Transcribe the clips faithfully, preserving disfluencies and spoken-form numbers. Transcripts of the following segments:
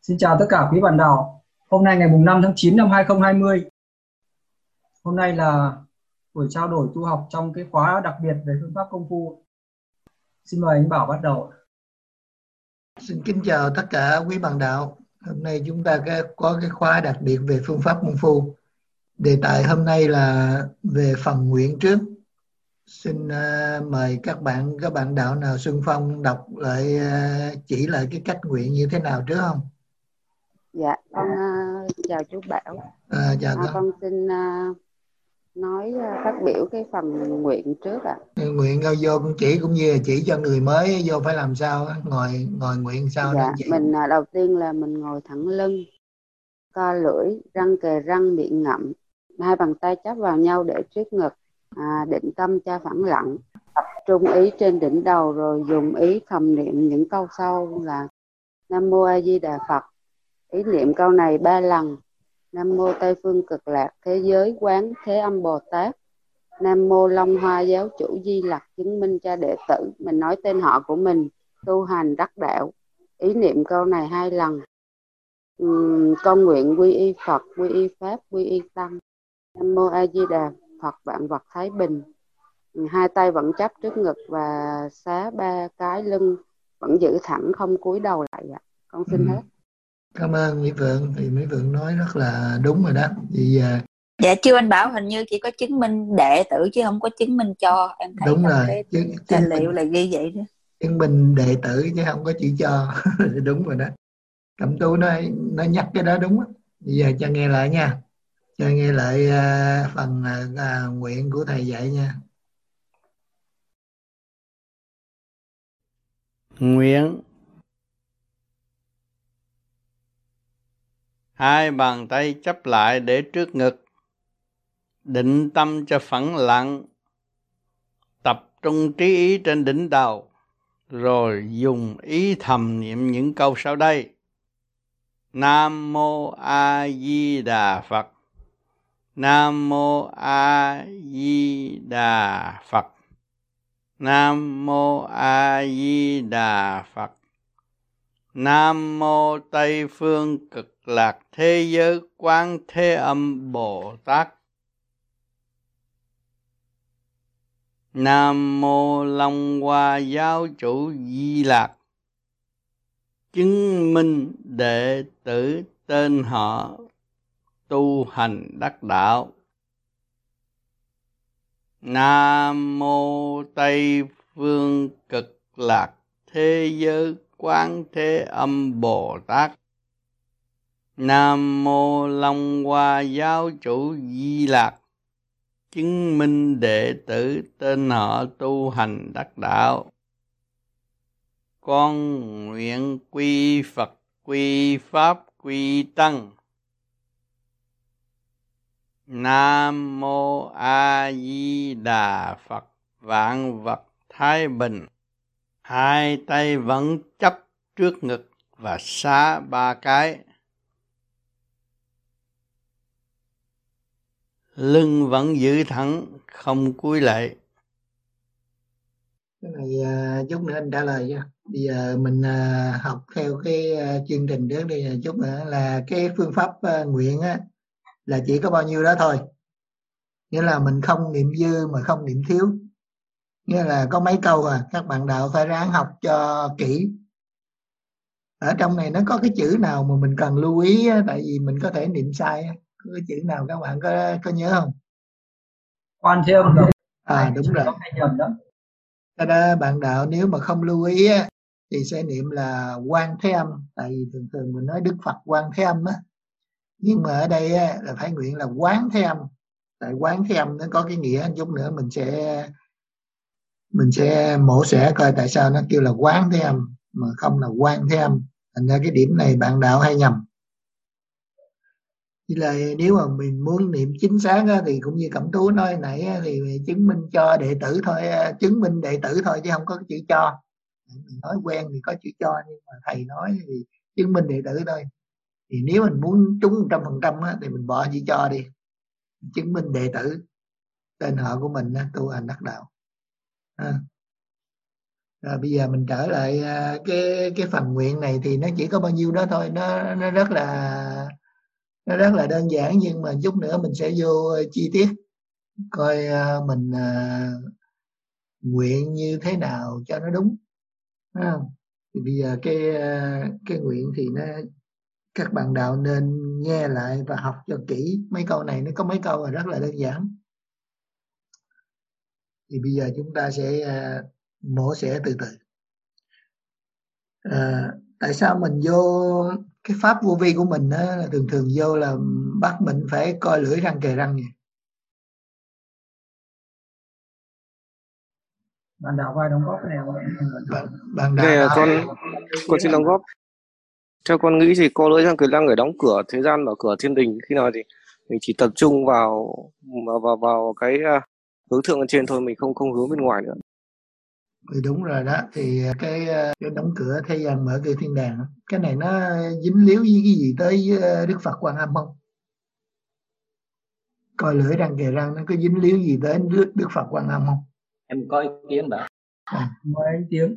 Xin chào tất cả quý bạn đạo. Hôm nay ngày mùng năm tháng chín năm hai không hai không. Hôm nay là buổi trao đổi tu học trong cái khóa đặc biệt về phương pháp công phu. Xin mời anh Bảo bắt đầu. Xin kính chào tất cả quý bạn đạo. Hôm nay chúng ta có cái khóa đặc biệt về phương pháp công phu. Đề tài hôm nay là về phần nguyện trước. Xin uh, mời các bạn các bạn đạo nào xung phong đọc lại uh, chỉ lại cái cách nguyện như thế nào trước không? Dạ, con uh, chào chú Bảo. À, chào à, con xin uh, nói uh, phát biểu cái phần nguyện trước ạ. À. Nguyện vô con chỉ cũng như là chỉ cho người mới vô phải làm sao, ngồi ngồi nguyện sao dạ, đó vậy. Mình uh, đầu tiên là mình ngồi thẳng lưng, co lưỡi, răng kề răng, miệng ngậm, hai bàn tay chắp vào nhau để trước ngực, à, định tâm cho phẳng lặng, tập trung ý trên đỉnh đầu rồi dùng ý thầm niệm những câu sau là Nam Mô A Di Đà Phật. Ý niệm câu này ba lần. Nam Mô Tây Phương Cực Lạc Thế Giới Quán Thế Âm Bồ Tát. Nam Mô Long Hoa Giáo Chủ Di Lặc chứng minh cho đệ tử. Mình nói tên họ của mình, tu hành đắc đạo. Ý niệm câu này hai lần. uhm, Con nguyện quy y Phật, quy y Pháp, quy y Tăng. Nam Mô A Di Đà Phật, vạn vật thái bình. Hai tay vẫn chắp trước ngực và xá ba cái lưng vẫn giữ thẳng, không cúi đầu lại ạ. Con xin ừ. hết. Cảm ơn Mỹ Phượng, thì Mỹ Phượng nói rất là đúng rồi đó. Vì uh, Dạ chưa anh Bảo, hình như chỉ có chứng minh đệ tử chứ không có chứng minh cho. Em thấy đúng trong rồi, cái chứng, tài chứng liệu minh, là ghi vậy đó. chứng minh đệ tử chứ không có chữ cho. Đúng rồi đó. Cẩm Tú nói nó nhắc cái đó đúng đó. Bây giờ cho nghe lại nha, cho nghe lại uh, phần uh, nguyện của thầy dạy nha. Nguyện. Hai bàn tay chắp lại để trước ngực, định tâm cho phẳng lặng, tập trung trí ý trên đỉnh đầu, rồi dùng ý thầm niệm những câu sau đây. Nam Mô A Di Đà Phật. Nam Mô A Di Đà Phật. Nam Mô A Di Đà Phật. Nam Mô Tây Phương Cực Lạc Thế Giới Quán Thế Âm Bồ Tát. Nam Mô Long Hoa Giáo Chủ Di Lặc chứng minh đệ tử tên họ tu hành đắc đạo. Nam Mô Tây Phương Cực Lạc Thế Giới Quán Thế Âm Bồ Tát. Nam Mô Long Hoa Giáo Chủ Di Lặc chứng minh đệ tử tên họ tu hành đắc đạo. Con nguyện quy Phật, quy Pháp, quy Tăng. Nam Mô A Di Đà Phật, vạn vật thái bình. Hai tay vẫn chắp trước ngực và xá ba cái. Lưng vẫn giữ thẳng, không cúi lại. Cái này uh, chút nữa anh trả lời nha. Bây giờ mình uh, học theo cái uh, chương trình trước đi, chút nữa là cái phương pháp uh, nguyện á, là chỉ có bao nhiêu đó thôi. Nghĩa là mình không niệm dư mà không niệm thiếu. Nghĩa là có mấy câu à, các bạn đạo phải ráng học cho kỹ. Ở trong này nó có cái chữ nào mà mình cần lưu ý á, tại vì mình có thể niệm sai á. Có cái chữ nào các bạn có có nhớ không? Quan Thế Âm. À đúng rồi. Nhầm đó. Cái đó bạn đạo nếu mà không lưu ý á, thì sẽ niệm là Quan Thế Âm. Tại vì thường thường mình nói Đức Phật Quan Thế Âm á. Nhưng mà ở đây á, là phải nguyện là Quán Thế Âm. Tại Quán Thế Âm nó có cái nghĩa, chút nữa mình sẽ mình sẽ mổ xẻ coi tại sao nó kêu là Quán Thế Âm mà không là Quan Thế Âm. Thành ra cái điểm này bạn đạo hay nhầm. Chỉ là nếu mà mình muốn niệm chính xác á, thì cũng như Cẩm Tú nói nãy á, thì chứng minh cho đệ tử thôi, chứng minh đệ tử thôi chứ không có cái chữ cho. Mình nói quen thì có chữ cho, nhưng mà thầy nói thì chứng minh đệ tử thôi. Thì nếu mình muốn trúng một trăm phần trăm thì mình bỏ chữ cho đi, chứng minh đệ tử tên họ của mình á, tu hành đắc đạo. À. Rồi bây giờ mình trở lại cái cái phần nguyện này thì nó chỉ có bao nhiêu đó thôi, nó nó rất là nó rất là đơn giản, nhưng mà chút nữa mình sẽ vô chi tiết coi mình uh, nguyện như thế nào cho nó đúng. À, thì bây giờ cái cái nguyện thì nó các bạn đạo nên nghe lại và học cho kỹ mấy câu này, nó có mấy câu là rất là đơn giản. Thì bây giờ chúng ta sẽ uh, mổ xẻ từ từ. À, tại sao mình vô cái pháp vô vi của mình á, là thường thường vô là bắt mình phải coi lưỡi răng kề răng vậy? Bạn đạo vai đóng góp cái này không? Bạn, bạn Này đạo, con con xin đóng góp. Theo con nghĩ thì co lưỡi răng kề răng để đóng cửa thế gian và cửa thiên đình, khi nào thì mình chỉ tập trung vào vào vào, vào cái uh, hướng thượng ở trên thôi, mình không không hướng bên ngoài nữa. Thì đúng rồi đó, thì cái, cái đóng cửa thế gian mở cửa thiên đàng, cái này nó dính líu với cái gì tới Đức Phật Quan Âm không? Coi lưỡi răng kề răng nó có dính líu gì tới Đức, Đức Phật Quan Âm không? Em có ý kiến bạn. À. Mời anh Tiến.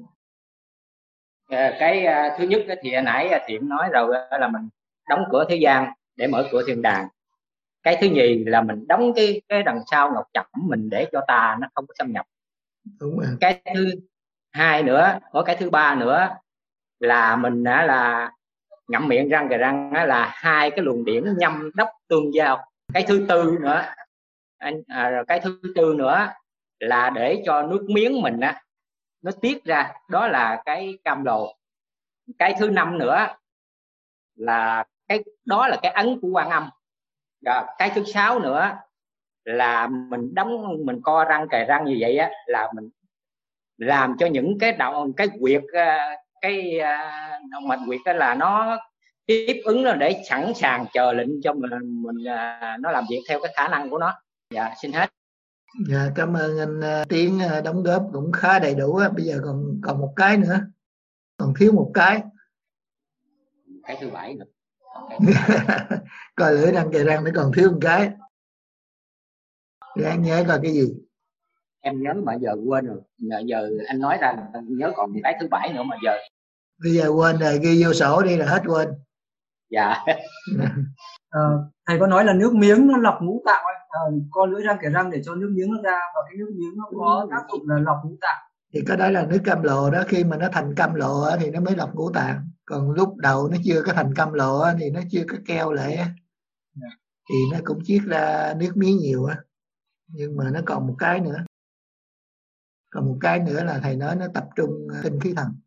Cái thứ nhất thì nãy Thiện nói rồi là mình đóng cửa thế gian để mở cửa thiên đàng. Cái thứ nhì là mình đóng cái cái đằng sau ngọc chẩm mình để cho tà nó không có xâm nhập. Đúng rồi. Cái thứ hai nữa, có cái thứ ba nữa là mình đã là ngậm miệng răng kề răng là hai cái luồng điển nhâm đốc tương giao. Cái thứ tư nữa anh à, rồi cái thứ tư nữa là để cho nước miếng mình á nó tiết ra, đó là cái cam lồ. Cái thứ năm nữa là cái đó là cái ấn của Quan Âm. Rồi, cái thứ sáu nữa là mình đóng mình co răng kề răng như vậy á, là mình làm cho những cái đạo cái quyệt cái động mạch quyệt đó là nó tiếp ứng nó để sẵn sàng chờ lệnh cho mình mình nó làm việc theo cái khả năng của nó. Dạ xin hết. Dạ cảm ơn anh Tiến đóng góp cũng khá đầy đủ. Bây giờ còn còn một cái nữa, còn thiếu một cái. Cái thứ bảy nữa. Coi lưỡi răng kề răng nó còn thiếu một cái. Anh nhớ coi cái gì? Em nhớ mà giờ quên rồi. Giờ anh nói ra nhớ còn cái thứ bảy nữa mà giờ. Bây giờ quên rồi, ghi vô sổ đi là hết quên. Dạ. À, thầy có nói là nước miếng nó lọc ngũ tạng ấy. À, co lưỡi răng kề răng để cho nước miếng nó ra, và cái nước miếng nó có tác dụng là lọc ngũ tạng. Thì cái đó là nước cam lồ đó, khi mà nó thành cam lồ thì nó mới lọc ngũ tạng. Còn lúc đầu nó chưa có thành cam lồ thì nó chưa có keo lại thì nó cũng chiết ra nước miếng nhiều á. Nhưng mà nó còn một cái nữa. Còn một cái nữa là thầy nói nó tập trung tinh khí thần.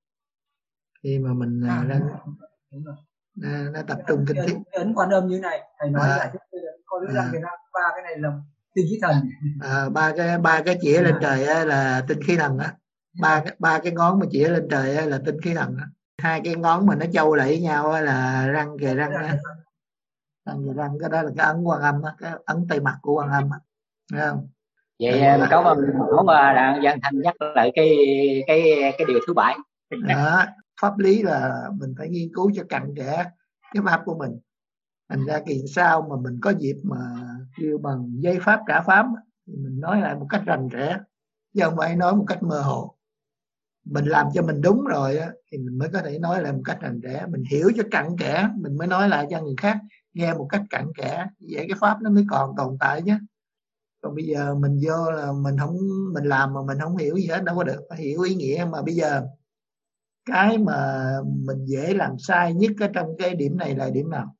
Khi mà mình à, đang nó, nó tập trung tinh khí. Ấn Quan Âm như này, thầy nói giải thích coi lưỡi răng kề răng, ba cái này là tinh khí thần. À, ba cái ba cái chĩa lên trời á, là tinh khí thần á. Ba ba cái ngón mà chĩa lên trời á, là tinh khí thần á. Hai cái ngón mà nó châu lại với nhau á, là răng kề răng á. Răng kề răng, cái đó là cái ấn Quan Âm á, cái ấn Tây Mặt của Quan Âm á. Thấy không? Vậy em cảm ơn Hổ Giang Thanh nhắc lại cái cái cái điều thứ bảy. Đó, pháp lý là mình phải nghiên cứu cho cặn kẽ cái pháp của mình. Thành ra kỳ sau mà mình có dịp mà kêu bằng giấy pháp trả pháp thì mình nói lại một cách rành rẽ, chứ không phải nói một cách mơ hồ. Mình làm cho mình đúng rồi á, thì mình mới có thể nói lại một cách rành rẽ. Mình hiểu cho cặn kẽ mình mới nói lại cho người khác nghe một cách cặn kẽ. Vậy cái pháp nó mới còn tồn tại chứ. Còn bây giờ mình vô là mình không mình làm mà mình không hiểu gì hết đâu có được. Phải hiểu ý nghĩa. Mà bây giờ cái mà mình dễ làm sai nhất ở trong cái điểm này là điểm nào?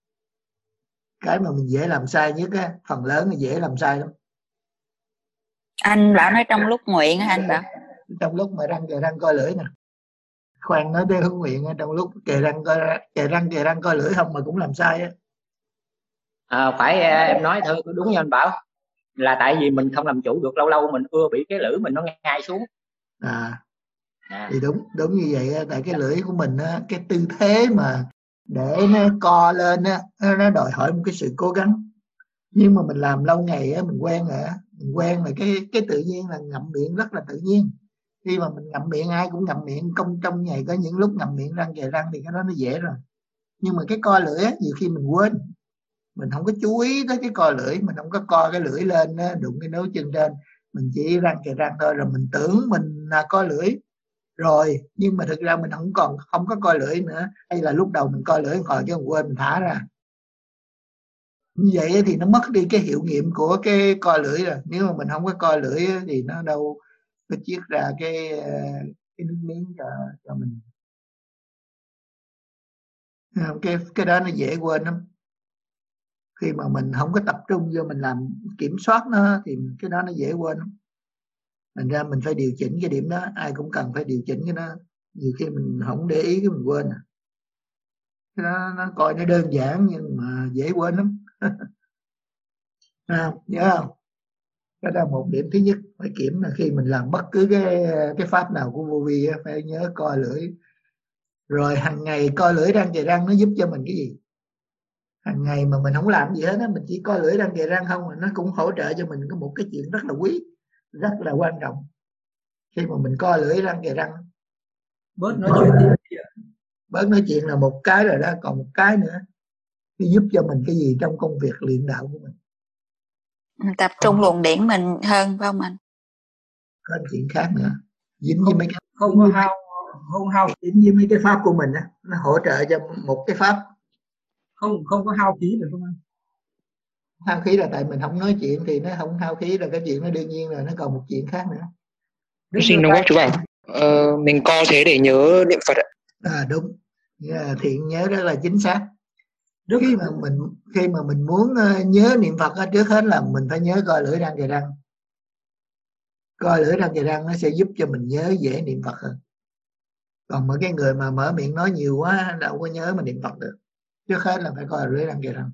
Cái mà mình dễ làm sai nhất á, phần lớn là dễ làm sai lắm. Anh bảo nói trong lúc nguyện á anh bảo. Trong lúc mà răng kề răng coi lưỡi nè. Khoan nói tới hướng nguyện, trong lúc kề răng coi kề răng kề răng coi lưỡi không mà cũng làm sai á. À, phải em nói thôi đúng như anh bảo, là tại vì mình không làm chủ được, lâu lâu mình ưa bị cái lưỡi mình nó ngay xuống. À, à. Thì đúng đúng như vậy á, tại cái lưỡi của mình á, cái tư thế mà để nó co lên á, nó đòi hỏi một cái sự cố gắng. Nhưng mà mình làm lâu ngày á, mình quen rồi á, mình quen rồi cái cái tự nhiên là ngậm miệng rất là tự nhiên. Khi mà mình ngậm miệng, ai cũng ngậm miệng, công trong ngày có những lúc ngậm miệng răng kề răng thì cái đó nó dễ rồi. Nhưng mà cái co lưỡi á, nhiều khi mình quên, mình không có chú ý tới cái co lưỡi, mình không có co cái lưỡi lên á, đụng cái nốt chân trên, mình chỉ răng kề răng thôi, rồi mình tưởng mình là co lưỡi rồi, nhưng mà thực ra mình không còn không có co lưỡi nữa, hay là lúc đầu mình co lưỡi hồi chứ quên mình thả ra. Như vậy thì nó mất đi cái hiệu nghiệm của cái co lưỡi rồi. Nếu mà mình không có co lưỡi thì nó đâu có chiết ra cái cái nước miếng cho cho mình. Cái cái đó nó dễ quên lắm. Khi mà mình không có tập trung vô mình làm kiểm soát nó thì cái đó nó dễ quên lắm. Thành ra mình phải điều chỉnh cái điểm đó, ai cũng cần phải điều chỉnh cái đó. Nhiều khi mình không để ý cái mình quên. Cái đó nó coi nó đơn giản nhưng mà dễ quên lắm. À, nhớ không? Đó là một điểm thứ nhất, phải kiểm là khi mình làm bất cứ cái cái pháp nào của vô vi phải nhớ coi lưỡi. Rồi hàng ngày coi lưỡi răng kề răng nó giúp cho mình cái gì? Hàng ngày mà mình không làm gì hết á, mình chỉ coi lưỡi răng kề răng không, nó cũng hỗ trợ cho mình có một cái chuyện rất là quý, rất là quan trọng. Khi mà mình coi lưỡi răng kề răng, bớt nói chuyện đi, bớt nói chuyện là một cái rồi đó, còn một cái nữa nó giúp cho mình cái gì trong công việc luyện đạo của mình. Tập trung luồng điển mình hơn phải không anh? Có chuyện khác nữa, dính không, với mấy cái không có hao không hao dính với mấy cái pháp của mình á, nó hỗ trợ cho một cái pháp. Không không có hao khí được không anh? Hao khí là tại mình không nói chuyện thì nó không hao khí, là cái chuyện nó đương nhiên rồi, nó còn một chuyện khác nữa. Đức xin đóng góp chú bảo. Ờ, mình co thế để nhớ niệm Phật ạ. À đúng, Thiện nhớ rất là chính xác. Đức khi mà mình khi mà mình muốn nhớ niệm Phật á, trước hết là mình phải nhớ coi lưỡi răng kề răng. Coi lưỡi răng kề răng nó sẽ giúp cho mình nhớ dễ niệm Phật hơn. Còn mỗi cái người mà mở miệng nói nhiều quá đâu có nhớ mà niệm Phật được. Trước hết là phải coi lưỡi răng kề răng.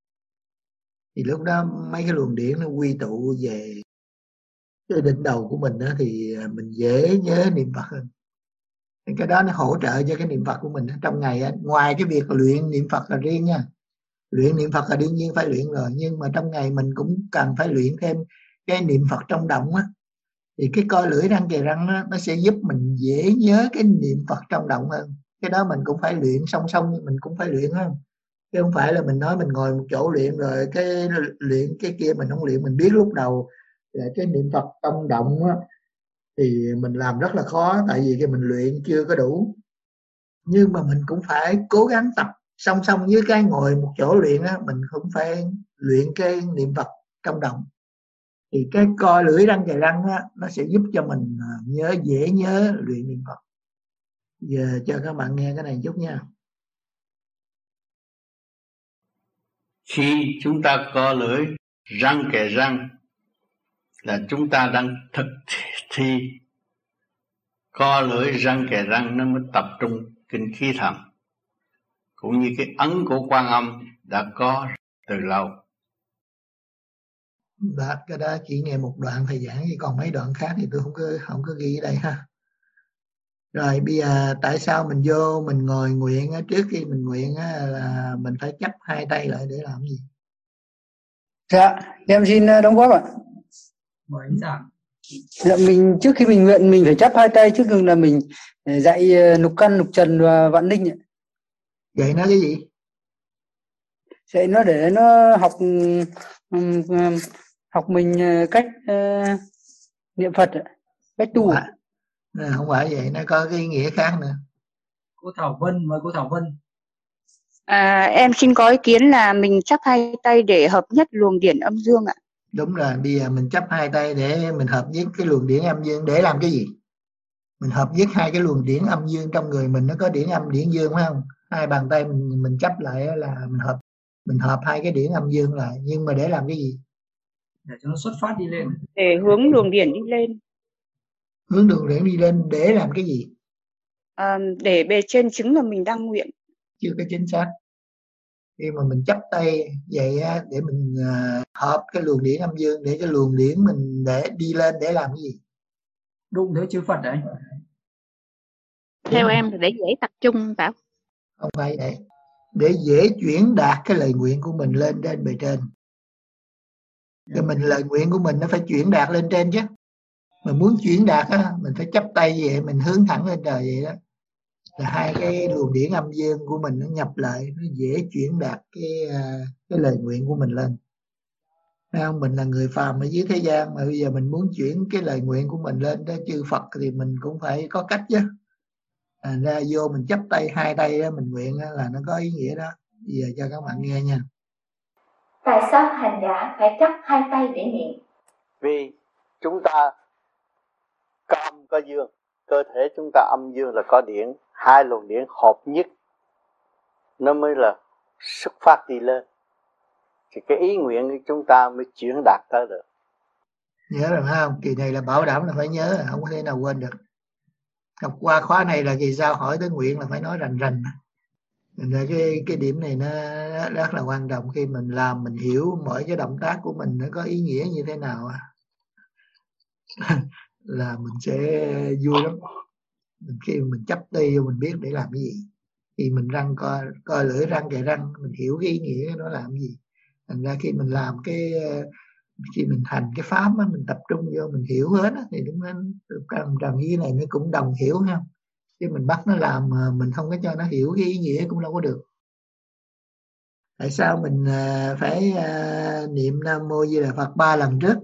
Thì lúc đó mấy cái luồng điển nó quy tụ về cái đỉnh đầu của mình đó, thì mình dễ nhớ niệm Phật hơn. Thì cái đó nó hỗ trợ cho cái niệm Phật của mình trong ngày á. Ngoài cái việc luyện niệm Phật là riêng nha, luyện niệm Phật là đương nhiên phải luyện rồi, nhưng mà trong ngày mình cũng cần phải luyện thêm cái niệm Phật trong động á. Thì cái coi lưỡi răng kề răng đó, nó sẽ giúp mình dễ nhớ cái niệm Phật trong động hơn. Cái đó mình cũng phải luyện song song, mình cũng phải luyện không, chứ không phải là mình nói mình ngồi một chỗ luyện rồi cái luyện cái kia mình không luyện. Mình biết lúc đầu là cái niệm Phật trong động á, thì mình làm rất là khó, tại vì cái mình luyện chưa có đủ. Nhưng mà mình cũng phải cố gắng tập song song với cái ngồi một chỗ luyện á, mình cũng phải luyện cái niệm Phật trong động. Thì cái coi lưỡi răng kề răng á, nó sẽ giúp cho mình nhớ dễ nhớ luyện niệm Phật. Giờ cho các bạn nghe cái này chút nha. Khi chúng ta co lưỡi răng kề răng là chúng ta đang thực thi co lưỡi răng kề răng, nó mới tập trung kinh khí thần, cũng như cái ấn của Quan Âm đã có từ lâu. Đó, cái đó chỉ nghe một đoạn thầy giảng, chứ còn mấy đoạn khác thì tôi không có không có ghi ở đây ha. Rồi bây giờ tại sao mình vô mình ngồi nguyện á, trước khi mình nguyện á, là mình phải chắp hai tay lại để làm gì? Dạ, em xin đóng góp ạ. Mời giảng. Dạ, mình trước khi mình nguyện mình phải chắp hai tay trước cùng là mình dạy lục căn, lục trần và vạn linh ạ. Dạy nó cái gì? Dạy nó để nó học học mình cách uh, niệm Phật, cách tu. Không phải, không phải vậy, nó có cái ý nghĩa khác nữa. Cô Thảo Vân, mời cô Thảo Vân. À, em xin có ý kiến là mình chắp hai tay để hợp nhất luồng điển âm dương ạ. Đúng rồi, bây giờ mình chắp hai tay để mình hợp với cái luồng điển âm dương để làm cái gì? Mình hợp với hai cái luồng điển âm dương trong người mình, nó có điển âm điển dương phải không? Hai bàn tay mình mình chắp lại là mình hợp mình hợp hai cái điển âm dương lại, nhưng mà để làm cái gì? Để cho nó xuất phát đi lên. Để hướng luồng điển đi lên. Hướng luồng điển đi lên để làm cái gì? À, để bề trên chứng là mình đang nguyện. Chưa có chính xác. Khi mà mình chắp tay vậy á, để mình uh, hợp cái luồng điển âm dương, để cái luồng điển mình để đi lên để làm cái gì? Đụng tới chư Phật đấy. Theo em là để dễ tập trung phải không? Không phải vậy. Để dễ chuyển đạt cái lời nguyện của mình lên trên bề trên. Thì mình lời nguyện của mình nó phải chuyển đạt lên trên chứ. Mà muốn chuyển đạt á, mình phải chắp tay vậy, mình hướng thẳng lên trời vậy đó. Là hai cái luồng điển âm dương của mình nó nhập lại, nó dễ chuyển đạt cái cái lời nguyện của mình lên. Thấy không? Mình là người phàm ở dưới thế gian mà bây giờ mình muốn chuyển cái lời nguyện của mình lên tới chư Phật thì mình cũng phải có cách chứ. Thành ra vô mình chắp tay hai tay đó, mình nguyện đó, là nó có ý nghĩa đó. Bây giờ cho các bạn nghe nha. Tại sao hành giả phải chắp hai tay để niệm? Vì chúng ta có âm có dương, cơ thể chúng ta âm dương là có điện, hai luồng điện hợp nhất nó mới là xuất phát đi lên, thì cái ý nguyện của chúng ta mới chuyển đạt tới được. Nhớ rồi phải không? Kỳ này là bảo đảm là phải nhớ, không có thể nào quên được. Học qua khóa này là kỳ sau hỏi tới nguyện là phải nói rành rành. Nên cái cái điểm này nó rất là quan trọng, khi mình làm mình hiểu mỗi cái động tác của mình nó có ý nghĩa như thế nào là mình sẽ vui lắm. Mình khi mình chấp tay vô mình biết để làm cái gì, khi mình răng coi coi lưỡi răng kề răng mình hiểu cái ý nghĩa nó làm cái gì. Thành ra khi mình làm cái khi mình thành cái pháp á, mình tập trung vô mình hiểu hết á, thì đúng trầm trầm ý này nó cũng đồng hiểu ha. Chứ mình bắt nó làm mà mình không có cho nó hiểu cái ý nghĩa cũng đâu có được. Tại sao mình phải niệm Nam Mô Di Đà Phật ba lần trước?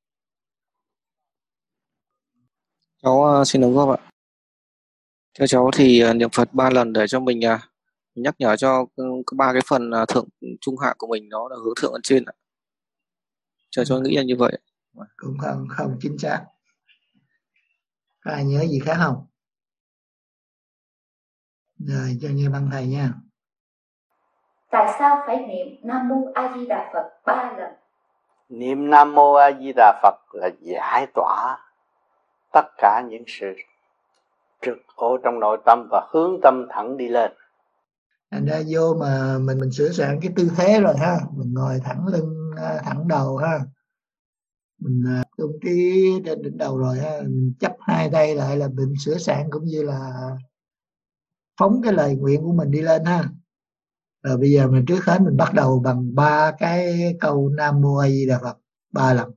Cháu xin đóng góp ạ. Theo cháu thì niệm Phật ba lần để cho mình nhắc nhở cho ba cái phần thượng trung hạ của mình nó là hướng thượng ở trên ạ. Cho cháu nghĩ là như vậy. Cũng không không chính xác. Có ai nhớ gì khác không? Rồi cho nghe băng thầy nha. Tại sao phải niệm Nam Mô A Di Đà Phật ba lần? Niệm Nam Mô A Di Đà Phật là giải tỏa tất cả những sự trực ô trong nội tâm và hướng tâm thẳng đi lên. Thành ra vô mà mình mình sửa soạn cái tư thế rồi ha, mình ngồi thẳng lưng thẳng đầu ha, mình tung trí trên đỉnh đầu rồi ha, mình chắp hai tay lại là mình sửa soạn cũng như là phóng cái lời nguyện của mình đi lên ha. Rồi bây giờ mình trước hết mình bắt đầu bằng ba cái câu Nam Mô A Di Đà Phật ba lần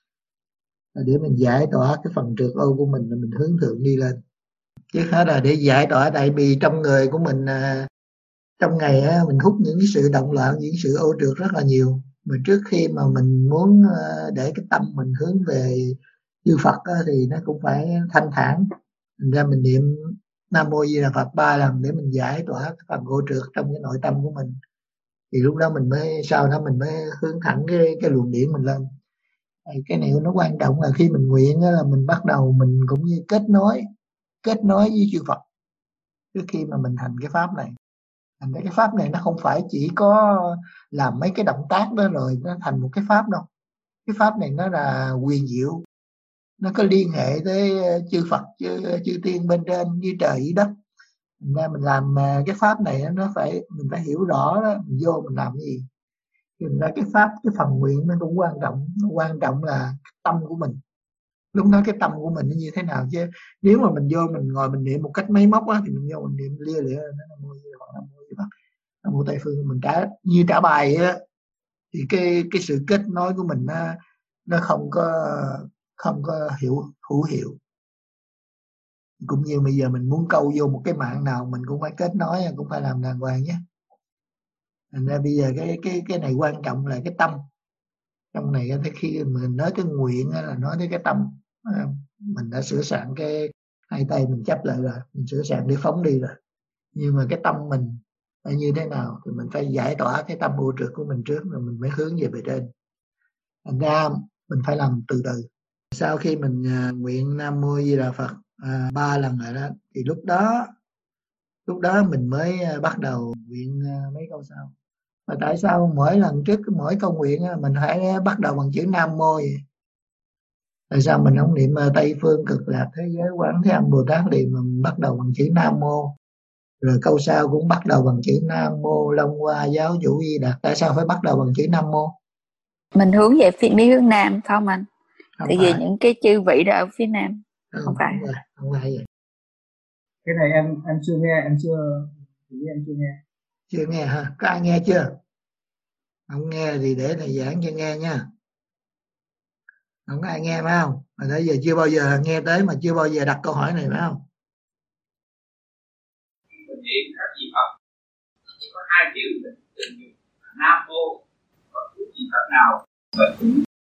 để mình giải tỏa cái phần trượt ô của mình, là mình hướng thượng đi lên. Trước hết là để giải tỏa, tại vì trong người của mình trong ngày á, mình hút những cái sự động loạn, những sự ô trượt rất là nhiều. Mà trước khi mà mình muốn để cái tâm mình hướng về chư Phật á, thì nó cũng phải thanh thản. Thành ra mình niệm Nam Mô Di Đà Phật ba lần để mình giải tỏa cái phần ô trượt trong cái nội tâm của mình. Thì lúc đó mình mới sau đó mình mới hướng thẳng cái cái luồng điển mình lên. Cái này nó quan trọng là khi mình nguyện á, là mình bắt đầu mình cũng như kết nối kết nối với chư Phật trước khi mà mình hành cái pháp này. Thành ra cái pháp này nó không phải chỉ có làm mấy cái động tác đó rồi nó thành một cái pháp đâu. Cái pháp này nó là quyền diệu, nó có liên hệ tới chư Phật, chư, chư tiên bên trên, như trời dưới đất. Thành ra mình làm cái pháp này nó phải mình phải hiểu rõ đó, mình vô mình làm cái gì. Thành ra cái pháp, cái phần nguyện nó cũng quan trọng. Nó quan trọng là cái tâm của mình. Lúc đó cái tâm của mình nó như thế nào, chứ nếu mà mình vô mình ngồi mình niệm một cách máy móc á, thì mình vô mình niệm lia lịa Nam Mô Di Đà Phật, Nam Mô Di Đà Phật, Nam Mô Tây Phương, mình trả như trả bài á, thì cái cái sự kết nối của mình nó nó không có không có hiểu hữu hiệu. Cũng như bây giờ mình muốn câu vô một cái mạng nào mình cũng phải kết nối, cũng phải làm đàng hoàng nhé. Thành ra bây giờ cái cái cái này quan trọng là cái tâm. Trong này khi mình nói cái nguyện là nói tới cái tâm. Mình đã sửa soạn cái hai tay mình chấp lại rồi, mình sửa soạn để phóng đi rồi. Nhưng mà cái tâm mình là như thế nào thì mình phải giải tỏa cái tâm vô trượt của mình trước, rồi mình mới hướng về bề trên. Thành ra mình phải làm từ từ. Sau khi mình nguyện Nam Mô Di Đà Phật à, ba lần rồi đó, thì lúc đó lúc đó mình mới bắt đầu nguyện mấy câu sau. Mà tại sao mỗi lần trước mỗi câu nguyện mình phải bắt đầu bằng chữ Nam Mô vậy? Tại sao mình không niệm Tây Phương Cực Lạc Thế Giới Quán Thế Âm Bồ Tát liền mà mình bắt đầu bằng chữ Nam Mô? Rồi câu sau cũng bắt đầu bằng chữ Nam Mô Long Hoa Giáo Chủ Di Đạt. Tại sao phải bắt đầu bằng chữ Nam Mô? Mình hướng về phía mi hướng Nam không anh? Không Tại phải. vì những cái chư vị đó ở phía Nam. Không, không phải. Không phải, không phải vậy. Cái này em em chưa nghe, em chưa em chưa nghe. Chưa nghe hả? Có ai nghe chưa? Không nghe thì để thầy giảng cho nghe nha. Không có ai nghe phải không? Mà tới giờ chưa bao giờ nghe tới mà chưa bao giờ đặt câu hỏi này phải không? Mình niệm các vị Phật chỉ có hai chữ Nam Mô, và chữ Phật nào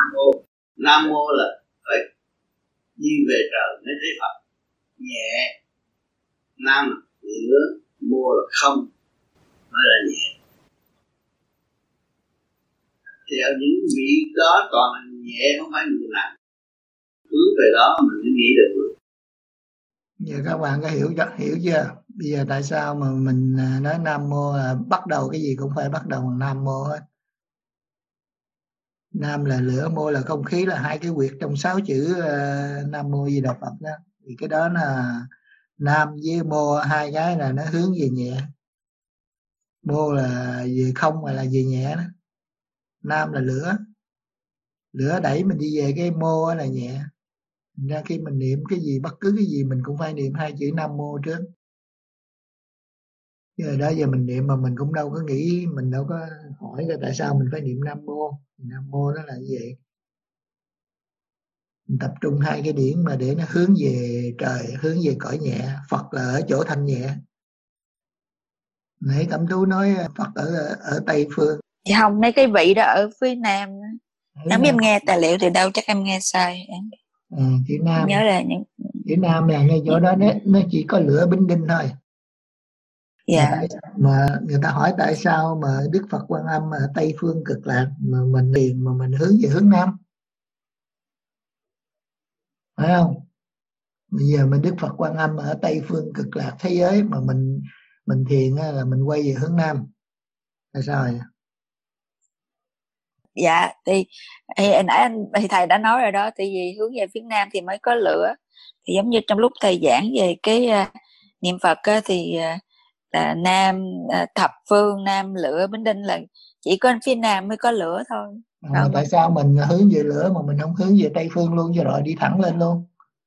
Nam mô. Nam mô là phải đi về trời mới thấy Phật. Nhẹ. Nam là lửa, mô là không, mới là nhẹ. Theo những vị đó toàn là nhẹ, không phải người nặng. Hướng về đó mình mới nghĩ được. Giờ các bạn có hiểu hiểu chưa? Bây giờ tại sao mà mình nói Nam mô là bắt đầu cái gì cũng phải bắt đầu bằng Nam mô hết. Nam là lửa, mô là không khí, là hai cái quyệt trong sáu chữ uh, Nam mô Di Đà Phật đó. Thì cái đó là Nam với mô, hai cái là nó hướng về nhẹ. Mô là về không mà là về nhẹ đó. Nam là lửa, lửa đẩy mình đi về, cái mô là nhẹ. Ra khi mình niệm cái gì, bất cứ cái gì mình cũng phải niệm hai chữ Nam mô trước. Chứ đó giờ mình niệm mà mình cũng đâu có nghĩ, mình đâu có hỏi là tại sao mình phải niệm Nam mô. Nam mô nó là như vậy. Mình tập trung hai cái điển mà để nó hướng về trời, hướng về cõi nhẹ. Phật là ở chỗ thanh nhẹ. Nãy Cẩm Tú nói Phật ở ở Tây phương. Dạ không, mấy cái vị đó ở phía Nam. Em biết em nghe tài liệu từ đâu, chắc em nghe sai. Em à, chữ Nam nhớ là những chữ Nam là ngay chỗ đó nó, nó chỉ có lửa Bính Đinh thôi. Dạ. Mà, mà người ta hỏi tại sao mà Đức Phật Quan Âm ở Tây phương cực lạc mà mình liền mà mình hướng về hướng Nam, phải không? Bây giờ mình Đức Phật Quan Âm ở Tây phương cực lạc thế giới mà mình mình thiền là mình quay về hướng Nam, tại sao vậy? Dạ thì, thì nãy anh thì thầy đã nói rồi đó, tại vì hướng về phía Nam thì mới có lửa. Thì giống như trong lúc thầy giảng về cái uh, niệm Phật á, thì uh, là Nam uh, thập phương, Nam lửa Bính Đinh là chỉ có phía Nam mới có lửa thôi. À, mà tại sao mình hướng về lửa mà mình không hướng về Tây phương luôn cho rồi đi thẳng lên luôn?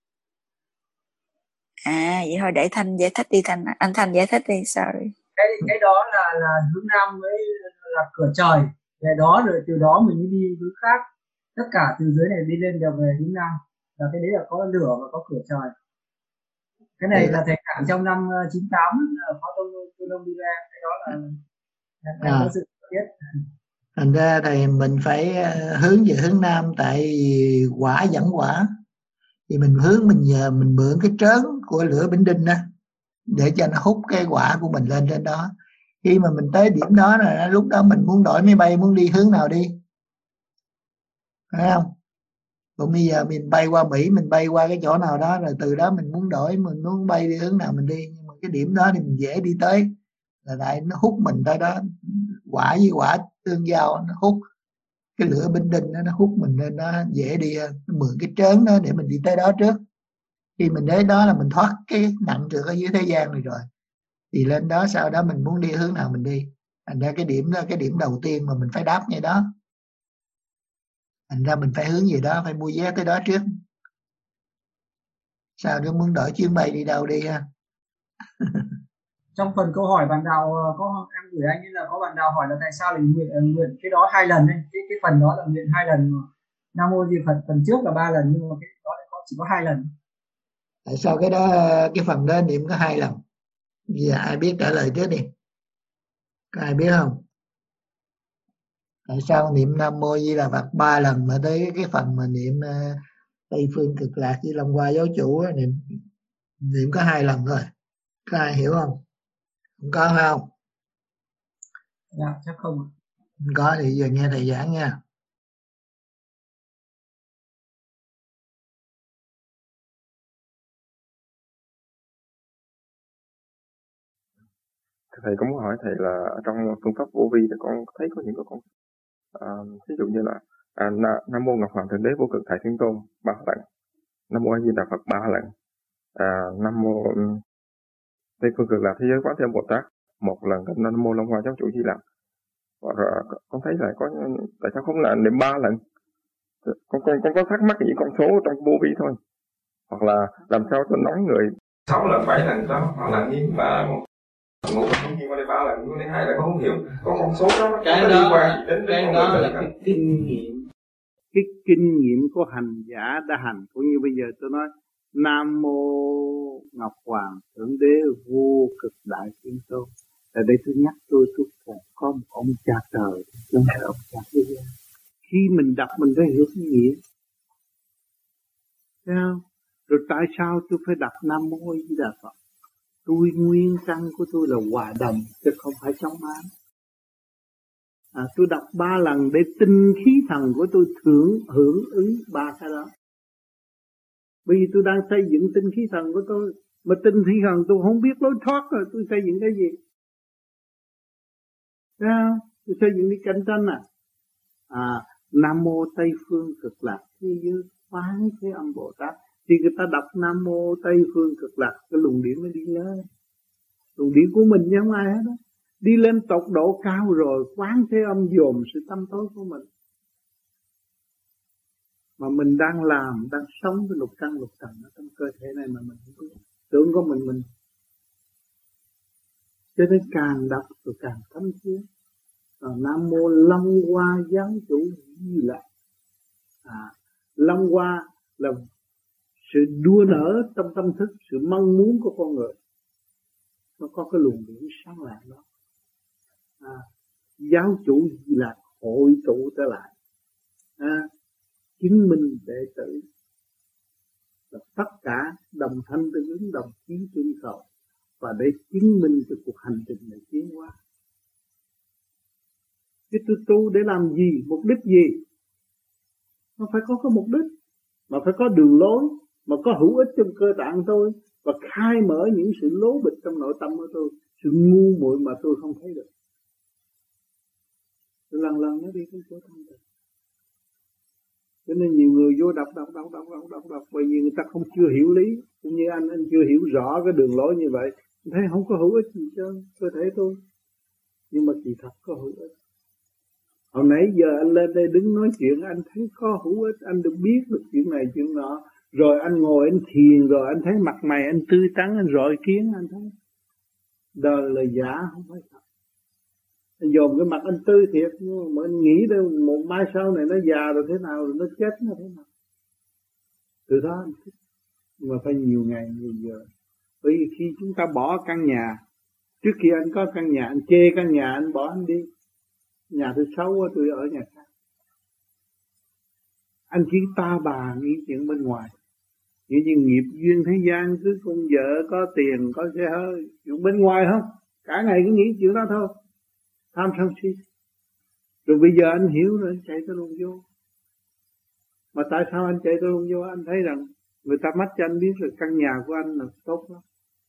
À vậy thôi để Thanh giải thích đi, Thanh anh Thanh giải thích đi, sorry. Cái cái đó là là hướng Nam mới là cửa trời, về đó rồi từ đó mình mới đi hướng khác. Tất cả từ dưới này đi lên đều về hướng Nam. Là cái đấy là có lửa và có cửa trời. Cái này là thầy giảng trong năm chín tám ở Phó Tông Tôn Đông đi ra, cái đó là em à. có sự biết. Thành ra thì mình phải hướng về hướng Nam, tại vì quả dẫn quả. Thì mình hướng, mình nhờ mình mượn cái trớn của lửa Bính Đinh đó để cho nó hút cái quả của mình lên trên đó. Khi mà mình tới điểm đó là lúc đó mình muốn đổi máy bay, muốn đi hướng nào đi, phải không? Còn bây giờ mình bay qua Mỹ, mình bay qua cái chỗ nào đó, rồi từ đó mình muốn đổi, mình muốn bay đi hướng nào mình đi. Nhưng mà cái điểm đó thì mình dễ đi tới, là tại nó hút mình tới đó. Quả với quả tương giao, nó hút cái lửa Bính Đinh đó, nó hút mình lên đó dễ đi hơn. Nó mượn cái trớn đó để mình đi tới đó trước. Khi mình đến đó là mình thoát cái nặng trược ở dưới thế gian này rồi, thì lên đó sau đó mình muốn đi hướng nào mình đi. Thành ra cái điểm đó, cái điểm đầu tiên mà mình phải đáp ngay đó. Thành ra mình phải hướng về đó, phải mua vé tới đó trước. Sao nếu muốn đổi chuyến bay đi đâu đi ha? Trong phần câu hỏi bạn đạo có em gửi anh ấy là có bạn đạo hỏi là tại sao lại nguyện nguyện cái đó hai lần ấy. Cái cái phần đó là nguyện hai lần, Nam mô Di Phật phần trước là ba lần nhưng mà cái đó lại có chỉ có hai lần. Tại sao cái đó cái phần đó niệm có hai lần? Giờ ai biết trả lời trước đi. Có ai biết không? Tại sao niệm Nam mô Di Đà Phật ba lần mà tới cái phần mà niệm uh, Tây phương cực lạc với Long Hoa giáo chủ á, niệm niệm có hai lần thôi. Có ai hiểu không? Không có phải không? Dạ chắc không. Không có thì giờ nghe thầy giảng nha. Thầy có muốn hỏi thầy là trong phương pháp vô vi thì con thấy có những cái con à, ví dụ như là à, Nam mô Ngọc Hoàng Thượng Đế Vô Cực Thầy Thiên Tôn ba lần, Nam mô A Di Đà Phật ba lần, à, Nam mô Tây Phương Cực Lạc Thế Giới Quán Thế Bồ Tát một lần, Nam mô Long Hoa Giáo Chủ Di Lặc. Rồi con thấy là có tại sao không là niệm ba lần? Con con con có thắc mắc những con số trong vô vi thôi, hoặc là làm sao cho nói người sáu lần bảy lần đó, hoặc là nghiêng ba ngủ không nghiêng qua đây ba lần, qua đây hai là con không hiểu có con số đó cái nó đó liên quan đến cái đó là cái kinh nghiệm, cái kinh nghiệm của hành giả đã hành. Cũng như bây giờ tôi nói Nam mô Ngọc Hoàng Thượng Đế Vô Cực Đại Thiên Tôn, ở đây tôi nhắc tôi tôi còn có một ông cha trời, không phải ông cha thế gian. Khi mình đọc mình phải hiểu cái nghĩa. Thấy không? Rồi tại sao tôi phải đọc Nam Mô A Di Đà Phật? Tôi nguyên căn của tôi là hòa đồng, chứ không phải chống ám. À, tôi đọc ba lần để tinh khí thần của tôi thưởng hưởng ứng ba cái đó. Bởi vì tôi đang xây dựng tinh khí thần của tôi, mà tinh khí thần tôi không biết lối thoát rồi, tôi xây dựng cái gì? Thấy không? Tôi xây dựng đi cạnh tranh à? À, Nam Mô Tây Phương Cực Lạc Thế Giới Quán Thế Âm Bồ Tát. Thì người ta đọc Nam Mô Tây Phương Cực Lạc, cái luồng điển mới đi lên. Luồng điển của mình chứ không ai hết đó. Đi lên tột độ cao rồi Quán Thế Âm dồn sự tâm tối của mình. Mà mình đang làm, đang sống với lục căn lục trần ở trong cơ thể này mà mình không biết. Tưởng có mình mình. Cho nên càng đọc rồi càng thấm thía. Nam Mô Long Hoa Giáo Chủ Di Lạc. À, Long Hoa là sự đua nở trong tâm thức, sự mong muốn của con người. Nó có cái luồng điển sáng lạng đó. À, Giáo Chủ Di Lạc hội tụ trở lại. À, chứng minh đệ tử là tất cả đồng thanh tương ứng, đồng chí tương cầu, và để chứng minh cho cuộc hành trình này tiến hóa. Chứ tôi tu để làm gì, mục đích gì? Nó phải có cái mục đích, mà phải có đường lối, mà có hữu ích trong cơ tạng tôi, và khai mở những sự lố bịch trong nội tâm của tôi, sự ngu muội mà tôi không thấy được. Tôi lần lần nó đi đến chỗ thanh tịnh. Cho nên nhiều người vô đọc đọc đọc đọc đọc đọc đọc bởi vì người ta không chưa hiểu lý, cũng như anh anh chưa hiểu rõ cái đường lối như vậy, thấy không có hữu ích gì cho cơ thể tôi, nhưng mà kỳ thật có hữu ích. Hồi nãy giờ anh lên đây đứng nói chuyện, anh thấy có hữu ích, anh được biết được chuyện này chuyện nọ, rồi anh ngồi anh thiền, rồi anh thấy mặt mày anh tươi tắn, anh rọi kiến, anh thấy đời là giả không phải thật. Anh dòm cái mặt anh tươi thiệt, nhưng mà anh nghĩ đâu một mai sau này nó già rồi thế nào, rồi nó chết nó thế nào. Từ đó anh thích, nhưng mà phải nhiều ngày nhiều giờ. Bởi vì khi chúng ta bỏ căn nhà, trước khi anh có căn nhà, anh chê căn nhà, anh bỏ anh đi. Nhà tôi xấu quá, tôi ở nhà khác. Anh chỉ ta bà nghĩ chuyện bên ngoài. Nghĩ như nghiệp duyên thế gian, cứ con vợ có tiền, có xe hơi, chuyện bên ngoài không? Cả ngày cứ nghĩ chuyện đó thôi. Tham sân si. Rồi bây giờ anh hiểu rồi, anh chạy tới luôn vô. Mà tại sao anh chạy tới luôn vô? Anh thấy rằng người ta mắt cho anh biết là căn nhà của anh là tốt lắm.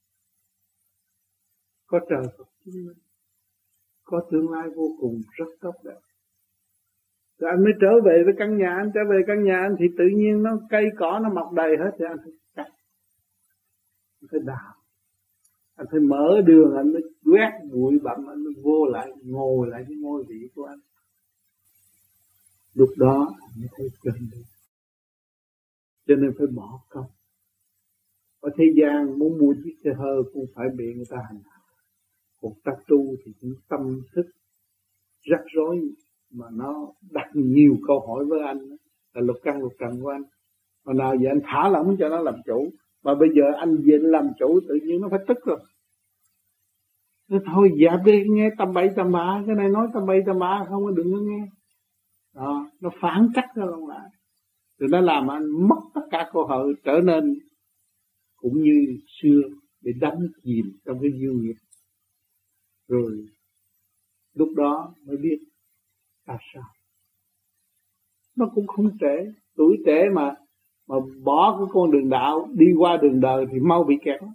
Có trời Phật chứng minh, có tương lai vô cùng rất tốt đẹp. Rồi anh mới trở về với căn nhà, anh trở về căn nhà anh thì tự nhiên nó cây cỏ nó mọc đầy hết, thì anh phải cắt, anh phải đào, anh phải mở đường, anh mới quét bụi bặm, anh mới vô lại ngồi lại cái ngôi vị của anh. Lúc đó anh mới thấy chân lý. Cho nên phải bỏ công. Ở thế gian muốn mua chiếc xe hơi cũng phải bị người ta hành hạ. Còn ta tu thì cũng tâm thức rắc rối, mà nó đặt nhiều câu hỏi với anh, là lục căn lục trần của anh. Mà nào giờ anh thả lỏng cho nó làm chủ, mà bây giờ anh về làm chủ tự nhiên nó phải tức rồi. Thế thôi dẹp đi, nghe tầm bậy tầm bạ, cái này nói tầm bậy tầm bạ không có đừng có nghe. Đó, nó phản cách ra lòng lại. Rồi nó làm anh mất tất cả cơ hội trở nên cũng như xưa để đắm chìm trong cái duyên nghiệp. Rồi lúc đó mới biết tại sao. Nó cũng không trễ, tuổi trễ mà mà bỏ cái con đường đạo đi qua đường đời thì mau bị kẹt lắm.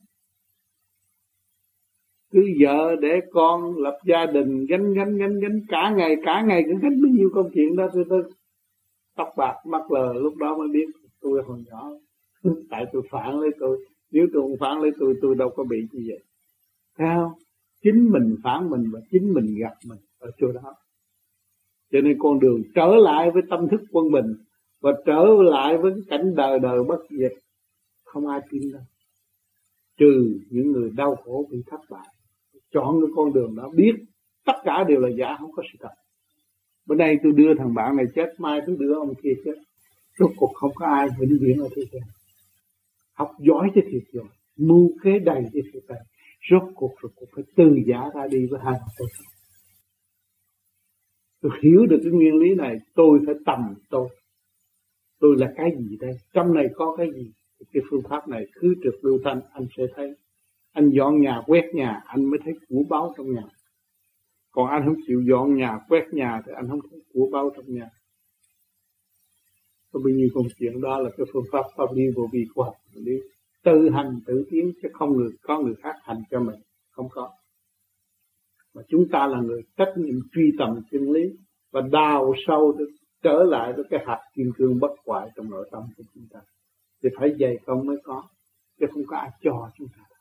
Cứ vợ để con lập gia đình gánh gánh gánh gánh cả ngày cả ngày cứ gánh bao nhiêu công chuyện đó, tôi tôi tóc bạc mắt lờ, lúc đó mới biết tôi hồi nhỏ tại tôi phản lấy tôi, nếu tôi không phản lấy tôi tôi đâu có bị như vậy. Thấy không? Chính mình phản mình và chính mình gặp mình ở chỗ đó. Cho nên con đường trở lại với tâm thức quân bình và trở lại với cái cảnh đời đời bất diệt không ai tin đâu, trừ những người đau khổ bị thất bại. Chọn cái con đường đó biết tất cả đều là giả, không có sự thật. Bữa nay tôi đưa thằng bạn này chết, mai tôi đưa ông kia chết. Rốt cuộc không có ai vĩnh viễn ở thế gian. Học giỏi thì thiệt rồi, mưu kế đầy thì thiệt đầy. Rốt cuộc rồi cũng phải từ giả ra đi với hai tay. Tôi hiểu được cái nguyên lý này, tôi phải tầm tôi. Tôi là cái gì đây? Trong này có cái gì? Cái phương pháp này cứ trực lưu thanh anh sẽ thấy. Anh dọn nhà, quét nhà, anh mới thấy của báu trong nhà. Còn anh không chịu dọn nhà, quét nhà thì anh không thấy của báu trong nhà. Có bao nhiêu công chuyện đó là cái phương pháp pháp lý vô vi của học. Đi tự hành tự tiến chứ không người có người khác hành cho mình. Không có. Mà chúng ta là người trách nhiệm truy tầm chân lý và đào sâu được trở lại với cái hạt kim cương bất hoại trong nội tâm của chúng ta. Thì phải dày công mới có, chứ không có ai cho chúng ta.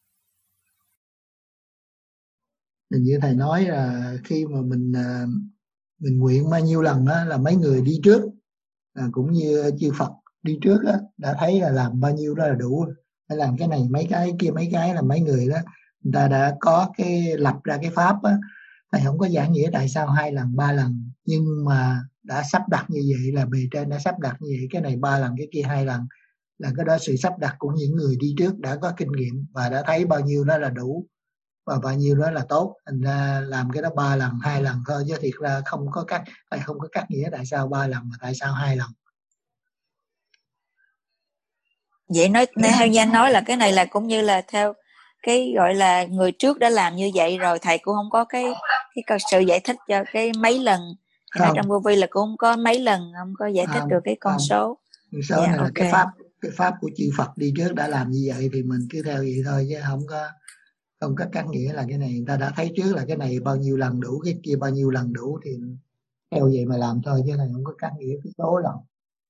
Như thầy nói là khi mà mình mình nguyện bao nhiêu lần đó là mấy người đi trước, là cũng như chư Phật đi trước đó, đã thấy là làm bao nhiêu đó là đủ. Phải làm cái này mấy cái kia mấy cái là mấy người đó người ta đã có cái lập ra cái pháp á. Thầy không có giảng nghĩa tại sao hai lần ba lần, nhưng mà đã sắp đặt như vậy là bề trên đã sắp đặt như vậy, cái này ba lần cái kia hai lần, là cái đó sự sắp đặt của những người đi trước đã có kinh nghiệm và đã thấy bao nhiêu đó là đủ và bao nhiêu đó là tốt. Thành ra làm cái đó ba lần hai lần thôi, chứ thiệt ra không có cắt, thầy không có cắt nghĩa tại sao ba lần mà tại sao hai lần. Vậy nói theo như anh nói là cái này là cũng như là theo cái gọi là người trước đã làm như vậy rồi, thầy cũng không có cái cái sự giải thích cho cái mấy lần. Thì nói trong vô vi là cũng không có mấy lần, không có giải thích không, được cái con không. số. Con số yeah, này okay. là cái pháp cái pháp của chư Phật đi trước đã làm như vậy thì mình cứ theo vậy thôi, chứ không có không có cắt nghĩa là cái này người ta đã thấy trước là cái này bao nhiêu lần đủ, cái kia bao nhiêu lần đủ thì theo vậy mà làm thôi, chứ này không có cắt nghĩa cái số lần.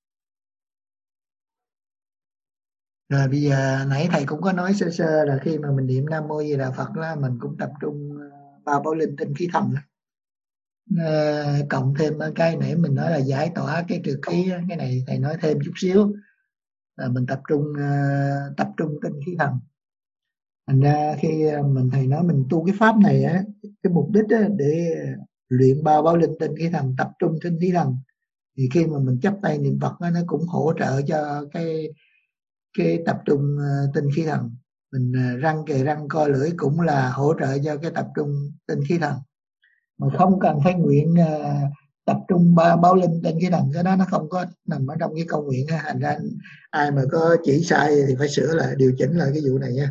Rồi bây giờ nãy thầy cũng có nói sơ sơ là khi mà mình niệm Nam Mô Di Đà Phật là mình cũng tập trung ba bảo linh tinh khí thần. À, cộng thêm cái nãy mình nói là giải tỏa cái trừ khí, cái này thầy nói thêm chút xíu là mình tập trung uh, tập trung tinh khí thần. Thành ra khi mình thầy nói mình tu cái pháp này á, cái mục đích á, để luyện ba bảo linh tinh khí thần, tập trung tinh khí thần, thì khi mà mình chắp tay niệm Phật á, nó cũng hỗ trợ cho cái cái tập trung uh, tinh khí thần. Mình uh, răng kề răng co lưỡi cũng là hỗ trợ cho cái tập trung tinh khí thần, mà không cần phải nguyện uh, tập trung ba báo linh tinh khí thần, cái đó nó không có nằm ở trong cái câu nguyện. Thành ra ai mà có chỉ sai thì phải sửa lại, điều chỉnh lại cái vụ này nha.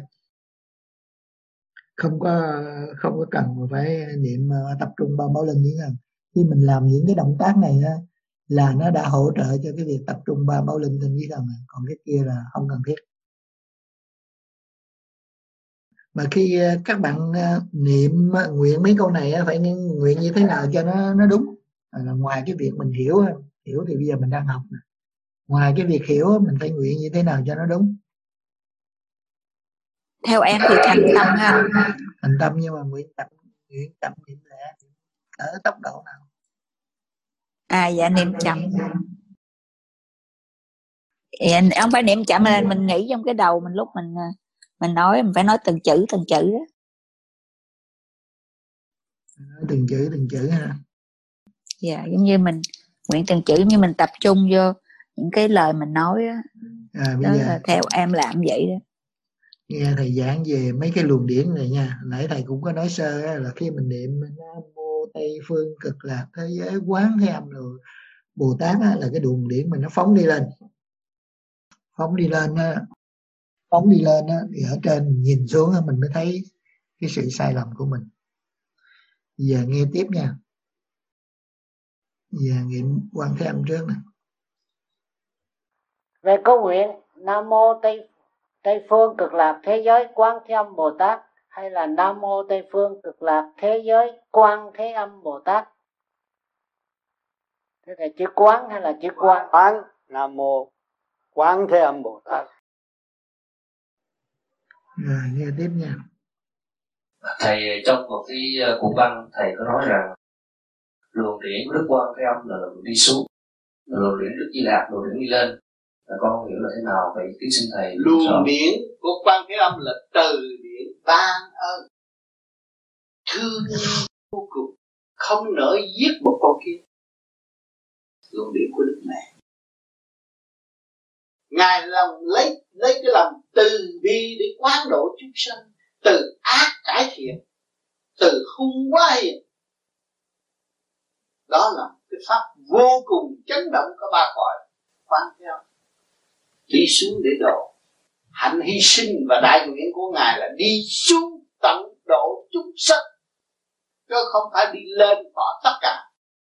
Không có không có cần mà phải niệm uh, tập trung ba báo linh tinh khí thần. Khi mình làm những cái động tác này uh, là nó đã hỗ trợ cho cái việc tập trung ba báo linh tinh khí thần, còn cái kia là không cần thiết. Mà khi các bạn niệm nguyện mấy câu này phải nguyện như thế nào cho nó nó đúng, là ngoài cái việc mình hiểu hiểu thì bây giờ mình đang học nè, ngoài cái việc hiểu mình phải nguyện như thế nào cho nó đúng. Theo em thì thành tâm ha, thành tâm, nhưng mà nguyện chậm nguyện chậm niệm lẹ ở tốc độ nào? À dạ niệm chậm. Dạ, không phải niệm chậm là mình nghĩ trong cái đầu mình, lúc mình mình nói mình phải nói từng chữ từng chữ đó. Nói từng chữ từng chữ ha. Dạ giống như mình nguyện từng chữ, như mình tập trung vô những cái lời mình nói đó. À, bây đó giờ là theo em làm vậy đó. Nghe thầy giảng về mấy cái luồng điển này nha, nãy thầy cũng có nói sơ đó, là khi mình niệm Nam Mô Tây Phương Cực Lạc Thế Giới Quán Thế Âm rồi Bồ Tát á, là cái luồng điển mình nó phóng đi lên, phóng đi lên á, phóng đi lên á, thì ở trên mình nhìn xuống á, mình mới thấy cái sự sai lầm của mình. Giờ nghe tiếp nha. Giờ niệm Quán Thế Âm trước nè. Về câu nguyện Nam Mô Tây Tây Phương Cực Lạc Thế Giới Quán Thế Âm Bồ Tát, hay là Nam Mô Tây Phương Cực Lạc Thế Giới Quán Thế Âm Bồ Tát? Thế là chữ quán hay là chữ quan? Quán, Nam Mô Quán Thế Âm Bồ Tát. Rồi nghe tiếp nha. Thầy trong một cái cuốn băng thầy có nói rằng luồng điển của Đức Quan Thế Âm là luồng đi xuống, luồng điển Đức Di Lạc luồng điển đi lên, là con không hiểu là thế nào vậy kính xin thầy. Luồng điển của Quan Thế Âm là từ điển ban ơn, thương vô cùng, không nỡ giết một con kia. Luồng điển của Đức Mẹ, Ngài lòng lấy lấy cái lòng từ bi để quán độ chúng sanh, từ ác cải thiện, từ hung quá hiền. Đó Đó là cái pháp vô cùng chấn động có ba cõi. Quán theo đi xuống để độ. Hạnh hy sinh và đại nguyện của Ngài là đi xuống tận độ chúng sanh, chứ không phải đi lên bỏ tất cả.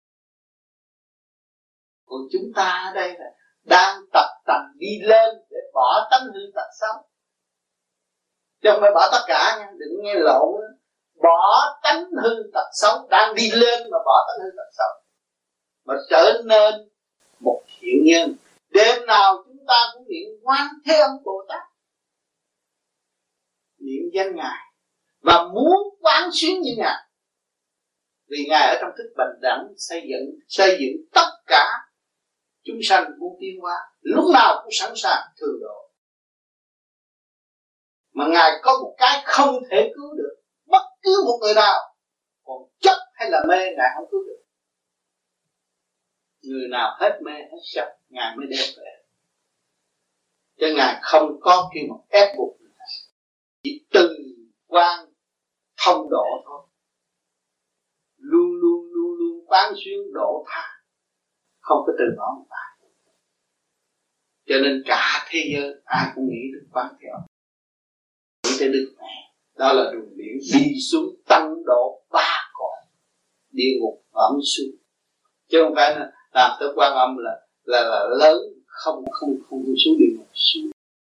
Còn chúng ta ở đây là đang tập tành đi lên để bỏ tánh hư tật xấu, chứ không phải bỏ tất cả nha, đừng nghe lộn. Bỏ tánh hư tật xấu, đang đi lên mà bỏ tánh hư tật xấu, mà trở nên một thiện nhân. Đêm nào chúng ta cũng niệm Quan Thế Âm Bồ Tát, niệm danh Ngài và muốn quán xuyến như Ngài, vì Ngài ở trong thức bình đẳng xây dựng xây dựng tất cả chúng sanh muốn tiến hóa, lúc nào cũng sẵn sàng thường độ. Mà Ngài có một cái không thể cứu được bất cứ một người nào, còn chấp hay là mê Ngài không cứu được. Người nào hết mê hết chấp Ngài mới đem về, chứ Ngài không có kêu một ép buộc người ta, chỉ từ quan thông độ thôi, luôn luôn luôn luôn quán xuyến độ tha, không có từ bỏ một ai. Cho nên cả thế giới ai cũng nghĩ được quán theo, nghĩ tới Đức Mẹ. Đó là đường điển đi xuống tăng độ ba cõi địa ngục ẩm xuống, chứ không phải là làm tới Quan Âm là là là lớn, không không không xuống địa ngục, xuống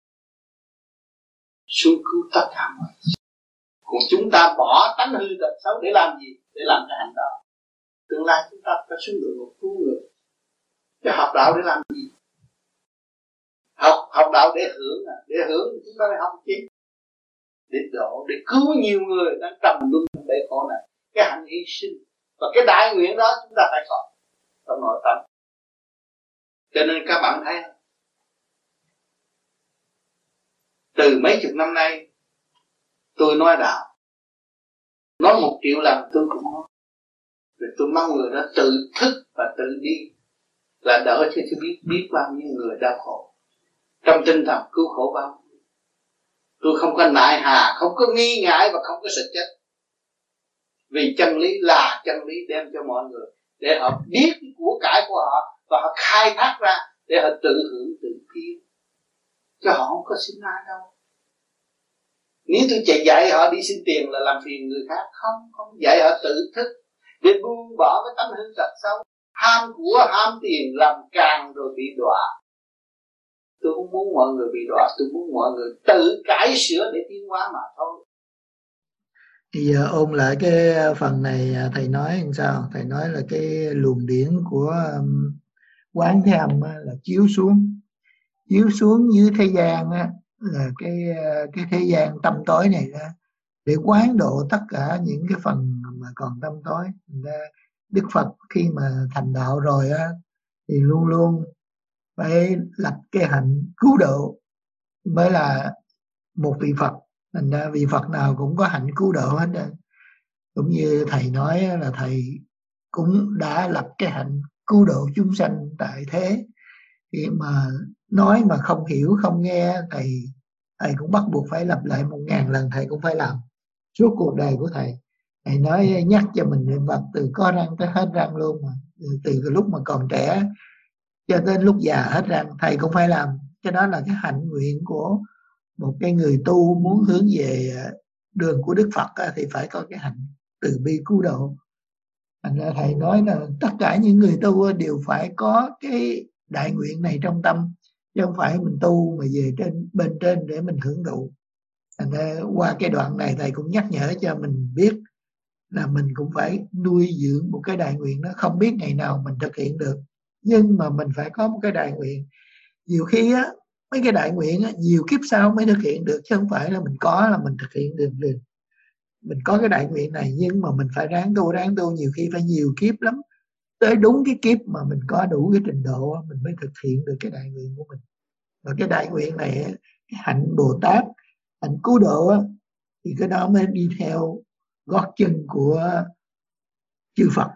xuống cứu tất cả mọi người. Còn chúng ta bỏ tánh hư tật xấu để làm gì? Để làm cái hành đạo. Tương lai chúng ta phải xuống địa ngục cứu người. Chứ học đạo để làm gì? Học học đạo để hưởng à, để hưởng chúng ta phải học chi? Để độ, để cứu nhiều người đang trầm luân trong bể khổ này. Cái hạnh hy sinh và cái đại nguyện đó chúng ta phải có trong nội tâm. Cho nên các bạn thấy, từ mấy chục năm nay tôi nói đạo, nói một triệu lần tôi cũng nói, rồi tôi mong người đó tự thức và tự đi, là đỡ cho tôi biết biết bao nhiêu người đau khổ trong tinh thần cứu khổ bao. Tôi không có nại hà, không có nghi ngại và không có sợ chết, vì chân lý là chân lý đem cho mọi người để họ biết cái của cải của họ và họ khai thác ra để họ tự hưởng tự tiến, chứ họ không có xin ai đâu. Nếu tôi chạy dạy họ đi xin tiền là làm phiền người khác, không, không dạy họ tự thức để buông bỏ cái tánh hư tật xấu, ham của ham tiền làm càng rồi bị đọa. Tôi không muốn mọi người bị đọa, tôi muốn mọi người tự cải sửa để tiến hóa mà thôi. Thì uh, ôn lại cái phần này thầy nói làm sao? Thầy nói là cái luồng điển của um, Quán Thế Âm là chiếu xuống, chiếu xuống dưới thế gian á, là cái cái thế gian tâm tối này ra để quán độ tất cả những cái phần mà còn tâm tối. Đức Phật khi mà thành đạo rồi á thì luôn luôn phải lập cái hạnh cứu độ mới là một vị Phật. Thành ra vị Phật nào cũng có hạnh cứu độ hết trơn. Cũng như thầy nói là thầy cũng đã lập cái hạnh cứu độ chúng sanh tại thế. Khi mà nói mà không hiểu không nghe, thầy thầy cũng bắt buộc phải lặp lại một ngàn lần, thầy cũng phải làm suốt cuộc đời của thầy. Thầy nói nhắc cho mình niệm Phật từ có răng tới hết răng luôn, mà từ cái lúc mà còn trẻ cho đến lúc già hết răng thầy cũng phải làm. Cái đó là cái hạnh nguyện của một cái người tu muốn hướng về đường của Đức Phật thì phải có cái hạnh từ bi cứu độ. Thành ra thầy nói là tất cả những người tu đều phải có cái đại nguyện này trong tâm, chứ không phải mình tu mà về trên bên trên để mình hưởng thụ. Thành ra qua cái đoạn này thầy cũng nhắc nhở cho mình biết là mình cũng phải nuôi dưỡng một cái đại nguyện đó. Không biết ngày nào mình thực hiện được, nhưng mà mình phải có một cái đại nguyện. Nhiều khi á, mấy cái đại nguyện á, nhiều kiếp sau mới thực hiện được, chứ không phải là mình có là mình thực hiện được liền. Mình có cái đại nguyện này nhưng mà mình phải ráng tu, ráng tu nhiều khi phải nhiều kiếp lắm. Tới đúng cái kiếp mà mình có đủ cái trình độ mình mới thực hiện được cái đại nguyện của mình. Và cái đại nguyện này, cái hạnh Bồ Tát, hạnh cứu độ á, thì cái đó mới đi theo gót chân của chư Phật,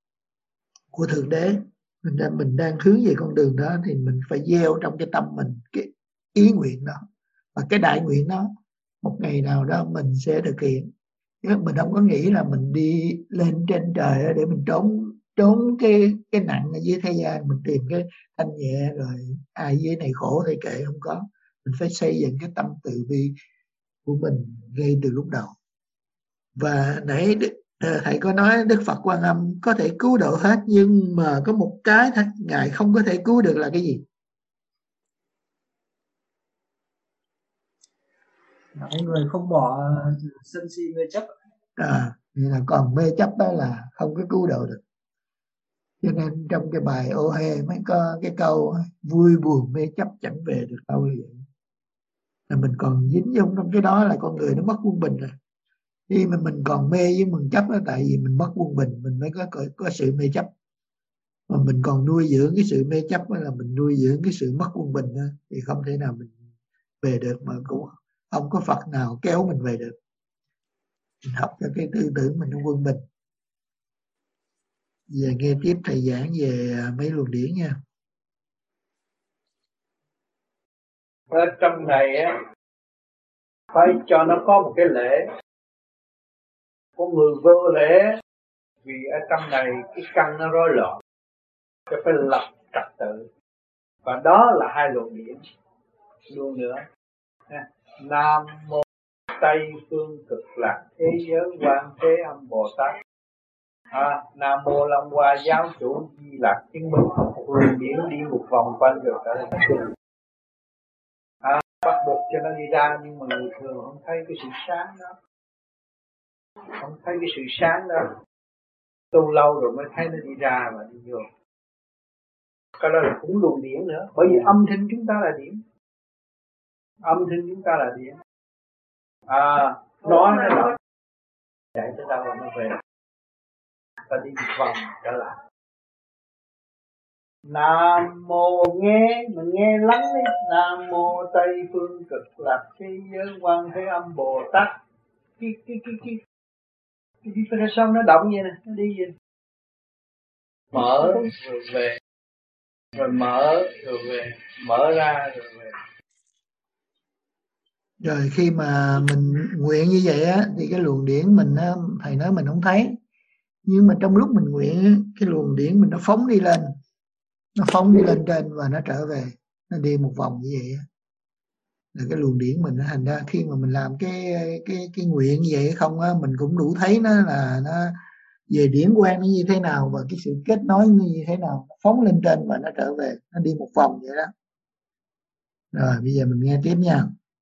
của Thượng Đế. Mình đang, mình đang hướng về con đường đó thì mình phải gieo trong cái tâm mình cái ý nguyện đó. Và cái đại nguyện đó một ngày nào đó mình sẽ thực hiện. Chứ mình không có nghĩ là mình đi lên trên trời để mình trốn trốn cái cái nặng ở dưới thế gian, mình tìm cái thanh nhẹ, rồi ai dưới này khổ thì kệ, không có. Mình phải xây dựng cái tâm từ bi của mình ngay từ lúc đầu. Và nãy thầy có nói Đức Phật Quan Âm có thể cứu độ hết, nhưng mà có một cái Ngài không có thể cứu được là cái gì? Mọi người không bỏ sân si mê chấp. À, là còn mê chấp đó là không có cứu độ được. Cho nên trong cái bài ô hê mới có cái câu vui buồn mê chấp chẳng về được đâu, như vậy là mình còn dính trong trong cái đó, là con người nó mất quân bình rồi. Khi mà mình còn mê với mình chấp đó, tại vì mình mất quân bình, mình mới có, có có sự mê chấp. Mà mình còn nuôi dưỡng cái sự mê chấp đó, là mình nuôi dưỡng cái sự mất quân bình đó, thì không thể nào mình về được, mà cũng không có Phật nào kéo mình về được. Mình học cho cái tư tưởng mình nó quân bình. Giờ nghe tiếp thầy giảng về mấy luồng điển nha. Ở trong này á, phải cho nó có một cái lễ. Có người vô lễ, vì ở trong này cái căn nó rối loạn, cho phải lập trật tự. Và đó là hai luồng điển luôn nữa. Nam mô Tây phương cực lạc thế giới Quan Thế Âm Bồ Tát. À, Nam mô Long Hoa Giáo Chủ Di Lạc chứng minh một luồng điển đi một vòng quanh rồi trở lại trường. À, bắt buộc cho nó đi ra, nhưng mà người thường không thấy cái sự sáng đó, không thấy cái sự sáng đó. Tu lâu rồi mới thấy nó đi ra và đi vô. Cái đó là cũng luồng điển nữa, bởi vì âm thanh chúng ta là điển, âm thanh chúng ta là điển. À, nói nó là chạy tới đâu rồi nó về, ta đi một vòng trở lại. Nam mô, nghe mình nghe lắng đi. Nam mô Tây phương cực lạc thế giới Quan Thế Âm Bồ Tát. Cái cái cái cái cái vibration nó động vậy nè, nó đi vậy. Mở rồi về, rồi mở rồi về, mở ra rồi về. Rồi khi mà mình nguyện như vậy á, thì cái luồng điển mình á, thầy nói mình không thấy, nhưng mà trong lúc mình nguyện, cái luồng điển mình nó phóng đi lên, nó phóng đi lên trên và nó trở về, nó đi một vòng như vậy á. Là cái luồng điển mình nó thành ra khi mà mình làm cái cái cái nguyện như vậy không á, mình cũng đủ thấy nó là nó về điển quan nó như thế nào, và cái sự kết nối như thế nào, nó phóng lên trên và nó trở về, nó đi một vòng vậy đó. Rồi bây giờ mình nghe tiếp nha.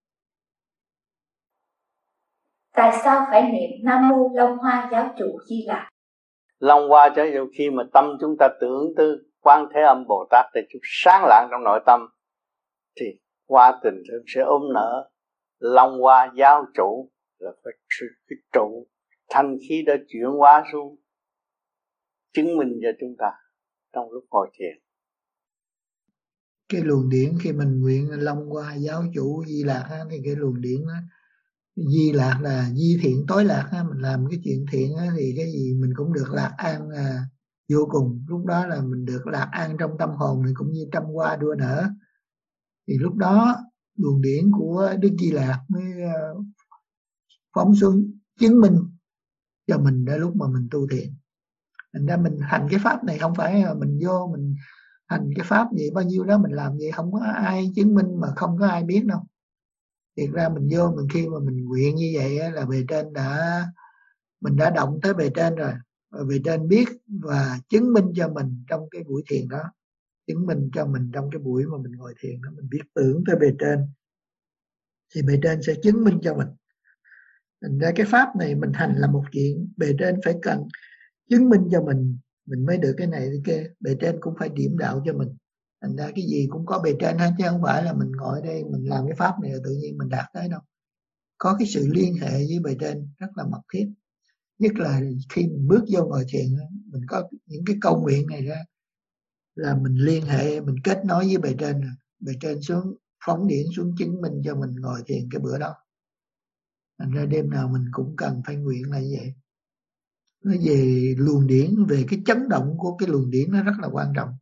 Tại sao phải niệm Nam mô Long Hoa Giáo Chủ Di Lạc? Long Hoa Giáo Chủ, khi mà tâm chúng ta tưởng tư Quan Thế Âm Bồ Tát để chúng sáng lạng trong nội tâm, thì hoa tình thương sẽ ôm nở. Long Hoa Giáo Chủ là phải cái trụ thanh khí đã chuyển hóa xuống, chứng minh cho chúng ta trong lúc ngồi thiền. Cái luồng điển khi mình nguyện Long Hoa Giáo Chủ Di Lạc á, thì cái luồng điển á, Di Lạc là di thiện tối lạc á, mình làm cái chuyện thiện á, thì cái gì mình cũng được lạc an à, vô cùng. Lúc đó là mình được lạc an trong tâm hồn này, cũng như trăm hoa đua nở. Thì lúc đó luồng điển của Đức Di Lạc mới uh, phóng xuống chứng minh cho mình đến lúc mà mình tu thiện. Thành ra mình hành cái pháp này không phải là mình vô mình hành cái pháp gì bao nhiêu đó mình làm gì không có ai chứng minh mà không có ai biết đâu. Thiệt ra mình vô mình khi mà mình nguyện như vậy á, là bề trên đã mình đã động tới bề trên rồi, và bề trên biết và chứng minh cho mình trong cái buổi thiền đó, chứng minh cho mình trong cái buổi mà mình ngồi thiền đó, mình biết tưởng tới bề trên thì bề trên sẽ chứng minh cho mình. Thành ra cái pháp này mình hành là một chuyện, bề trên phải cần chứng minh cho mình mình mới được cái này cái kia, bề trên cũng phải điểm đạo cho mình. Thành ra cái gì cũng có bề trên hết, chứ không phải là mình ngồi đây mình làm cái pháp này là tự nhiên mình đạt tới đâu. Có cái sự liên hệ với bề trên rất là mật thiết. Nhất là khi mình bước vô ngồi thiền, mình có những cái câu nguyện này ra là mình liên hệ, mình kết nối với bề trên rồi. Bề trên xuống phóng điển xuống chứng minh cho mình ngồi thiền cái bữa đó. Thành ra đêm nào mình cũng cần phải nguyện là như vậy. Nó về luồng điển, về cái chấn động của cái luồng điển nó rất là quan trọng.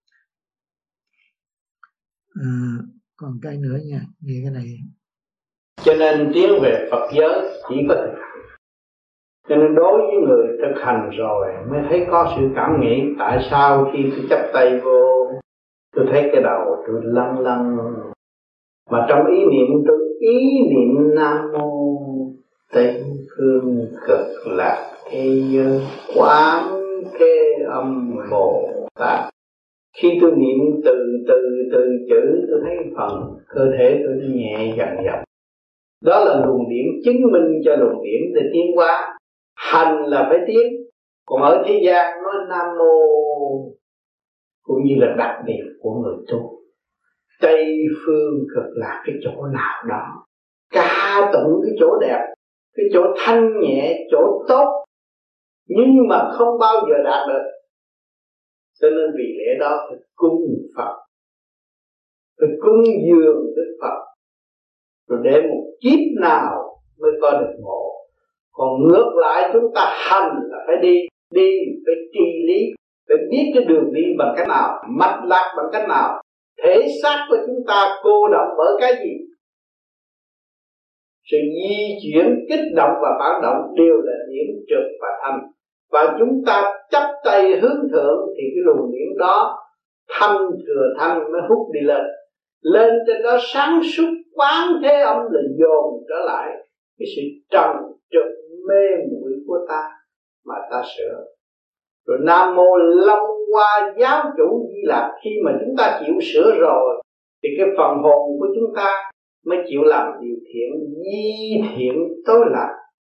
À, còn cái nữa nha, nghe cái này. Cho nên tiến về Phật giới chỉ có Cho nên đối với người thực hành rồi mới thấy có sự cảm nghĩ. Tại sao khi tôi chắp tay vô, tôi thấy cái đầu tôi lăn lăn, mà trong ý niệm tôi ý niệm Nam Mô Tây Phương Cực Lạc Thế Giới Quán Thế Âm Bồ Tát. Khi tôi niệm từ từ từ chữ, tôi thấy phần cơ thể tôi nhẹ dần dần. Đó là luồng điển chứng minh cho luồng điển để tiến hóa. Hành là phải tiến. Còn ở thế gian nói Nam Mô cũng như là đặc biệt của người tu. Tây Phương Cực Lạc cái chỗ nào đó, ca tụng cái chỗ đẹp, cái chỗ thanh nhẹ, chỗ tốt, nhưng mà không bao giờ đạt được. Cho nên vì lẽ đó phải cung Phật, phải cúng dường Đức Phật, rồi để một kiếp nào mới có được ngộ. Còn ngược lại chúng ta hành là phải đi, đi phải trì lý, phải biết cái đường đi bằng cách nào, mạch lạc bằng cách nào. Thể xác của chúng ta cô động bởi cái gì? Sự di chuyển, kích động và phản động đều là điển trực và thanh. Và chúng ta chắp tay hướng thượng thì cái luồng điển đó thanh thừa thanh mới hút đi lên. Lên trên đó sáng suốt quán thế âm là dồn trở lại cái sự trần trực mê muội của ta mà ta sửa. Rồi Nam Mô Long Hoa Giáo Chủ Di Lạc, khi mà chúng ta chịu sửa rồi thì cái phần hồn của chúng ta mới chịu làm điều thiện, di thiện tối lạc,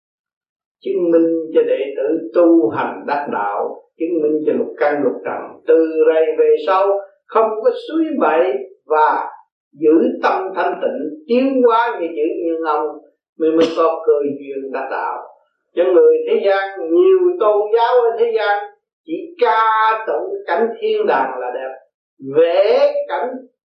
chứng minh cho đệ tử tu hành đắc đạo, chứng minh cho lục căn lục trần từ đây về sau không có suối bậy và giữ tâm thanh tịnh, tiến hóa như chữ Nhân Ông mới mới có cơ duyên đắc đạo. Cho người thế gian, nhiều tôn giáo ở thế gian chỉ ca tụng cảnh thiên đàng là đẹp, vẽ cảnh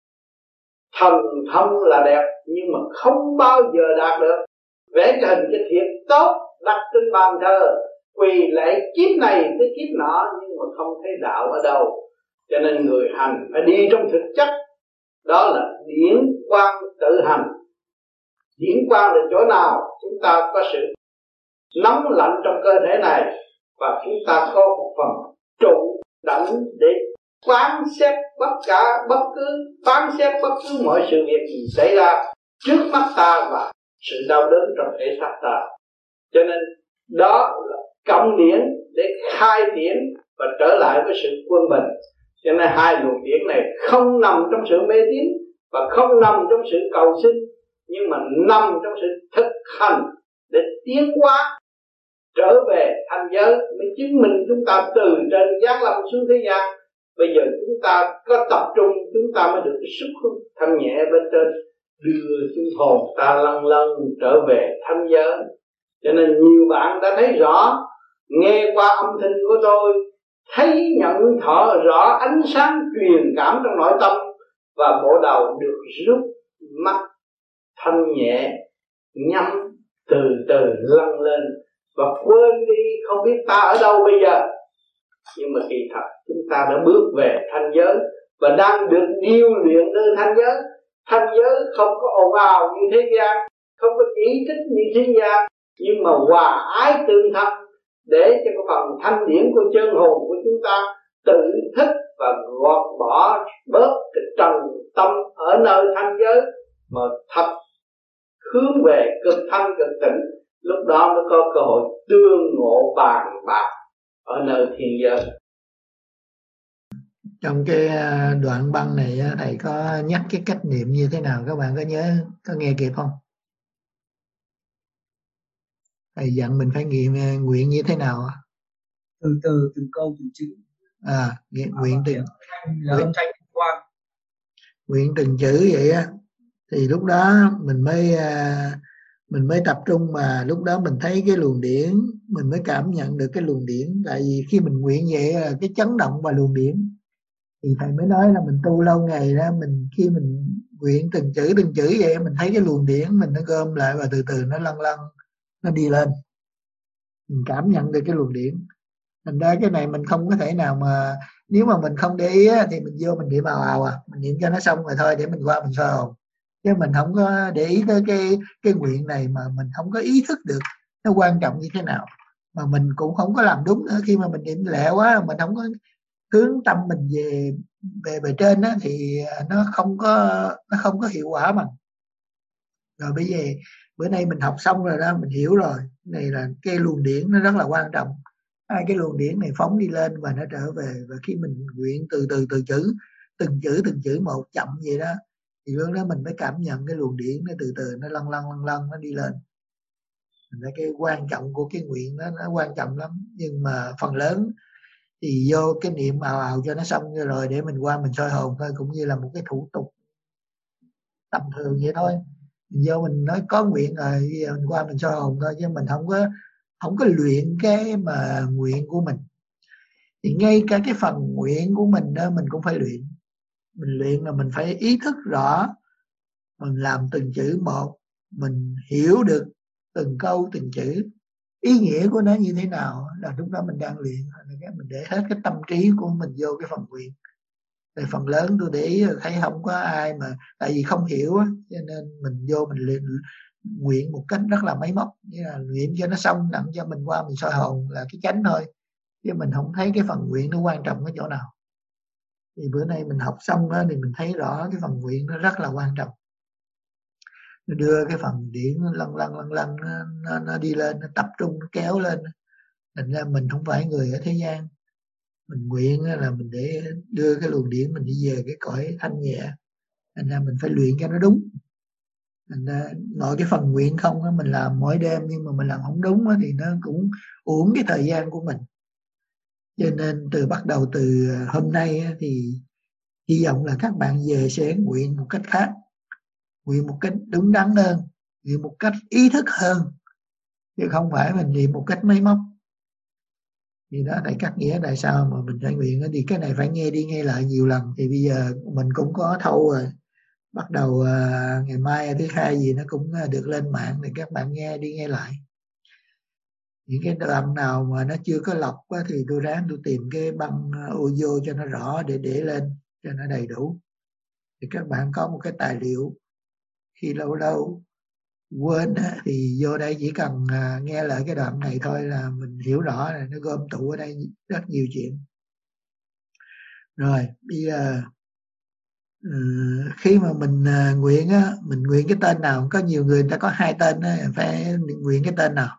thần thông là đẹp, nhưng mà không bao giờ đạt được. Vẽ cái hình cái thiệt tốt đặt trên bàn thờ, quỳ lạy kiếp này tới kiếp nọ, nhưng mà không thấy đạo ở đâu. Cho nên người hành phải đi trong thực chất. Đó là điển quang tự hành. Điển quang là chỗ nào? Chúng ta có sự nóng lạnh trong cơ thể này, và chúng ta có một phần trụ đảnh để quán xét bất cả bất cứ phán xét bất cứ mọi sự việc gì xảy ra trước mắt ta và sự đau đớn trong thể xác ta. Cho nên đó là cộng điển để khai điển và trở lại với sự quân bình. Cho nên hai luồng điển này không nằm trong sự mê tín và không nằm trong sự cầu xin, nhưng mà nằm trong sự thực hành để tiến hóa trở về thanh giới, mới chứng minh chúng ta từ trên giáng lâm xuống thế gian. Bây giờ chúng ta có tập trung, chúng ta mới được cái sức hút thanh nhẹ bên trên, đưa chúng hồn ta lăn lăn trở về thanh giới. Cho nên nhiều bạn đã thấy rõ, nghe qua âm thanh của tôi, thấy nhận thọ rõ ánh sáng truyền cảm trong nội tâm, và bộ đầu được rút, mắt thanh nhẹ nhắm từ từ lăn lên, và quên đi không biết ta ở đâu bây giờ. Nhưng mà kỳ thật chúng ta đã bước về thanh giới và đang được điêu luyện nơi thanh giới. Thanh giới không có ồn ào như thế gian, không có chỉ trích như thế gian, nhưng mà hòa ái tương thân, để cho cái phần thanh điển của chân hồn của chúng ta tự thức và gọt bỏ bớt cái trần tâm ở nơi thanh giới, mà thật hướng về cực thanh cực tịnh. Lúc đó mới có cơ hội tương ngộ bàn bạc ở nơi thiên giới. Trong cái đoạn băng này thầy có nhắc cái cách niệm như thế nào, các bạn có nhớ, có nghe kịp không? Thầy dặn mình phải nguyện nguyện như thế nào? Từ từ, từng câu từng chữ. À, nguyện, nguyện từng là âm thanh quang. Nguyện từng chữ vậy á, thì lúc đó mình mới mình mới tập trung, mà lúc đó mình thấy cái luồng điển, mình mới cảm nhận được cái luồng điển. Tại vì khi mình nguyện vậy là cái chấn động và luồng điển, thì thầy mới nói là mình tu lâu ngày đó, mình khi mình nguyện từng chữ từng chữ vậy, mình thấy cái luồng điển mình nó gom lại và từ từ nó lăn lăn, nó đi lên, mình cảm nhận được cái luồng điển. Thành ra cái này mình không có thể nào mà, nếu mà mình không để ý á, thì mình vô mình niệm ào ào à, mình niệm cho nó xong rồi thôi để mình qua mình soi hồn, chứ mình không có để ý tới cái cái nguyện này, mà mình không có ý thức được nó quan trọng như thế nào. mà mình cũng không có làm đúng nữa. Khi mà mình niệm lẹ quá, mình không có hướng tâm mình về về bề trên đó, thì nó không có nó không có hiệu quả mà. Rồi bây giờ bữa nay mình học xong rồi đó, mình hiểu rồi, này là cái luồng điển nó rất là quan trọng. Hai cái luồng điển này phóng đi lên và nó trở về, và khi mình nguyện từ từ từ chữ, từng chữ từng chữ một chậm vậy đó, thì lúc đó mình mới cảm nhận cái luồng điển nó từ từ nó lăn lăn lăn lăn nó đi lên. Nên cái quan trọng của cái nguyện đó nó quan trọng lắm, nhưng mà phần lớn thì vô cái niệm ào ào cho nó xong rồi để mình qua mình soi hồn thôi, cũng như là một cái thủ tục tầm thường vậy thôi. Mình vô mình nói có nguyện rồi, mình qua mình soi hồn thôi, chứ mình không có không có luyện cái mà nguyện của mình. Thì ngay cả cái phần nguyện của mình đó mình cũng phải luyện. Mình luyện là mình phải ý thức rõ, mình làm từng chữ một, mình hiểu được từng câu từng chữ, ý nghĩa của nó như thế nào, là lúc đó mình đang luyện. Mình để hết cái tâm trí của mình vô cái phần nguyện. Thì phần lớn tôi để ý thấy không có ai mà, tại vì không hiểu á, cho nên mình vô mình luyện nguyện một cách rất là máy móc, như là luyện cho nó xong đặng cho mình qua mình soi hồn là cái chánh thôi, chứ mình không thấy cái phần nguyện nó quan trọng ở chỗ nào. Thì bữa nay mình học xong đó, thì mình thấy rõ cái phần nguyện nó rất là quan trọng. Nó đưa cái phần điển nó lăn lăn lăn lăn nó, nó, nó đi lên, nó tập trung, nó kéo lên. Thành ra mình không phải người ở thế gian. Mình nguyện là mình để đưa cái luồng điển mình đi về cái cõi thanh nhẹ. Thành ra mình phải luyện cho nó đúng. Thành ra nội cái phần nguyện không đó, mình làm mỗi đêm nhưng mà mình làm không đúng đó, thì nó cũng uổng cái thời gian của mình. Cho nên từ bắt đầu từ hôm nay thì hy vọng là các bạn về sẽ nguyện một cách khác, nguyện một cách đúng đắn hơn, nguyện một cách ý thức hơn, chứ không phải mình niệm một cách máy móc. Thì đó là các nghĩa tại sao mà mình phải nguyện. Thì cái này phải nghe đi nghe lại nhiều lần. Thì bây giờ mình cũng có thâu rồi, bắt đầu uh, ngày mai thứ hai gì nó cũng được lên mạng, thì các bạn nghe đi nghe lại. Những cái đoạn nào mà nó chưa có lọc quá, thì tôi ráng tôi tìm cái băng audio cho nó rõ để để lên cho nó đầy đủ. Thì các bạn có một cái tài liệu, khi lâu lâu quên thì vô đây chỉ cần nghe lại cái đoạn này thôi là mình hiểu rõ là nó gom tụ ở đây rất nhiều chuyện. Rồi bây giờ khi mà mình nguyện á, mình nguyện cái tên nào? Có nhiều người, người ta có hai tên á, phải nguyện cái tên nào?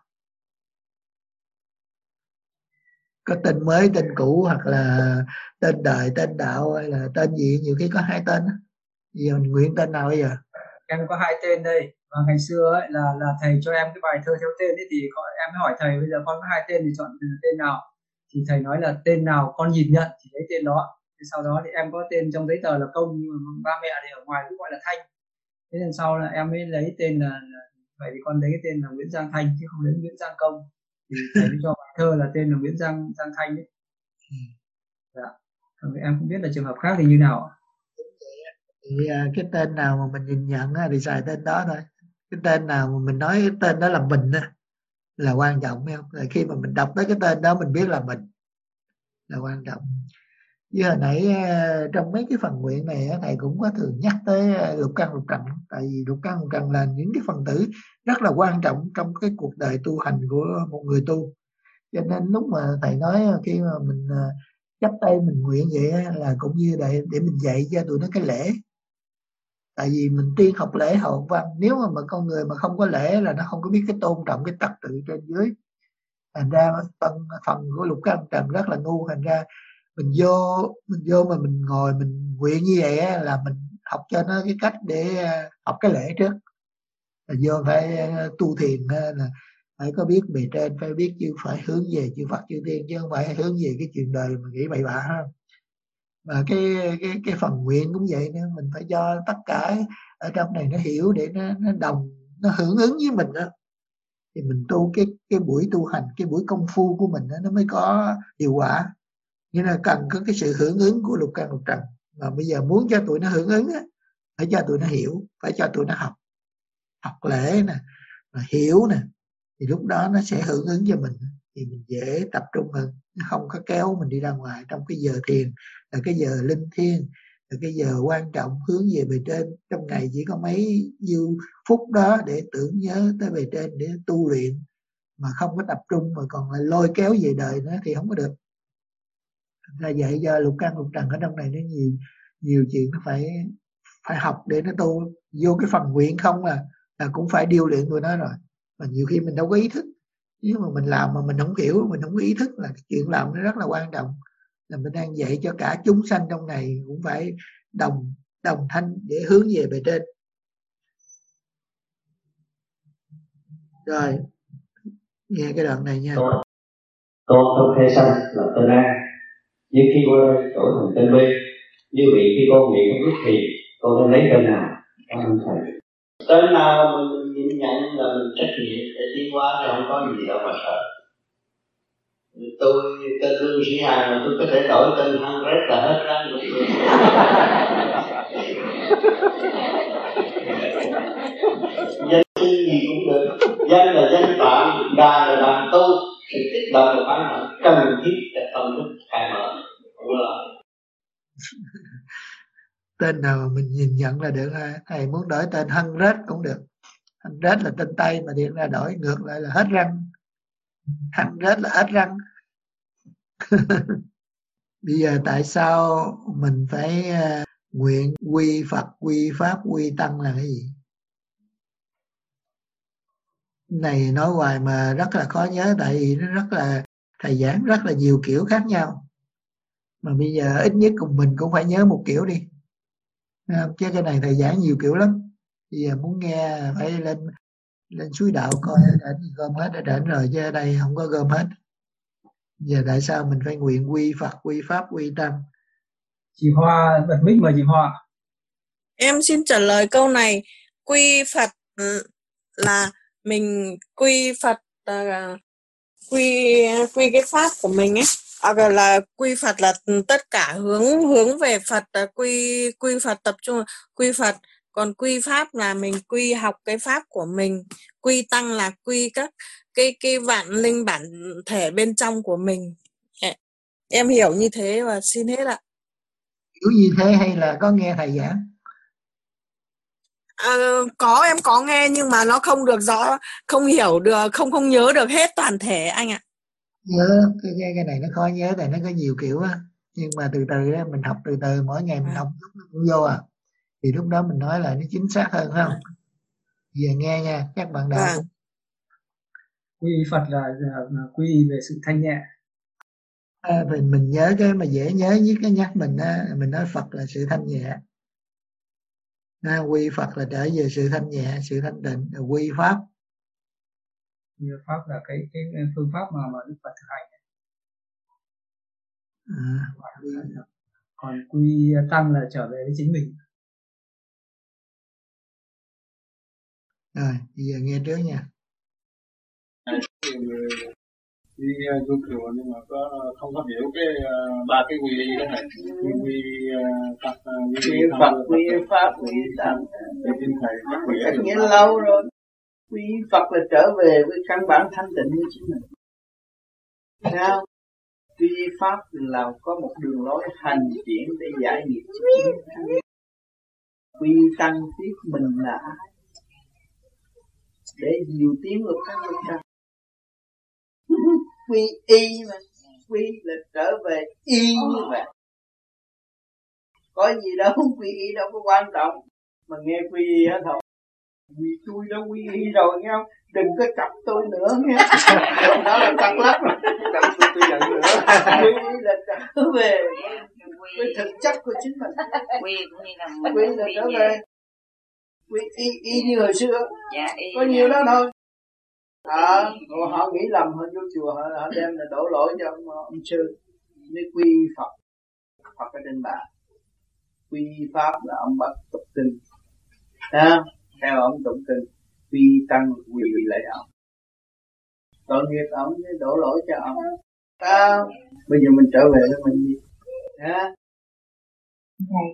Có tên mới, tên cũ, hoặc là tên đời, tên đạo, hay là tên gì? Nhiều khi có hai tên á. Giờ mình nguyện tên nào bây giờ? Em có hai tên đây. Và ngày xưa ấy, là là thầy cho em cái bài thơ theo tên ấy, thì em mới hỏi thầy bây giờ con có hai tên thì chọn tên nào? Thì thầy nói là tên nào con nhìn nhận thì lấy tên đó. Thì sau đó thì em có tên trong giấy tờ là Công, nhưng mà ba mẹ thì ở ngoài cũng gọi là Thanh. Thế nên sau là em mới lấy tên là, là vậy thì con lấy cái tên là Nguyễn Giang Thanh chứ không lấy Nguyễn Giang Công. Thì thầy mới cho bài thơ là tên là Nguyễn Giang Giang Thanh ấy. Dạ. Em không biết là trường hợp khác thì như nào. Thì cái tên nào mà mình nhìn nhận thì xài tên đó thôi. Cái tên nào mà mình nói cái tên đó là mình là quan trọng, phải không? Là khi mà mình đọc tới cái tên đó mình biết là mình là quan trọng. Như hồi nãy trong mấy cái phần nguyện này thầy cũng có thường nhắc tới lục căn lục trần, tại vì lục căn lục trần là những cái phần tử rất là quan trọng trong cái cuộc đời tu hành của một người tu. Cho nên lúc mà thầy nói khi mà mình chắp tay mình nguyện vậy là cũng như để để mình dạy cho tụi nó cái lễ. Tại vì mình tiên học lễ học văn, nếu mà, mà con người mà không có lễ là nó không có biết cái tôn trọng cái trật tự trên dưới. Thành ra phần, phần của lục căn lục trần rất là ngu. Thành ra mình vô mình vô mà mình ngồi mình nguyện như vậy á, là mình học cho nó cái cách để học cái lễ trước. Là vô phải tu thiền là phải có biết bề trên, phải biết chứ phải hướng về chư Phật chư Tiên, chứ không phải hướng về cái chuyện đời mà nghĩ bậy bạ ha. Và cái cái cái phần nguyện cũng vậy nữa, mình phải cho tất cả ở trong này nó hiểu để nó nó đồng, nó hưởng ứng với mình đó. Thì mình tu cái cái buổi tu hành, cái buổi công phu của mình đó, nó mới có hiệu quả. Như là cần có cái sự hưởng ứng của lục căn lục trần. Mà bây giờ muốn cho tụi nó hưởng ứng á, phải cho tụi nó hiểu, phải cho tụi nó học học lễ nè, hiểu nè, thì lúc đó nó sẽ hưởng ứng cho mình, thì mình dễ tập trung hơn. Nó không có kéo mình đi ra ngoài trong cái giờ thiền, là cái giờ linh thiêng, là cái giờ quan trọng hướng về bề trên. Trong ngày chỉ có mấy nhiêu phút đó để tưởng nhớ tới bề trên, để tu luyện, mà không có tập trung mà còn lại lôi kéo về đời nữa thì không có được. Ra dạy cho lục căn lục trần ở trong này nó nhiều nhiều chuyện nó phải phải học để nó tu. Vô cái phần nguyện không là là cũng phải điêu luyện tụi nó rồi, mà nhiều khi mình đâu có ý thức. Nếu mà mình làm mà mình không hiểu, mình không có ý thức là cái chuyện làm nó rất là quan trọng, là mình đang dạy cho cả chúng sanh trong này cũng phải đồng đồng thanh để hướng về bề trên. Rồi nghe cái đoạn này nha. Con trong khe xanh là tên A, nhưng khi qua đây đổi thành tên B. Như vậy khi con nguyện không biết thì con nên lấy tên nào? Cảm ơn thầy. Tên nào mình nhìn nhận là mình trách nhiệm để tiến hóa, thì không có gì đâu mà sợ. Tôi tên Lương Sĩ Hằng mà tôi có thể đổi tên Hằng Rét là hết răng của tôi. Danh gì cũng được, danh là danh phạm, đàn là đàn tu. Sự kích động và phản động cần thiết để tâm thức khai mở. Tên nào mà mình nhìn nhận là được. Thầy muốn đổi tên Hân Rết cũng được. Hân Rết là tên Tây mà điện ra đổi ngược lại là hết răng. Hân Rết là hết răng. Bây giờ tại sao mình phải nguyện quy Phật, quy Pháp, quy Tăng là cái gì? Này nói hoài mà rất là khó nhớ, tại vì nó rất là thầy giảng rất là nhiều kiểu khác nhau, mà bây giờ ít nhất cùng mình cũng phải nhớ một kiểu đi, chứ cái này thầy giảng nhiều kiểu lắm. Bây giờ muốn nghe phải lên lên suối đạo coi đã gom hết đã đến rồi, chứ ở đây không có gom hết. Giờ tại sao mình phải nguyện quy Phật, quy Pháp, quy Tăng? Chị Hoa bật mic mời chị Hoa. Em xin trả lời câu này. Quy Phật là mình quy Phật, uh, quy quy cái pháp của mình ấy, à, là quy Phật là tất cả hướng hướng về Phật, quy quy Phật tập trung quy Phật. Còn quy Pháp là mình quy học cái pháp của mình. Quy Tăng là quy các cái cái vạn linh bản thể bên trong của mình. Em hiểu như thế và xin hết ạ. Hiểu như thế hay là có nghe thầy giảng? À, có, em có nghe nhưng mà nó không được rõ, không hiểu được, không không nhớ được hết toàn thể anh ạ. Nhớ cái, cái cái này nó khó nhớ, tại nó có nhiều kiểu á, nhưng mà từ từ đó mình học từ từ, mỗi ngày mình học lúc nó cũng vô à, thì lúc đó mình nói là nó chính xác hơn, phải không? Giờ nghe nha các bạn đạo. À. Quy Phật là, là, là quy về sự thanh nhẹ. À, mình mình nhớ cái mà dễ nhớ nhất cái nhắc mình á, mình nói Phật là sự thanh nhẹ. À, quy Phật là trở về sự thanh nhẹ, sự thanh tịnh. Quy Pháp, quy Pháp là cái cái phương pháp mà mà Đức Phật thực hành. À, quy... còn quy Tăng là trở về với chính mình. Rồi bây giờ nghe trước nha. Đi vô chùa nhưng mà có không có hiểu cái ba uh, cái quy y đó này, quy quy Phật, quy Phật, quy Pháp, quy Tăng. Thì thầy chắc nghĩa lâu rồi. Quy Phật là trở về với căn bản thanh tịnh của chính mình. Sao? Quy Pháp là có một đường lối hành triển để giải nghiệp cho chính mình. Quy Tăng biết mình là ai để nhiều tiếng luật căn luật trần. Quy y mà, quy là trở về y như vậy. Có gì đâu, quy y đâu có quan trọng. Mà nghe quy y hết thôi. Vì tôi đã quy y rồi nghe không? Đừng có chọc tôi nữa nghe. Đó là tắc lắc rồi. Chọc tôi tôi giận nữa. Quy y là trở về với thực chất của chính mình. Quy là trở về. Quy y, y như hồi xưa. Có nhiều đó thôi. À, họ nghĩ lầm, họ vô chùa họ, họ đem là đổ lỗi cho ông, ông sư. Nếu quy Phật, Phật ở trên bà. Quy Pháp là ông bắt tụng kinh. À, theo ông tụng kinh. Quy Tăng quy lại ông. Tội nghiệp ông đổ lỗi cho ông. À, bây giờ mình trở về với mình đi. À. Thầy,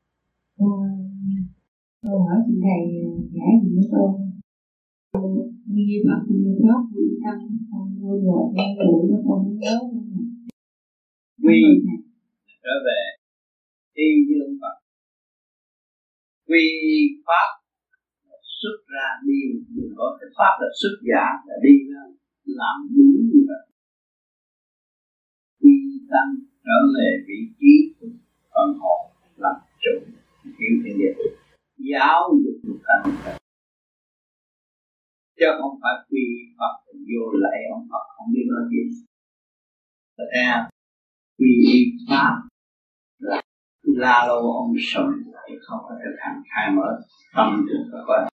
tôi hỏi chị thầy giải gì với tôi. Quy Phật, quy Pháp, quy Tăng, con vui rồi, con vui nó con nhớ. Quy trở về y dương Phật. Quy Pháp xuất ra đi, đừng có cái Pháp là xuất giả là đi ra. làm đúng như vậy, quy tăng trở về vị trí của phần hồn làm chủ hiểu thiên địa, giáo dục lục căn lục trần, chứ không phải quy Phật vô lạy ông Phật không biết nói gì. Thế quy pháp là la lô ông sùng thì không có thực hành khai mở tâm của các bạn.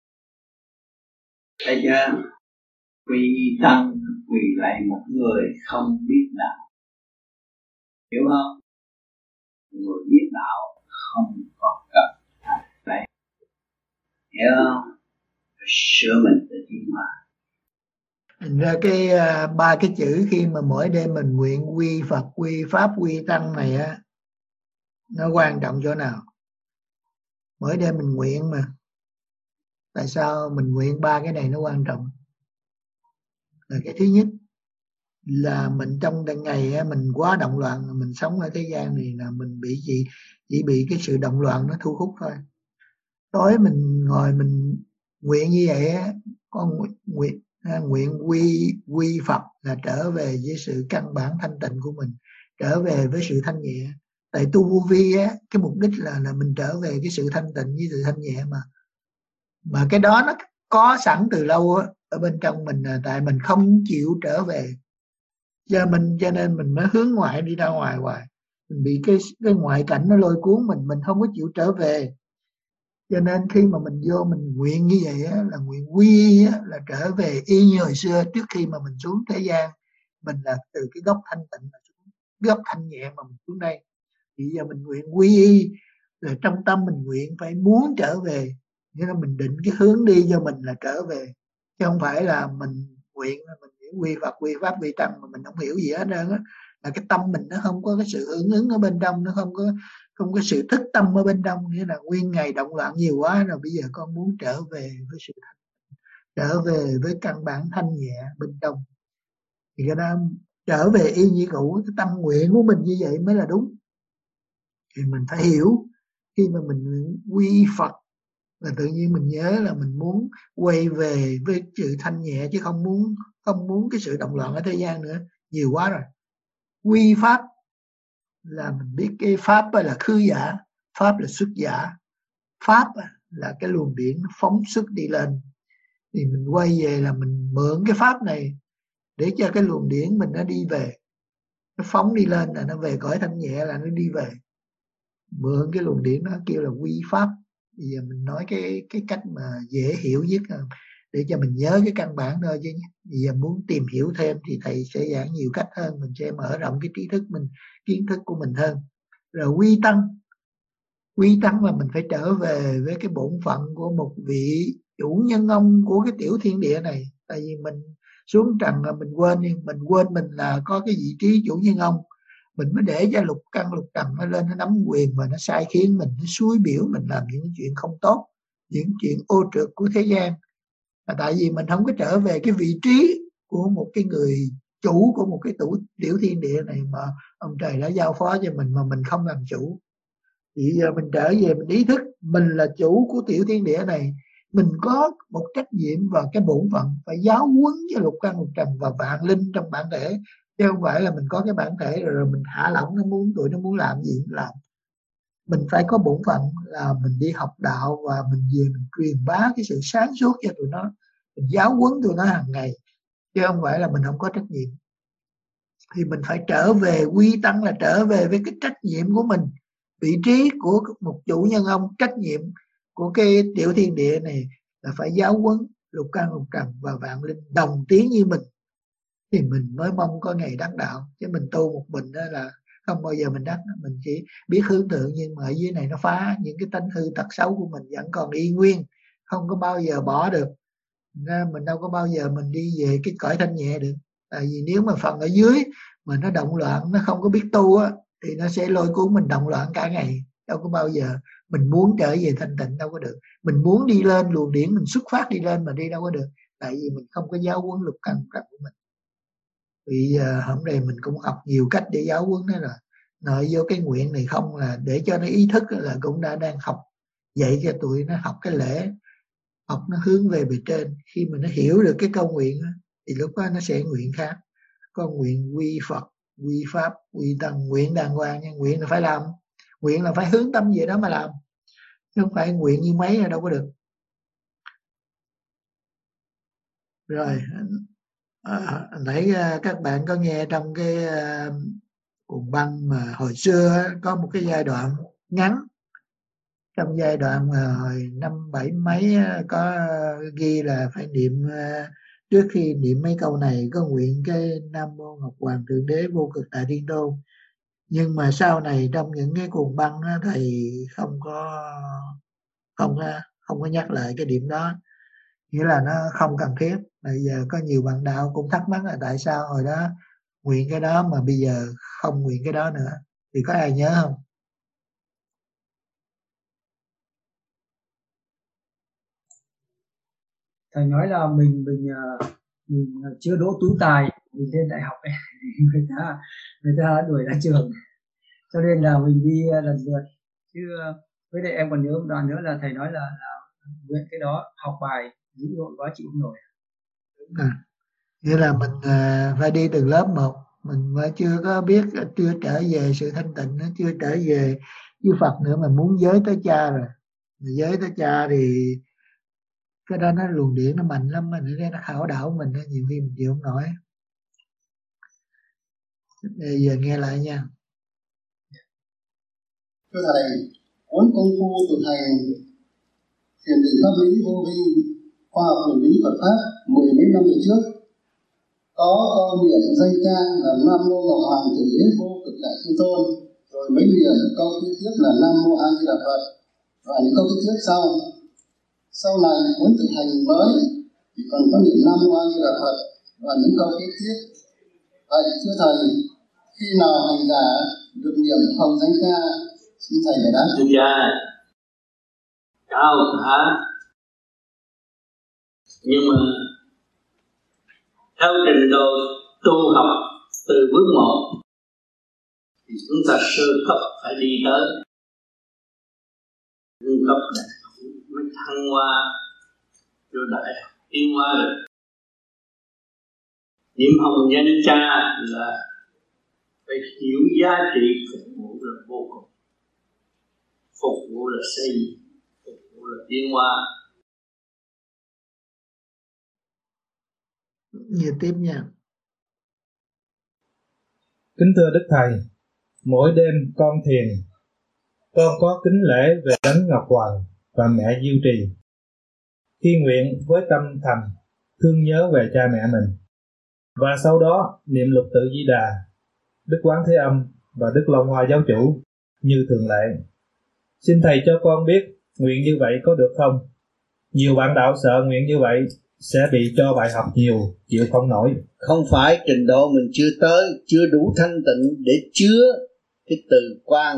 Thấy chưa? Quy tăng quỳ lại một người không biết đạo, hiểu không? Người biết đạo không có cần phải hiểu không? Phải sửa mình để tiến hóa. Thành ra cái uh, ba cái chữ khi mà mỗi đêm mình nguyện quy Phật, quy Pháp, quy Tăng này á, nó quan trọng chỗ nào? Mỗi đêm mình nguyện mà. Tại sao mình nguyện ba cái này nó quan trọng? Là cái thứ nhất là mình trong ngày á, mình quá động loạn, mình sống ở thế gian này là mình bị gì? Chỉ bị cái sự động loạn nó thu hút thôi. Tối mình ngồi mình nguyện như vậy á, con nguyện nguyện quy quy Phật là trở về với sự căn bản thanh tịnh của mình, trở về với sự thanh nhẹ. Tại tu vô vi á, cái mục đích là là mình trở về cái sự thanh tịnh với sự thanh nhẹ mà. Mà cái đó nó có sẵn từ lâu á, ở bên trong mình là tại mình không chịu trở về. Cho mình cho nên mình mới hướng ngoại đi ra ngoài hoài. Mình bị cái cái ngoại cảnh nó lôi cuốn mình, mình không có chịu trở về. Cho nên khi mà mình vô mình nguyện như vậy á, là nguyện quy á, là trở về y như hồi xưa trước khi mà mình xuống thế gian. Mình là từ cái gốc thanh tịnh, gốc thanh nhẹ mà mình xuống đây. Thì giờ mình nguyện quy y là trong tâm mình nguyện phải muốn trở về. Nghĩa là mình định cái hướng đi cho mình là trở về. Chứ không phải là mình nguyện là mình quy Phật, quy Pháp, quy Tăng mà mình không hiểu gì hết trơn á. Là cái tâm mình nó không có cái sự hưởng ứng ở bên trong, nó không có không có sự thức tâm ở bên trong, nghĩa là nguyên ngày động loạn nhiều quá rồi, bây giờ con muốn trở về với sự thanh, trở về với căn bản thanh nhẹ bên trong. Thì cái đó trở về y như cũ, cái tâm nguyện của mình như vậy mới là đúng. Thì mình phải hiểu khi mà mình quy Phật là tự nhiên mình nhớ là mình muốn quay về với sự thanh nhẹ, chứ không muốn không muốn cái sự động loạn ở thế gian nữa, nhiều quá rồi. Quy Pháp là mình biết cái Pháp là khứ giả, Pháp là xuất giả, Pháp là cái luồng điển phóng xuất đi lên. Thì mình quay về là mình mượn cái Pháp này để cho cái luồng điển mình nó đi về, nó phóng đi lên là nó về cõi thanh nhẹ, là nó đi về. Mượn cái luồng điển nó kêu là quy Pháp. Bây giờ mình nói cái cái cách mà dễ hiểu nhất để cho mình nhớ cái căn bản thôi, chứ bây giờ muốn tìm hiểu thêm thì thầy sẽ giảng nhiều cách hơn, mình sẽ mở rộng cái trí thức mình, kiến thức của mình hơn. Rồi quy tăng, quy tăng là mình phải trở về với cái bổn phận của một vị chủ nhân ông của cái tiểu thiên địa này. Tại vì mình xuống trần là mình quên đi, mình quên mình là có cái vị trí chủ nhân ông, mình mới để cho lục căn lục trần nó lên, nó nắm quyền và nó sai khiến mình, nó xúi biểu mình làm những chuyện không tốt, những chuyện ô trượt của thế gian. Là tại vì mình không có trở về cái vị trí của một cái người chủ của một cái tủ tiểu thiên địa này mà ông trời đã giao phó cho mình mà mình không làm chủ. Thì giờ mình trở về mình ý thức mình là chủ của tiểu thiên địa này, mình có một trách nhiệm và cái bổn phận phải giáo huấn cho lục căn lục trần và vạn linh trong bản thể, chứ không phải là mình có cái bản thể rồi, rồi mình thả lỏng, nó muốn tụi nó muốn làm gì cũng làm. Mình phải có bổn phận là mình đi học đạo và mình về mình truyền bá cái sự sáng suốt cho tụi nó, mình giáo huấn tụi nó hàng ngày, chứ không phải là mình không có trách nhiệm. Thì mình phải trở về quy tăng là trở về với cái trách nhiệm của mình, vị trí của một chủ nhân ông, trách nhiệm của cái tiểu thiên địa này là phải giáo huấn lục căn lục trần và vạn linh đồng tiếng như mình, thì mình mới mong có ngày đắc đạo. Chứ mình tu một mình đó là không bao giờ mình đắc. Mình chỉ biết hướng thượng, nhưng mà ở dưới này nó phá những cái tánh hư tật xấu của mình vẫn còn y nguyên, không có bao giờ bỏ được. Nên mình đâu có bao giờ mình đi về cái cõi thanh nhẹ được. Tại vì nếu mà phần ở dưới mà nó động loạn, nó không có biết tu á, thì nó sẽ lôi cuốn mình động loạn cả ngày. Đâu có bao giờ mình muốn trở về thanh tịnh, đâu có được. Mình muốn đi lên luồng điển, mình xuất phát đi lên mà đi đâu có được. Tại vì mình không có giáo huấn lục căn lục trần của mình. Vì uh, hôm nay mình cũng học nhiều cách để giáo huấn đó, là nội vô cái nguyện này không là để cho nó ý thức là cũng đã đang học, dạy cho tụi nó học cái lễ, học nó hướng về bề trên. Khi mà nó hiểu được cái câu nguyện đó, thì lúc đó nó sẽ nguyện khác. Có nguyện quy Phật, quy Pháp, quy Tăng, nguyện đàng hoàng, nhưng nguyện là phải làm, nguyện là phải hướng tâm về đó mà làm, chứ không phải nguyện như mấy là đâu có được. Rồi à, nãy các bạn có nghe trong cái uh, cuồng băng mà hồi xưa có một cái giai đoạn ngắn, trong giai đoạn mà hồi năm bảy mấy có ghi là phải niệm uh, trước khi niệm mấy câu này có nguyện cái Nam Mô Ngọc Hoàng Thượng Đế Vô Cực Đại Thiên Tôn. Nhưng mà sau này trong những cái cuồng băng đó, thầy không có không có không có nhắc lại cái điểm đó, nghĩa là nó không cần thiết. Bây giờ có nhiều bạn đạo cũng thắc mắc là tại sao hồi đó nguyện cái đó mà bây giờ không nguyện cái đó nữa, thì có ai nhớ không? Thầy nói là mình mình mình chưa đỗ tú tài, mình lên đại học ấy, người ta người ta đã đuổi ra trường, cho nên là mình đi lần lượt. Chứ với lại em còn nhớ một đoạn nữa là thầy nói là, là nguyện cái đó học bài dữ dội quá chịu không nổi. À, nghĩa là mình uh, phải đi từ lớp một, mình mới chưa có biết, chưa trở về sự thanh tịnh, nó chưa trở về với Phật nữa, mà muốn giới tới cha rồi. Mà giới tới cha thì cái đó nó luồng điển nó mạnh lắm, mình nó khảo đảo mình, nhiều khi mình chịu không nổi. Bây giờ nghe lại nha. Thưa thầy, cuốn công phu thực hành thiền định pháp lý vô vi, khoa học nguyên lý Phật pháp mười mấy năm về trước có câu niệm danh ca là Nam Mô Ngọc Hoàng Thượng Đế Vô Cực Đại Thiên Tôn, rồi mấy niệm câu kế tiếp là Nam Mô A Di Đà Phật, và những câu kế tiếp sau. Sau này muốn thực hành mới thì còn có niệm Nam Mô A Di Đà Phật và những câu kế tiếp. Vậy thưa thầy, khi nào hành giả được niệm hồng danh ca? Xin thầy giải đáp. Danh ca cao cả, nhưng mà theo trình độ tu học từ bước một thì chúng ta sơ cấp phải đi tới trung cấp đại học mới thăng hoa cho đại học tiến hóa được. Niệm hồng danh cha là phải hiểu giá trị phục vụ là vô cùng, phục vụ là xây dựng, phục vụ là tiến hóa. Nhiều tiếp nha. Kính thưa Đức Thầy, mỗi đêm con thiền, con có kính lễ về Đấng Ngọc Hoàng và mẹ Diệu Trì. Khi nguyện với tâm thành thương nhớ về cha mẹ mình, và sau đó niệm lục tự Di Đà, Đức Quán Thế Âm và Đức Long Hoa Giáo Chủ như thường lệ. Xin Thầy cho con biết nguyện như vậy có được không? Nhiều bạn đạo sợ nguyện như vậy sẽ bị cho bài học nhiều, chịu không nổi. Không phải trình độ mình chưa tới, chưa đủ thanh tịnh để chứa cái từ quan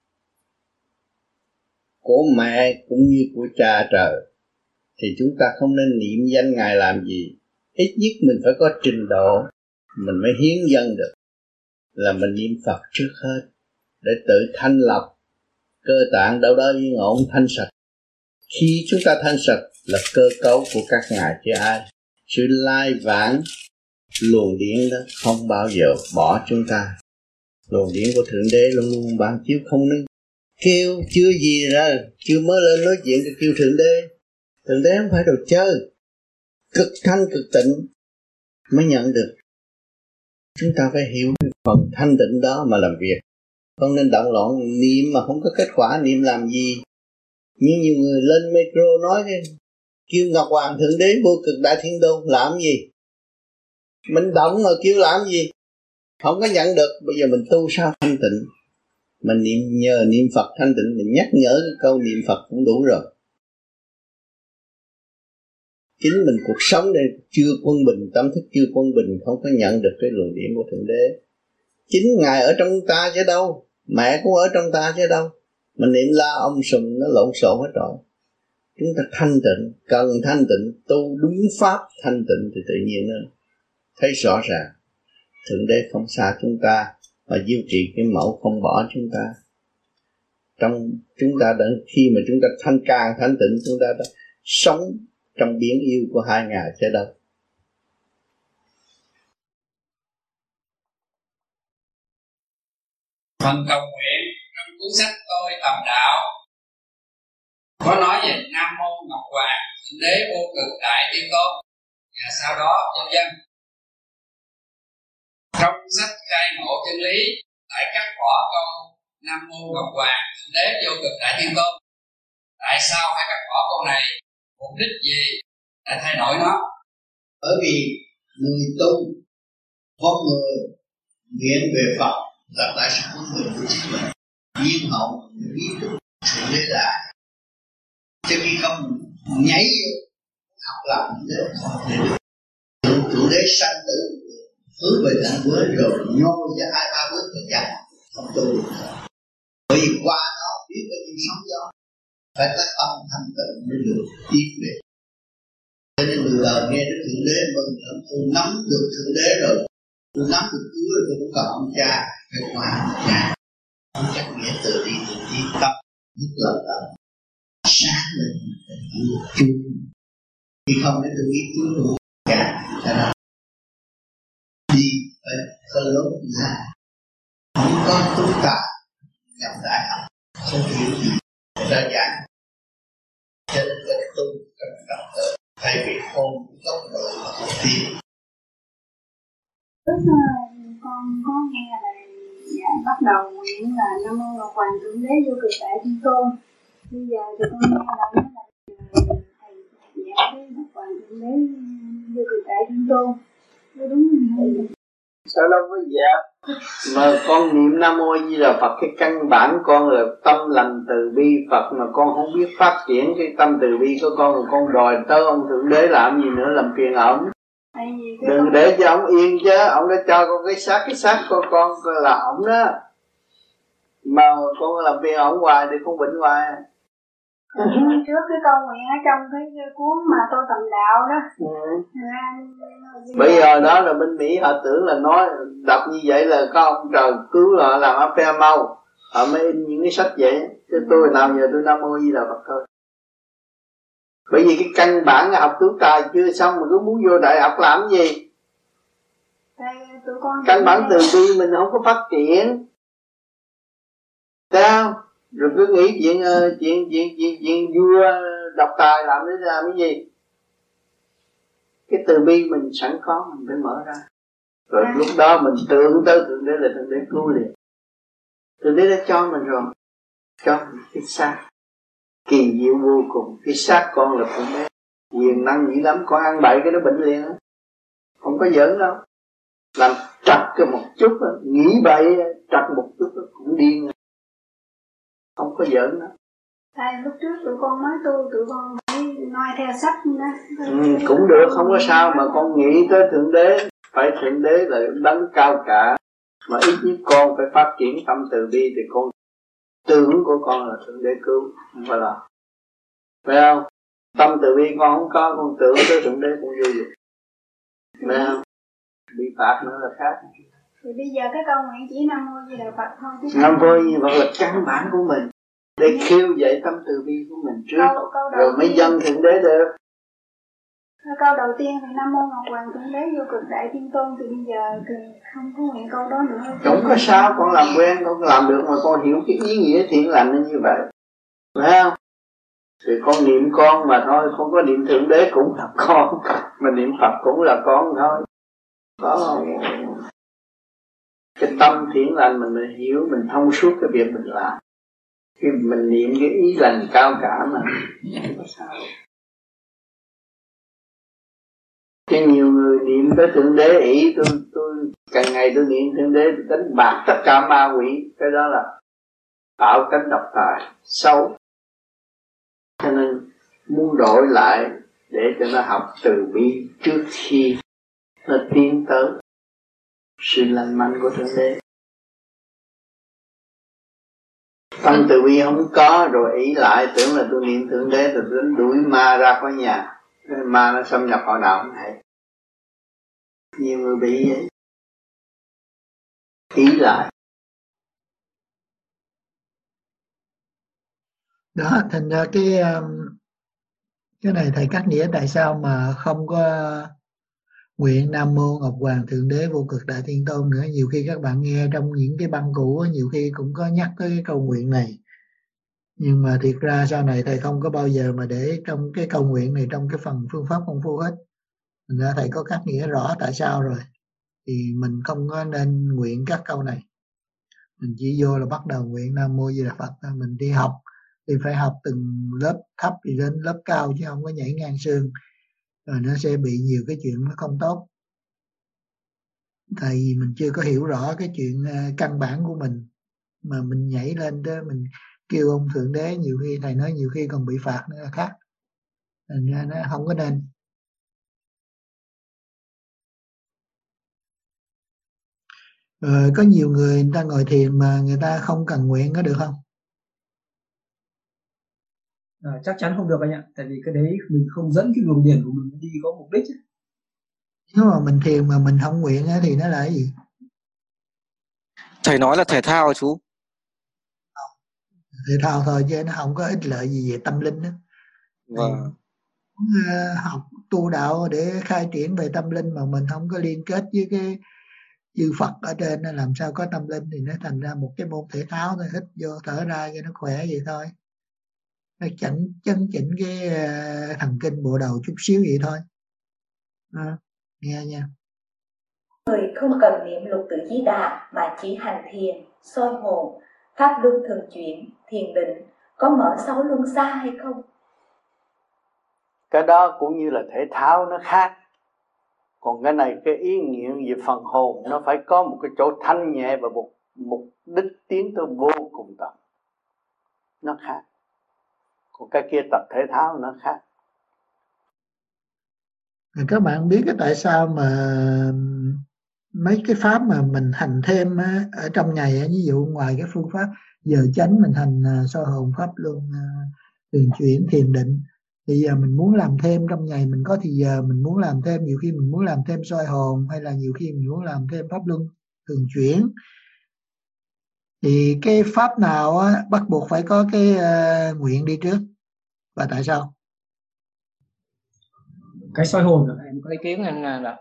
của mẹ cũng như của cha trời, thì chúng ta không nên niệm danh Ngài làm gì. Ít nhất mình phải có trình độ, mình mới hiến dân được, là mình niệm Phật trước hết để tự thanh lọc cơ tạng đâu đó yên ổn thanh sạch. Khi chúng ta thanh sạch là cơ cấu của các ngài chứ ai. Sự lai vãng luồng điển đó không bao giờ bỏ chúng ta. Luồng điển của Thượng Đế luôn luôn ban chiếu không nên kêu chưa gì ra, chưa mới lên nói chuyện thì kêu Thượng Đế. Thượng Đế không phải đồ chơi, cực thanh cực tịnh mới nhận được. Chúng ta phải hiểu cái phần thanh tịnh đó mà làm việc, không nên động loạn niệm mà không có kết quả, niệm làm gì. Nhưng nhiều người lên micro nói kêu Ngọc Hoàng Thượng Đế Vô Cực Đại Thiên Tôn làm gì? Mình động mà kêu làm gì? Không có nhận được. Bây giờ mình tu sao thanh tịnh? Mình niệm nhờ niệm Phật thanh tịnh, mình nhắc nhở cái câu niệm Phật cũng đủ rồi. Chính mình cuộc sống đây chưa quân bình, tâm thức chưa quân bình, không có nhận được cái luồng điển của Thượng Đế. Chính Ngài ở trong ta chứ đâu, mẹ cũng ở trong ta chứ đâu. Mình niệm la ông sùm nó lộn xộn hết rồi. Chúng ta thanh tịnh, cần thanh tịnh, tu đúng pháp thanh tịnh thì tự nhiên nó thấy rõ ràng. Thượng Đế không xa chúng ta, mà diệu trì cái mẫu không bỏ chúng ta. Trong chúng ta đã, khi mà chúng ta thanh càng thanh tịnh, chúng ta đã sống trong biển yêu của hai ngài chứ đâu. Phần cầu nguyện trong cuốn sách Tôi Tầm Đạo có nói về Nam Mô Ngọc Hoàng Thượng Đế Vô Cực Đại Thiên Tôn và sau đó vân vân. Trong sách Khai Ngộ Chân Lý lại cắt bỏ câu Nam Mô Ngọc Hoàng Thượng Đế Vô Cực Đại Thiên Tôn. Tại sao phải cắt bỏ câu này? Mục đích gì để thay đổi nó? Bởi vì người tu có người nguyện về Phật là tại sự của người của chính mình, nhiên hậu biết được Thượng Đế Đại. Chứ khi không nhảy vô học làm để không thể được Thượng Đế sanh tử hướng về tận cuối rồi nhô ra hai ba bước rồi chạy không tu được. Bởi vì qua đó biết bao nhiêu sóng gió, phải có tâm thanh tịnh mới được tiến về. Cho nên người đời nghe đến Thượng Đế mừng lắm, tôi nắm được Thượng Đế rồi, tôi nắm được Chúa rồi, tôi cũng còn ông cha phải qua ông cha. Ông chắc nghĩa từ đi từ đi tâm nhất là tâm sáng lên Chúa. Khi không để tôi biết Chúa luôn cả, cho nên đi phải có lớn là không có chúng ta nhập đại học không hiểu gì ra giảng. Cho nên cái tu cần tập tự thay vì ôm tốc độ và học tiến. Trước con có nghe là dạ, bắt đầu nguyện là Nam Mô Ngọc Hoàng Thượng Đế Vô Cực Đại Thiên Tôn. Bây giờ thì con nghe là nói là thầy dạ cái Ngọc Hoàng Thượng Đế Vô Cực Đại Thiên Tôn. Có đúng không? Sao đâu có dẹp. Mà con niệm Nam Mô A Di Đà Phật, cái căn bản con là tâm lành từ bi Phật, mà con không biết phát triển cái tâm từ bi của con, rồi con đòi tới ông Thượng Đế làm gì nữa, làm phiền ổng. Đừng để cho ông yên chứ, ông đã cho con cái xác, cái xác của con là ổng đó. Mà con làm phiền ổng hoài thì con bệnh hoài. Ừ. Trước cái câu nguyện ở trong cái cuốn mà Tôi Tầm Đạo đó. Ừ. À, bây giờ đó là bên Mỹ họ tưởng là nói đọc như vậy là có ông trời cứu họ làm áp phe mau, họ mới in những cái sách vậy. Chứ tôi nào giờ tôi Nam Mô A Di Đà Phật thôi. Bởi vì cái căn bản là học tướng tài chưa xong mà cứ muốn vô đại học làm gì? Căn bản từ bi mình không có phát triển, sao? Rồi cứ nghĩ chuyện uh, chuyện chuyện chuyện chuyện vua độc tài làm để làm cái gì? Cái từ bi mình sẵn có mình phải mở ra. Rồi à. Lúc đó mình tưởng tới Thượng Đế là Thượng Đế cứu liền. Thượng Đế đã cho mình rồi, cho mình cái xác kỳ diệu vô cùng. Cái xác con là Thượng Đế quyền năng dữ lắm, con ăn bậy cái nó bệnh liền á, không có giỡn đâu. Làm trật cái một chút đó, nghĩ bậy trật một chút đó, cũng điên, không có giỡn đâu. Tại lúc trước tụi con mới tu, tụi con phải noi theo sách đó. Ừ, cũng được, không có sao, mà con nghĩ tới Thượng Đế, phải Thượng Đế là đấng cao cả, mà ít nhất con phải phát triển tâm từ bi thì con tưởng của con là Thượng Đế cứu, không phải là, phải không? Tâm từ bi con không có, con tưởng tới Thượng Đế cũng vô dụng, phải không? Bị phạt nữa là khác. Thì bây giờ cái câu nguyện chỉ Nam Mô Di Đà Phật thôi. Nam Mô Di Đà Phật là căn bản của mình, để khiêu dậy tâm từ bi của mình trước, câu, câu rồi mới dâng Thượng Đế được. Câu đầu tiên thì Nam Mô Ngọc Hoàng Thượng Đế Vô Cực Đại Thiên Tôn, thì bây giờ thì không có nguyện câu đó nữa. Không có sao, con làm quen, con làm được mà con hiểu cái ý nghĩa thiện lành như vậy, phải không? Thì con niệm con mà thôi, không có niệm Thượng Đế cũng là con, mà niệm Phật cũng là con thôi. Có không? Cái tâm thiện lành mình mới hiểu, mình thông suốt cái việc mình làm. Khi mình niệm cái ý lành cao cả mà không có sao. Chứ nhiều người niệm tới Thượng Đế ý, tôi tôi càng ngày tôi niệm Thượng Đế đánh bạc tất cả ma quỷ, cái đó là tạo cánh độc tài xấu. Cho nên muốn đổi lại để cho nó học từ bi trước khi nó tiến tới sự lành mạnh của Thượng Đế. Tâm từ bi không có rồi ý lại tưởng là tôi niệm Thượng Đế rồi tôi đuổi ma ra khỏi nhà, ma nó xâm nhập vào đạo không hay. Nhiều người bị vậy, ý lại. Đó, thành ra cái cái này thầy cắt nghĩa tại sao mà không có nguyện Nam Mô Ngọc Hoàng Thượng Đế Vô Cực Đại Thiên Tôn nữa. Nhiều khi các bạn nghe trong những cái băng cũ nhiều khi cũng có nhắc tới cái câu nguyện này, nhưng mà thiệt ra sau này thầy không có bao giờ mà để trong cái câu nguyện này trong cái phần phương pháp công phu hết. Thành ra thầy có cắt nghĩa rõ tại sao rồi, thì mình không có nên nguyện các câu này. Mình chỉ vô là bắt đầu nguyện Nam Mô Di Đà Phật. Mình đi học thì phải học từng lớp thấp thì đến lớp cao, chứ không có nhảy ngang xương, rồi nó sẽ bị nhiều cái chuyện nó không tốt. Tại vì mình chưa có hiểu rõ cái chuyện căn bản của mình mà mình nhảy lên đó mình kêu ông Thượng Đế, nhiều khi thầy nói nhiều khi còn bị phạt nữa là khác. Thành ra nó không có nên. Rồi có nhiều người người ta ngồi thiền mà người ta không cần nguyện có được không? À, chắc chắn không được anh ạ, tại vì cái đấy mình không dẫn cái luồng điển của mình đi có mục đích ấy. Nếu mà mình thiền mà mình không nguyện thì nó là cái gì? Thầy nói là thể thao chú. Thể thao thôi chứ nó không có ích lợi gì về tâm linh đó. Vâng. Uh, học tu đạo để khai triển về tâm linh mà mình không có liên kết với cái chư Phật ở trên, làm sao có tâm linh, thì nó thành ra một cái môn thể thao thôi, hít vô thở ra cho nó khỏe vậy thôi. Nó chỉnh chấn chỉnh cái uh, thần kinh bộ đầu chút xíu vậy thôi. À, nghe nha. Người không cần niệm lục tự Di Đà mà chỉ hành thiền, soi hồn, pháp luân thường chuyển, thiền định, có mở sáu luân xa hay không? Cái đó cũng như là thể thao nó khác. Còn cái này cái ý nghĩa về phần hồn nó phải có một cái chỗ thanh nhẹ và một mục đích tiến tới vô cùng tận. Nó khác. Còn cái kia tập thể thao nó khác. Các bạn biết cái tại sao mà mấy cái pháp mà mình hành thêm á, ở trong ngày, ví dụ ngoài cái phương pháp giờ chánh mình hành soi hồn, pháp luân, thường chuyển, thiền định, thì giờ mình muốn làm thêm trong ngày mình có thì giờ mình muốn làm thêm, nhiều khi mình muốn làm thêm soi hồn, hay là nhiều khi mình muốn làm thêm pháp luân thường chuyển, thì cái pháp nào á, bắt buộc phải có cái uh, nguyện đi trước, và tại sao? Cái soi hồn em có ý kiến anh là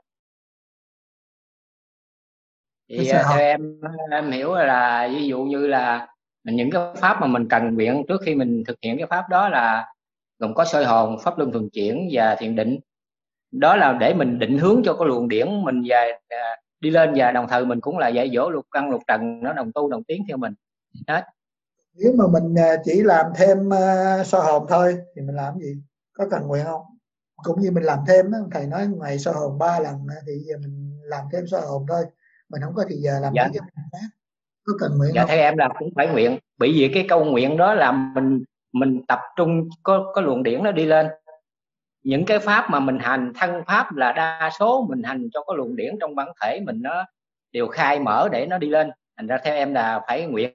thì theo em em hiểu là ví dụ như là những cái pháp mà mình cần nguyện trước khi mình thực hiện cái pháp đó là gồm có soi hồn, pháp luân thường chuyển và thiền định. Đó là để mình định hướng cho cái luồng điển mình và đi lên, và đồng thời mình cũng là dạy dỗ lục căn lục trần nó đồng tu đồng tiến theo mình hết. Nếu mà mình chỉ làm thêm uh, soi hồn thôi thì mình làm gì, có cần nguyện không? Cũng như mình làm thêm đó, thầy nói ngày soi hồn ba lần thì giờ mình làm thêm soi hồn thôi, mình không có thì giờ làm dạ. mấy cái khác, có cần nguyện dạ, không? theo em là cũng phải nguyện, bởi vì cái câu nguyện đó là mình mình tập trung có có luồng điển nó đi lên. Những cái pháp mà mình hành thân pháp là đa số mình hành cho cái luồng điển trong bản thể mình nó đều khai mở để nó đi lên. Thành ra theo em là phải nguyện.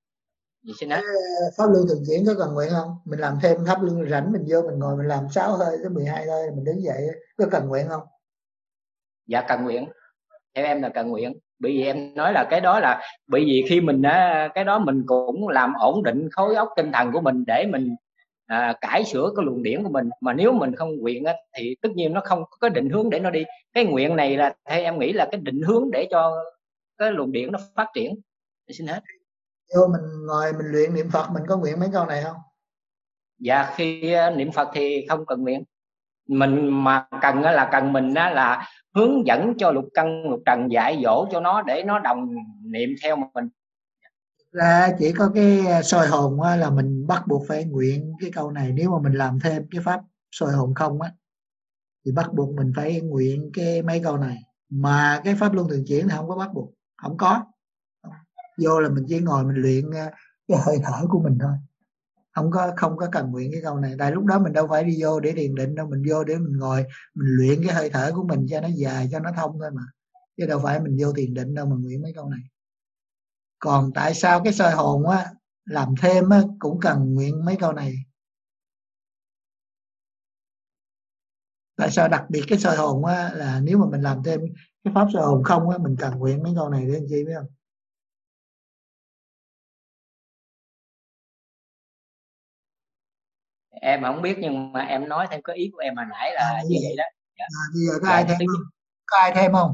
Gì xin hết. Pháp luân thường chuyển có cần nguyện không? Mình làm thêm pháp luân rảnh mình vô mình ngồi mình làm sáu hơi tới mười hai hơi mình đứng dậy, có cần nguyện không? Dạ cần nguyện. Theo em là cần nguyện. Bởi vì em nói là cái đó là bởi vì khi mình cái đó mình cũng làm ổn định khối óc tinh thần của mình để mình à, cải sửa cái luồng điển của mình. Mà nếu mình không nguyện á, thì tất nhiên nó không có cái định hướng để nó đi. Cái nguyện này là theo em nghĩ là cái định hướng để cho cái luồng điển nó phát triển. Xin hết. Vô mình ngồi mình luyện niệm Phật mình có nguyện mấy câu này không? Dạ khi niệm Phật thì không cần nguyện. Mình mà cần là cần mình là hướng dẫn cho lục căn lục trần, dạy dỗ cho nó để nó đồng niệm theo mình. Ra chỉ có cái soi hồn là mình bắt buộc phải nguyện cái câu này. Nếu mà mình làm thêm cái pháp soi hồn không á thì bắt buộc mình phải nguyện cái mấy câu này. Mà cái pháp luân thường chuyển thì không có bắt buộc, không có. Vô là mình chỉ ngồi mình luyện cái hơi thở của mình thôi, không có không có cần nguyện cái câu này. Tại lúc đó mình đâu phải đi vô để thiền định đâu, mình vô để mình ngồi mình luyện cái hơi thở của mình cho nó dài cho nó thông thôi mà, chứ đâu phải mình vô thiền định đâu mà nguyện mấy câu này. Còn tại sao cái soi hồn á làm thêm á cũng cần nguyện mấy câu này? Tại sao đặc biệt cái soi hồn á là nếu mà mình làm thêm cái pháp soi hồn không á mình cần nguyện mấy câu này để làm chi biết không? Em không biết nhưng mà em nói theo cái ý của em hồi nãy là à, như vậy đó. Dạ. À, bây giờ có dạ, ai thêm tức... không? có ai thêm không?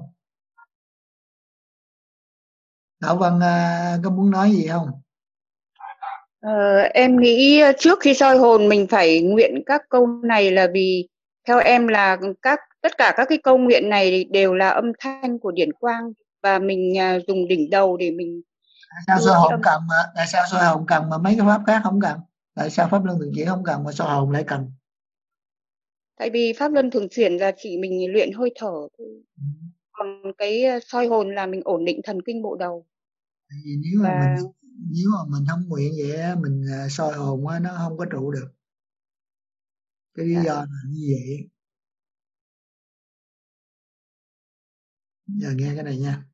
Đạo Văn uh, có muốn nói gì không? Ờ, em nghĩ trước khi soi hồn mình phải nguyện các câu này là vì theo em là các tất cả các cái câu nguyện này đều là âm thanh của điển quang và mình uh, dùng đỉnh đầu để mình Tại sao soi hồn âm... cần mà tại sao soi hồn cần mà mấy cái pháp khác không cần? Tại sao pháp luân thường chuyển không cần mà soi hồn lại cần? Tại vì pháp luân thường chuyển là chỉ mình luyện hơi thở thôi. Ừ. Còn cái soi hồn là mình ổn định thần kinh bộ đầu. Vì nếu mà và... mình nếu mà mình không nguyện vậy mình soi hồn á, nó không có trụ được. Cái lý do là như vậy. Giờ nghe cái này nha.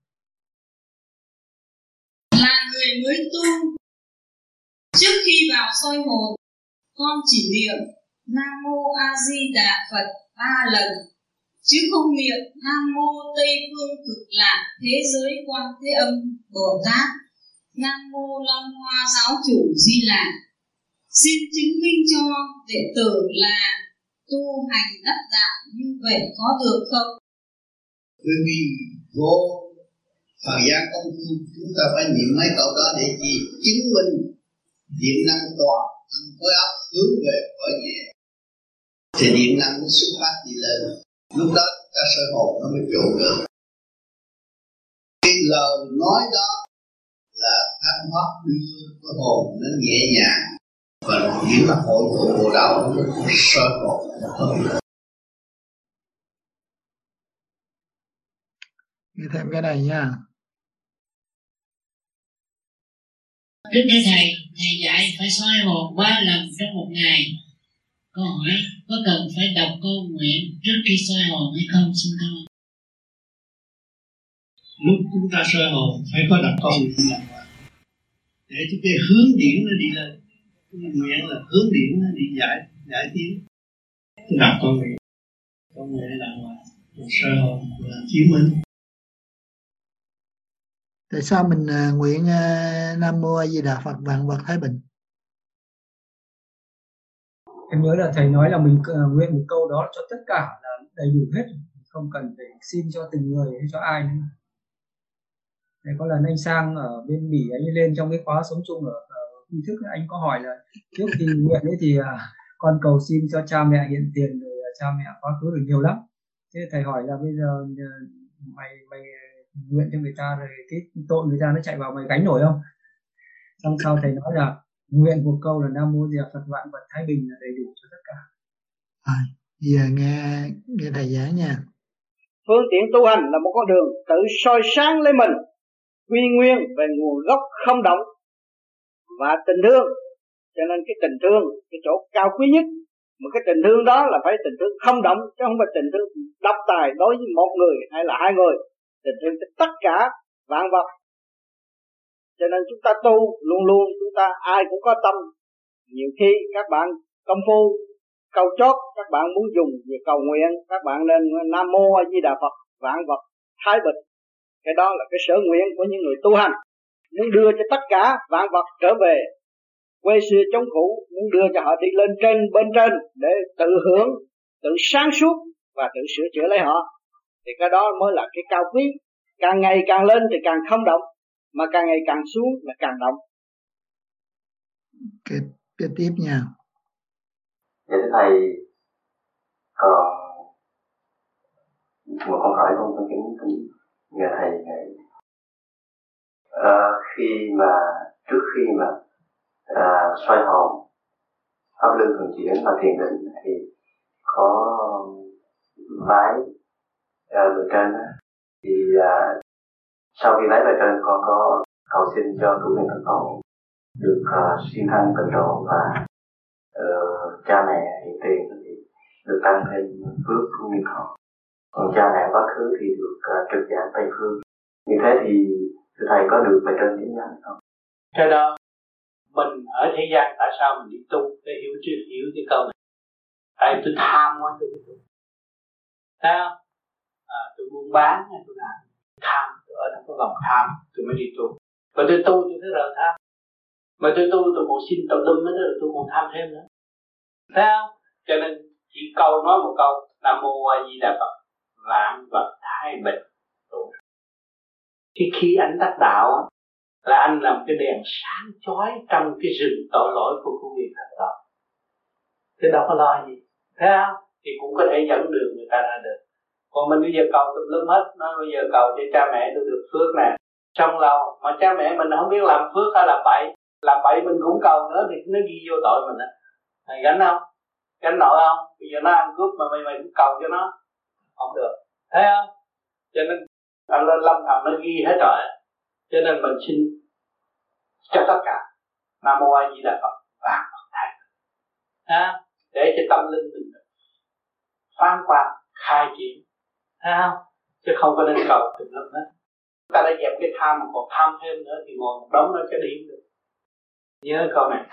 Là người mới tu, trước khi vào soi hồn, con chỉ niệm Nam Mô A Di Đà Phật ba lần, chứ không niệm Nam Mô Tây Phương Cực Lạc Thế Giới Quan Thế Âm Bồ Tát, Nam Mô Long Hoa Giáo Chủ Di Lặc. Xin chứng minh cho đệ tử là tu hành đắc đạo như vậy có được không? Bởi vì vô Phật gia công phu chúng ta phải niệm mấy câu đó để chi chứng minh điện năng toàn thân khối óc hướng về cõi nhẹ, thì điện năng nó xuất phát đi lên, lúc đó ta soi hồn nó mới trụ được. Cái lời nói đó là thanh thoát đưa cái hồn nó nhẹ nhàng và những là hội tụ bộ đầu nó soi hồn thôi. Nghe thêm cái này nha. Kính thưa thầy, thầy dạy phải soi hồn ba lần trong một ngày. Câu hỏi có cần phải đọc câu nguyện trước khi soi hồn hay không, xin cảm ơn. Lúc chúng ta soi hồn phải có đọc câu nguyện là để cho cái hướng điển nó đi lên. Nguyện là hướng điển nó đi giải giải tiến. Đọc câu nguyện, câu nguyện là soi hồn là chiếu minh. Tại sao mình uh, nguyện uh, Nam Mô A Di Đà Phật vạn vật thái bình? Em nhớ là thầy nói là mình uh, nguyện một câu đó cho tất cả là đầy đủ hết, không cần phải xin cho từng người hay cho ai nữa. Này, có lần anh Sang ở bên Bỉ, anh lên trong cái khóa sống chung ở, ở ý thức, anh có hỏi là trước khi nguyện ấy thì uh, con cầu xin cho cha mẹ hiện tiền rồi uh, cha mẹ quá khứ được nhiều lắm. Thế thầy hỏi là bây giờ uh, mày mày nguyện cho người ta rồi cái tội người ta nó chạy vào mày gánh nổi không? Xong sau thầy nói là nguyện một câu là Nam Mô Di Đà Phật vạn vật thái bình là đầy đủ cho tất cả. À, giờ nghe nghe thầy giảng nha. Phương tiện tu hành là một con đường tự soi sáng lấy mình, quy nguyên về nguồn gốc không động và tình thương. Cho nên cái tình thương cái chỗ cao quý nhất, mà cái tình thương đó là phải tình thương không động, chứ không phải tình thương độc tài đối với một người hay là hai người. Tình thương cho tất cả vạn vật. Cho nên chúng ta tu luôn luôn chúng ta ai cũng có tâm. Nhiều khi các bạn công phu câu chót các bạn muốn dùng về cầu nguyện, các bạn nên Nam Mô A Di Đà Phật vạn vật thái bình. Cái đó là cái sở nguyện của những người tu hành, muốn đưa cho tất cả vạn vật trở về quê xưa chống cũ, muốn đưa cho họ đi lên trên bên trên để tự hưởng, tự sáng suốt và tự sửa chữa lấy họ. Thì cái đó mới là cái cao quý. Càng ngày càng lên thì càng không động, mà càng ngày càng xuống là càng động. Kế, kế tiếp nha. Dạ thưa thầy, còn một câu hỏi con tôi kính kính nhờ thầy này. À, khi mà trước khi mà à, xoay hồn pháp luân thường chuyển và thiền định thì có vái à, người trên đó. Thì à, sau khi lấy bài trên con có cầu xin cho cửu huyền thần tổ được uh, siêng thăng tịnh độ và uh, cha mẹ hiện tiền thì được tăng thêm phước cũng như thọ, còn cha mẹ quá khứ thì được uh, trực giảng Tây Phương. Như thế thì thưa thầy có được bài trên chứng nhận không? Cái đó mình ở thế gian tại sao mình đi tu để hiểu chưa hiểu cái câu này? Tại tôi tham quá tôi đi tu. Sao? À, tôi buôn bán hay tôi làm tham, tôi ở trong cái vòng tham tôi mới đi tu. Và tôi tu tôi thấy rời tham. Mà tôi tu tôi còn xin tầm lâm nữa, tôi còn tham thêm nữa. Thấy không? Cho nên chỉ câu nói một câu Nam Mô A Di Đà Phật vạn vật thái bình. Khi khi anh đắc đạo là anh làm cái đèn sáng chói trong cái rừng tội lỗi của cô người thật đó. Thế đâu có lo gì, thấy không? Thì cũng có thể dẫn đường người ta ra được. Còn mình bây giờ cầu tùm lum hết, nói bây giờ cầu cho cha mẹ tôi được phước nè, trong lâu mà cha mẹ mình không biết làm phước hay làm bậy, làm bậy mình cũng cầu nữa thì nó ghi vô tội mình á. Mày gánh không? Gánh nổi không? Bây giờ nó ăn cướp mà mày mày cũng cầu cho nó, không được, thấy không? Cho nên anh lên lâm thần nó ghi hết rồi. Cho nên mình xin cho tất cả Nam Mô A Di Đà Phật và Phật Thầy, ha, để cho tâm linh mình phán quan khai triển, thấy không? Chứ không có nên cầu từng lúc hết. Ta đã dẹp cái tham mà còn tham thêm nữa thì ngồi một đống nó sẽ đi được. Nhớ câu này.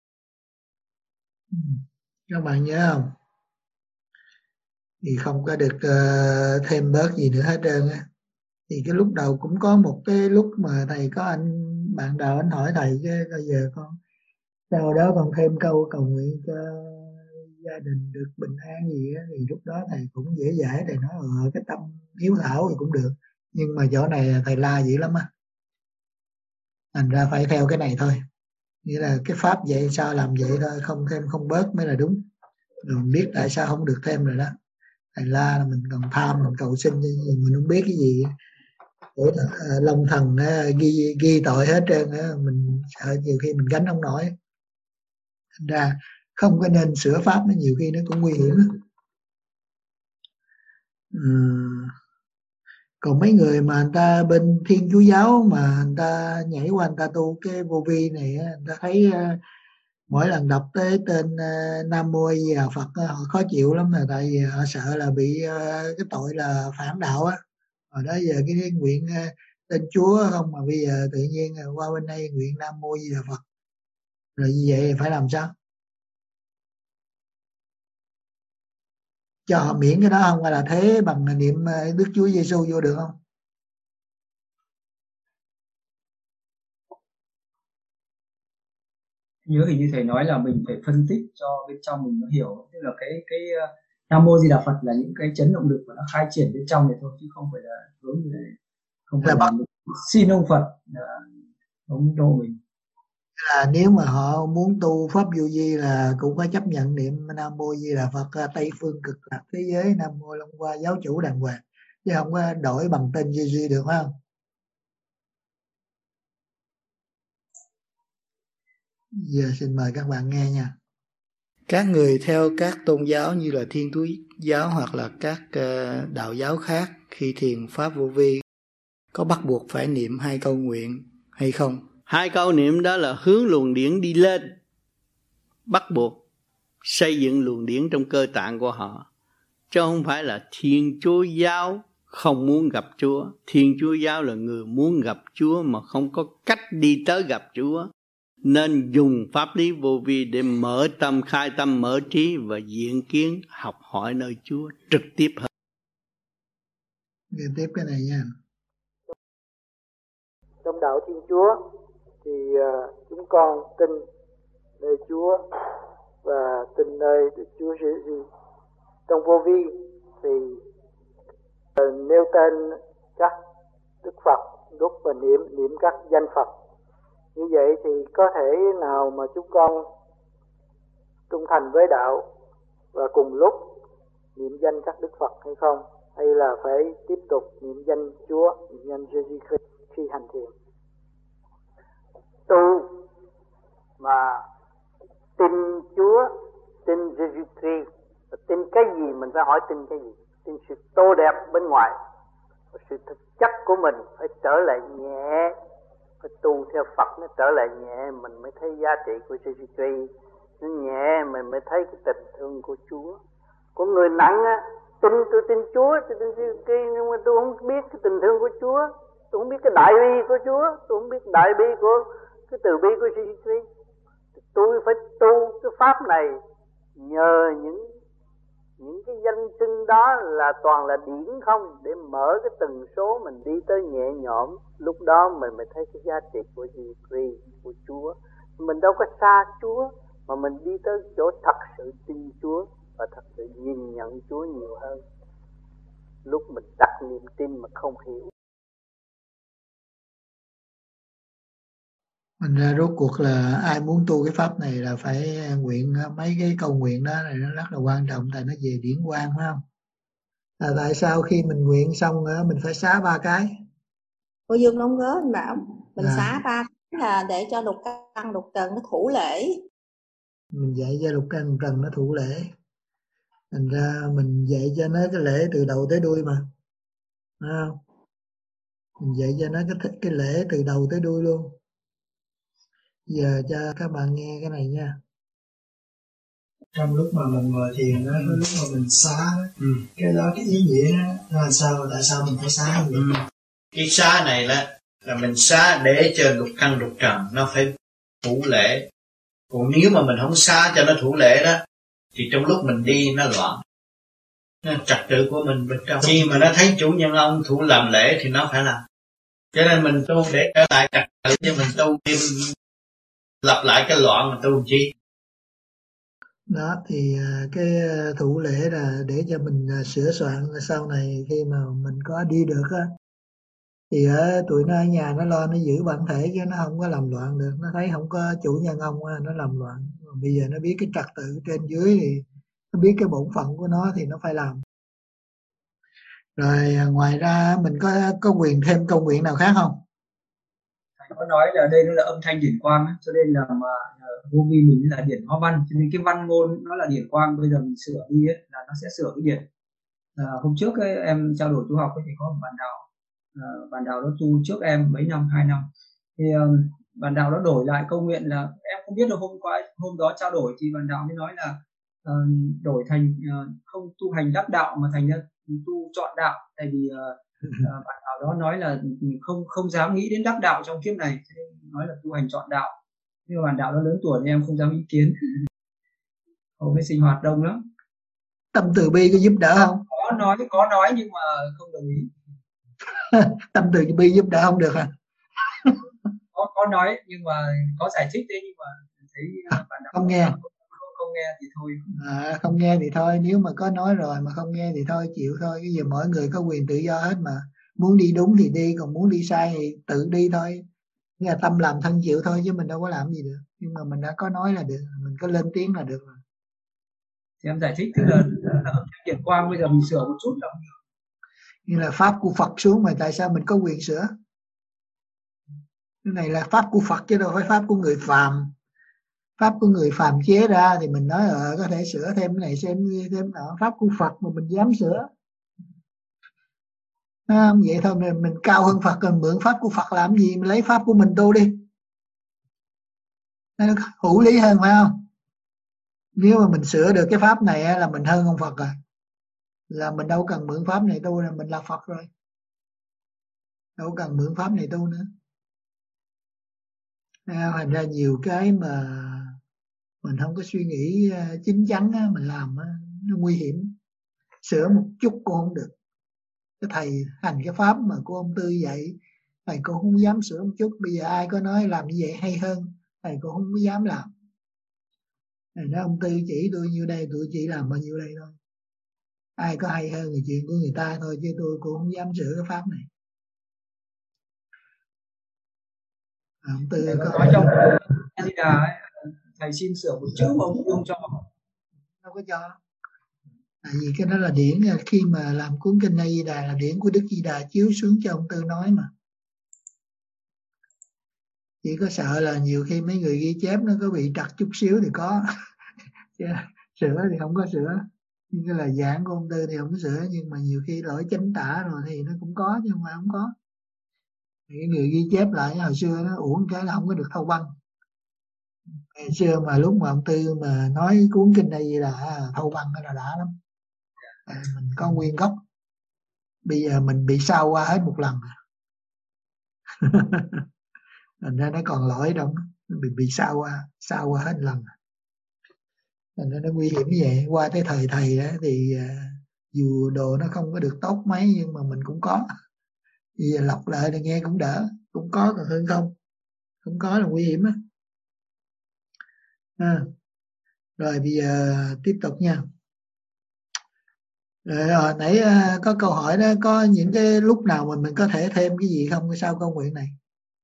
Các bạn nhớ không? Thì không có được uh, thêm bớt gì nữa hết trơn á. Thì cái lúc đầu cũng có một cái lúc mà thầy có anh bạn đạo anh hỏi thầy chứ bây giờ con sau đó còn thêm câu cầu nguyện cho gia đình được bình an gì á, thì lúc đó thầy cũng dễ dãi, thầy nói ở cái tâm hiếu thảo thì cũng được, nhưng mà chỗ này thầy la dữ lắm á, thành ra phải theo cái này thôi, nghĩa là cái pháp vậy sao làm vậy thôi, không thêm không bớt mới là đúng. Rồi mình biết tại sao không được thêm rồi đó, thầy la là mình còn tham, mình cầu xin mình không biết cái gì. Ủa, Long Thần ghi ghi tội hết trơn á, mình sợ nhiều khi mình gánh không nổi. Thành ra không có nên sửa pháp, nó nhiều khi nó cũng nguy hiểm. Uhm. Còn mấy người mà người ta bên Thiên Chúa giáo mà người ta nhảy qua người ta tu cái vô vi này, người ta thấy uh, mỗi lần đọc tới tên uh, Nam Mô A Di Đà Phật uh, họ khó chịu lắm, là tại vì họ sợ là bị uh, cái tội là phản đạo á. Hồi đó giờ cái nguyện uh, tên Chúa không, mà bây giờ tự nhiên uh, qua bên đây nguyện Nam Mô A Di Đà Phật, rồi như vậy phải làm sao? Cho họ miễn cái đó không, hay là thế bằng niệm Đức Chúa Giêsu vô được không? Nhớ hình như thầy nói là mình phải phân tích cho bên trong mình nó hiểu, tức là cái cái Nam Mô Di Đà Phật là những cái chấn động lực và nó khai triển bên trong này thôi, chứ không phải là hướng như này, không phải là, là xin ông Phật ông độ mình. Là nếu mà họ muốn tu pháp vô vi là cũng phải chấp nhận niệm Nam Mô Di Đà Phật Tây Phương Cực Lạc Thế Giới Nam Mô Long Hoa Giáo Chủ đàng hoàng, chứ không có đổi bằng tên Duy Duy được không? Giờ xin mời các bạn nghe nha. Các người theo các tôn giáo như là Thiên Chúa giáo hoặc là các đạo giáo khác, khi thiền pháp vô vi có bắt buộc phải niệm hai câu nguyện hay không? Hai câu niệm đó là hướng luồng điển đi lên, bắt buộc xây dựng luồng điển trong cơ tạng của họ, chứ không phải là Thiên Chúa giáo không muốn gặp Chúa. Thiên Chúa giáo là người muốn gặp Chúa mà không có cách đi tới gặp Chúa, nên dùng pháp lý vô vi để mở tâm, khai tâm, mở trí và diện kiến học hỏi nơi Chúa trực tiếp hơn. Nghe tiếp cái này nha. Trong đạo Thiên Chúa thì uh, chúng con tin nơi Chúa và tin nơi Đức Chúa Giêsu. Trong vô vi thì uh, nêu tên các Đức Phật, lúc và niệm niệm các danh Phật. Như vậy thì có thể nào mà chúng con trung thành với đạo và cùng lúc niệm danh các Đức Phật hay không? Hay là phải tiếp tục niệm danh Chúa, niệm danh Giêsu Christ khi hành thiền? Tu mà tin Chúa, tin Giêsu Christ, tin cái gì mình phải hỏi tin cái gì? Tin sự tô đẹp bên ngoài, sự thực chất của mình phải trở lại nhẹ, phải tu theo Phật nó trở lại nhẹ, mình mới thấy giá trị của Giêsu Christ, nó nhẹ mình mới thấy cái tình thương của Chúa. Có người nặng á, tin tôi tin Chúa, tôi tin Giêsu Christ, nhưng mà tôi không biết cái tình thương của Chúa, tôi không biết cái đại bi của Chúa, tôi không biết đại bi của cái từ bi của Giêsu Christ. Tôi phải tu cái pháp này nhờ những những cái danh xưng đó là toàn là điển không, để mở cái tần số mình đi tới nhẹ nhõm. Lúc đó mình mới thấy cái giá trị của Giêsu Christ, của Chúa. Mình đâu có xa Chúa, mà mình đi tới chỗ thật sự tin Chúa và thật sự nhìn nhận Chúa nhiều hơn. lúc mình đặt niềm tin mà không hiểu. Mình ra rốt cuộc là ai muốn tu cái pháp này là phải nguyện mấy cái cầu nguyện đó này, nó rất là quan trọng, tại nó về điển quang, phải không? Là tại sao khi mình nguyện xong nữa mình phải xá ba cái? Cô Dương Long Gớ anh bảo mình À. xá ba cái là để cho lục căn lục trần nó thủ lễ. Mình dạy cho lục căn lục trần nó thủ lễ, thành ra mình dạy cho nó cái lễ từ đầu tới đuôi mà, phải không? Mình dạy cho nó cái cái lễ từ đầu tới đuôi luôn. Giờ cho các bạn nghe cái này nha. Trong lúc mà mình ngồi thiền đó, cái lúc mà mình xá đó, ừ. cái đó cái ý nghĩa đó, nó là sao, tại sao mình phải xá vậy? Ừ. Cái xá này là là mình xá để cho lục căn lục trần nó phải thủ lễ. Còn nếu mà mình không xá cho nó thủ lễ đó thì trong lúc mình đi nó loạn, nó trật tự của mình bên trong. Khi mà nó thấy chủ nhân ông thủ làm lễ thì nó phải làm. Cho nên mình tu để trở lại trật tự, chứ mình tu thêm lặp lại cái loạn mình tu làm chi. Đó thì cái thủ lễ là để cho mình sửa soạn sau này khi mà mình có đi được á, thì ở tụi nó ở nhà nó lo nó giữ bản thể chứ nó không có làm loạn được. Nó thấy không có chủ nhân ông á, nó làm loạn. Bây giờ nó biết cái trật tự trên dưới thì nó biết cái bổn phận của nó thì nó phải làm. Rồi ngoài ra mình có có quyền thêm công nguyện nào khác không? Thầy có nói là đây nó là âm thanh điển quang, cho nên là mà vô vi mình là điển hoa văn, cho nên cái văn ngôn nó là điển quang. Bây giờ mình sửa đi ấy, là nó sẽ sửa cái điển. À, hôm trước ấy, em trao đổi tu học ấy, thì có một bạn đạo, à, bạn đạo đó tu trước em mấy năm, hai năm, thì um, bạn đạo đó đổi lại câu nguyện là em không biết là hôm qua hôm đó trao đổi thì bạn đạo mới nói là uh, đổi thành uh, không tu hành đắc đạo mà thành tu chọn đạo, tại vì uh, uh, bạn đạo đó nói là không không dám nghĩ đến đắc đạo trong kiếp này, cho nên nói là tu hành chọn đạo. Nhưng mà bạn đạo đó lớn tuổi nên em không dám ý kiến. Hôm nay sinh hoạt đông lắm. Tâm từ bi có giúp đỡ không? Có nói có nói nhưng mà không đồng ý. Tâm từ bi giúp đỡ không được à? có có nói nhưng mà có giải thích đấy, nhưng mà thấy bạn đạo không nghe không, không, không nghe thì thôi. À, không nghe thì thôi, nếu mà có nói rồi mà không nghe thì thôi, chịu thôi. Cái giờ mỗi người có quyền tự do hết mà, muốn đi đúng thì đi, còn muốn đi sai thì tự đi thôi. Nghĩa là tâm làm thân chịu thôi, chứ mình đâu có làm gì được. Nhưng mà mình đã có nói là được, mình có lên tiếng là được rồi. Thì em giải thích tức là, là âm thanh điển quang, bây giờ mình sửa một chút là không được. Như là pháp của Phật xuống mà tại sao mình có quyền sửa? Cái này là pháp của Phật chứ đâu phải pháp của người phàm. Pháp của người phàm chế ra thì mình nói ờ có thể sửa thêm cái này xem thêm đó. Pháp của Phật mà mình dám sửa. À, vậy thôi mình, mình cao hơn Phật, cần mượn pháp của Phật làm gì, mình lấy pháp của mình tu đi. Nó hữu lý hơn phải không? Nếu mà mình sửa được cái pháp này là mình hơn ông Phật rồi. Là mình đâu cần mượn pháp này tu, là mình là Phật rồi. Đâu cần mượn pháp này tu nữa. Thành ra nhiều cái mà mình không có suy nghĩ chín chắn á, mình làm á, nó nguy hiểm. Sửa một chút cũng không được. Cái thầy hành cái pháp mà của ông Tư dạy, thầy cũng không dám sửa một chút. Bây giờ ai có nói làm như vậy hay hơn, thầy cũng không có dám làm. Thầy nói ông Tư chỉ tôi nhiêu đây, tôi chỉ làm bao nhiêu đây thôi. Ai có hay hơn thì chuyện của người ta thôi, chứ tôi cũng không dám sửa cái pháp này. Ông Tư thầy có nói trong A Di Đà ấy, thầy xin sửa một chữ mà ông không cho. Đâu có cho. Tại vì cái đó là điển, khi mà làm cuốn kinh A Di Đà là điển của Đức Di Đà chiếu xuống cho ông Tư nói mà. Chỉ có sợ là nhiều khi mấy người ghi chép nó có bị trật chút xíu thì có. Sửa thì không có sửa. Nhưng cái lời giảng của ông Tư thì không có sửa, nhưng mà nhiều khi lỗi chánh tả rồi thì nó cũng có, nhưng mà không có. Thì cái người ghi chép lại hồi xưa nó uổng cái là không có được thâu băng. Ngày xưa mà lúc mà ông Tư mà nói cuốn kinh này là thâu băng là đã lắm. À, mình có nguyên gốc. Bây giờ mình bị sao qua hết một lần. Thành ra nó còn lỗi đâu, nó bị bị sao qua, sao qua hết lần. Thành ra nó nguy hiểm như vậy. Qua tới thời thầy đó, thì uh, dù đồ nó không có được tốt mấy nhưng mà mình cũng có. Bây giờ lọc lại thì nghe cũng đỡ, cũng có còn hơn không. Không có là nguy hiểm á. À, rồi bây giờ tiếp tục nha. Rồi hồi nãy à, có câu hỏi đó, có những cái lúc nào mình mình có thể thêm cái gì không sau câu nguyện này?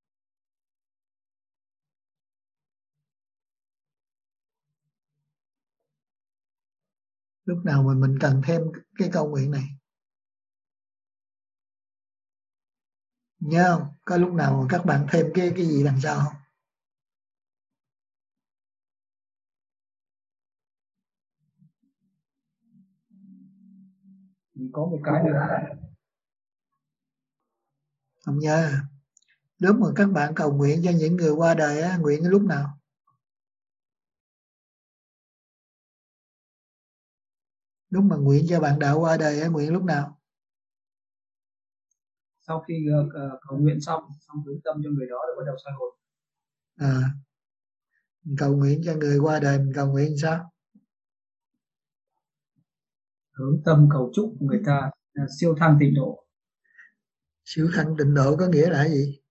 Lúc nào mình mình cần thêm cái câu nguyện này? Nhớ không? Có lúc nào mà các bạn thêm cái cái gì đằng sau không? Có một cái nữa. Không nhớ. Lúc mà các bạn cầu nguyện cho những người qua đời á, nguyện cái lúc nào? Lúc mà nguyện cho bạn đạo qua đời á, nguyện lúc nào? Sau khi uh, cầu nguyện xong, xong hướng tâm cho người đó rồi bắt đầu soi hồn. À, mình cầu nguyện cho người qua đời, mình cầu nguyện sao? Hướng tâm cầu chúc người ta uh, siêu thăng tịnh độ. Siêu thăng tịnh độ có nghĩa là gì?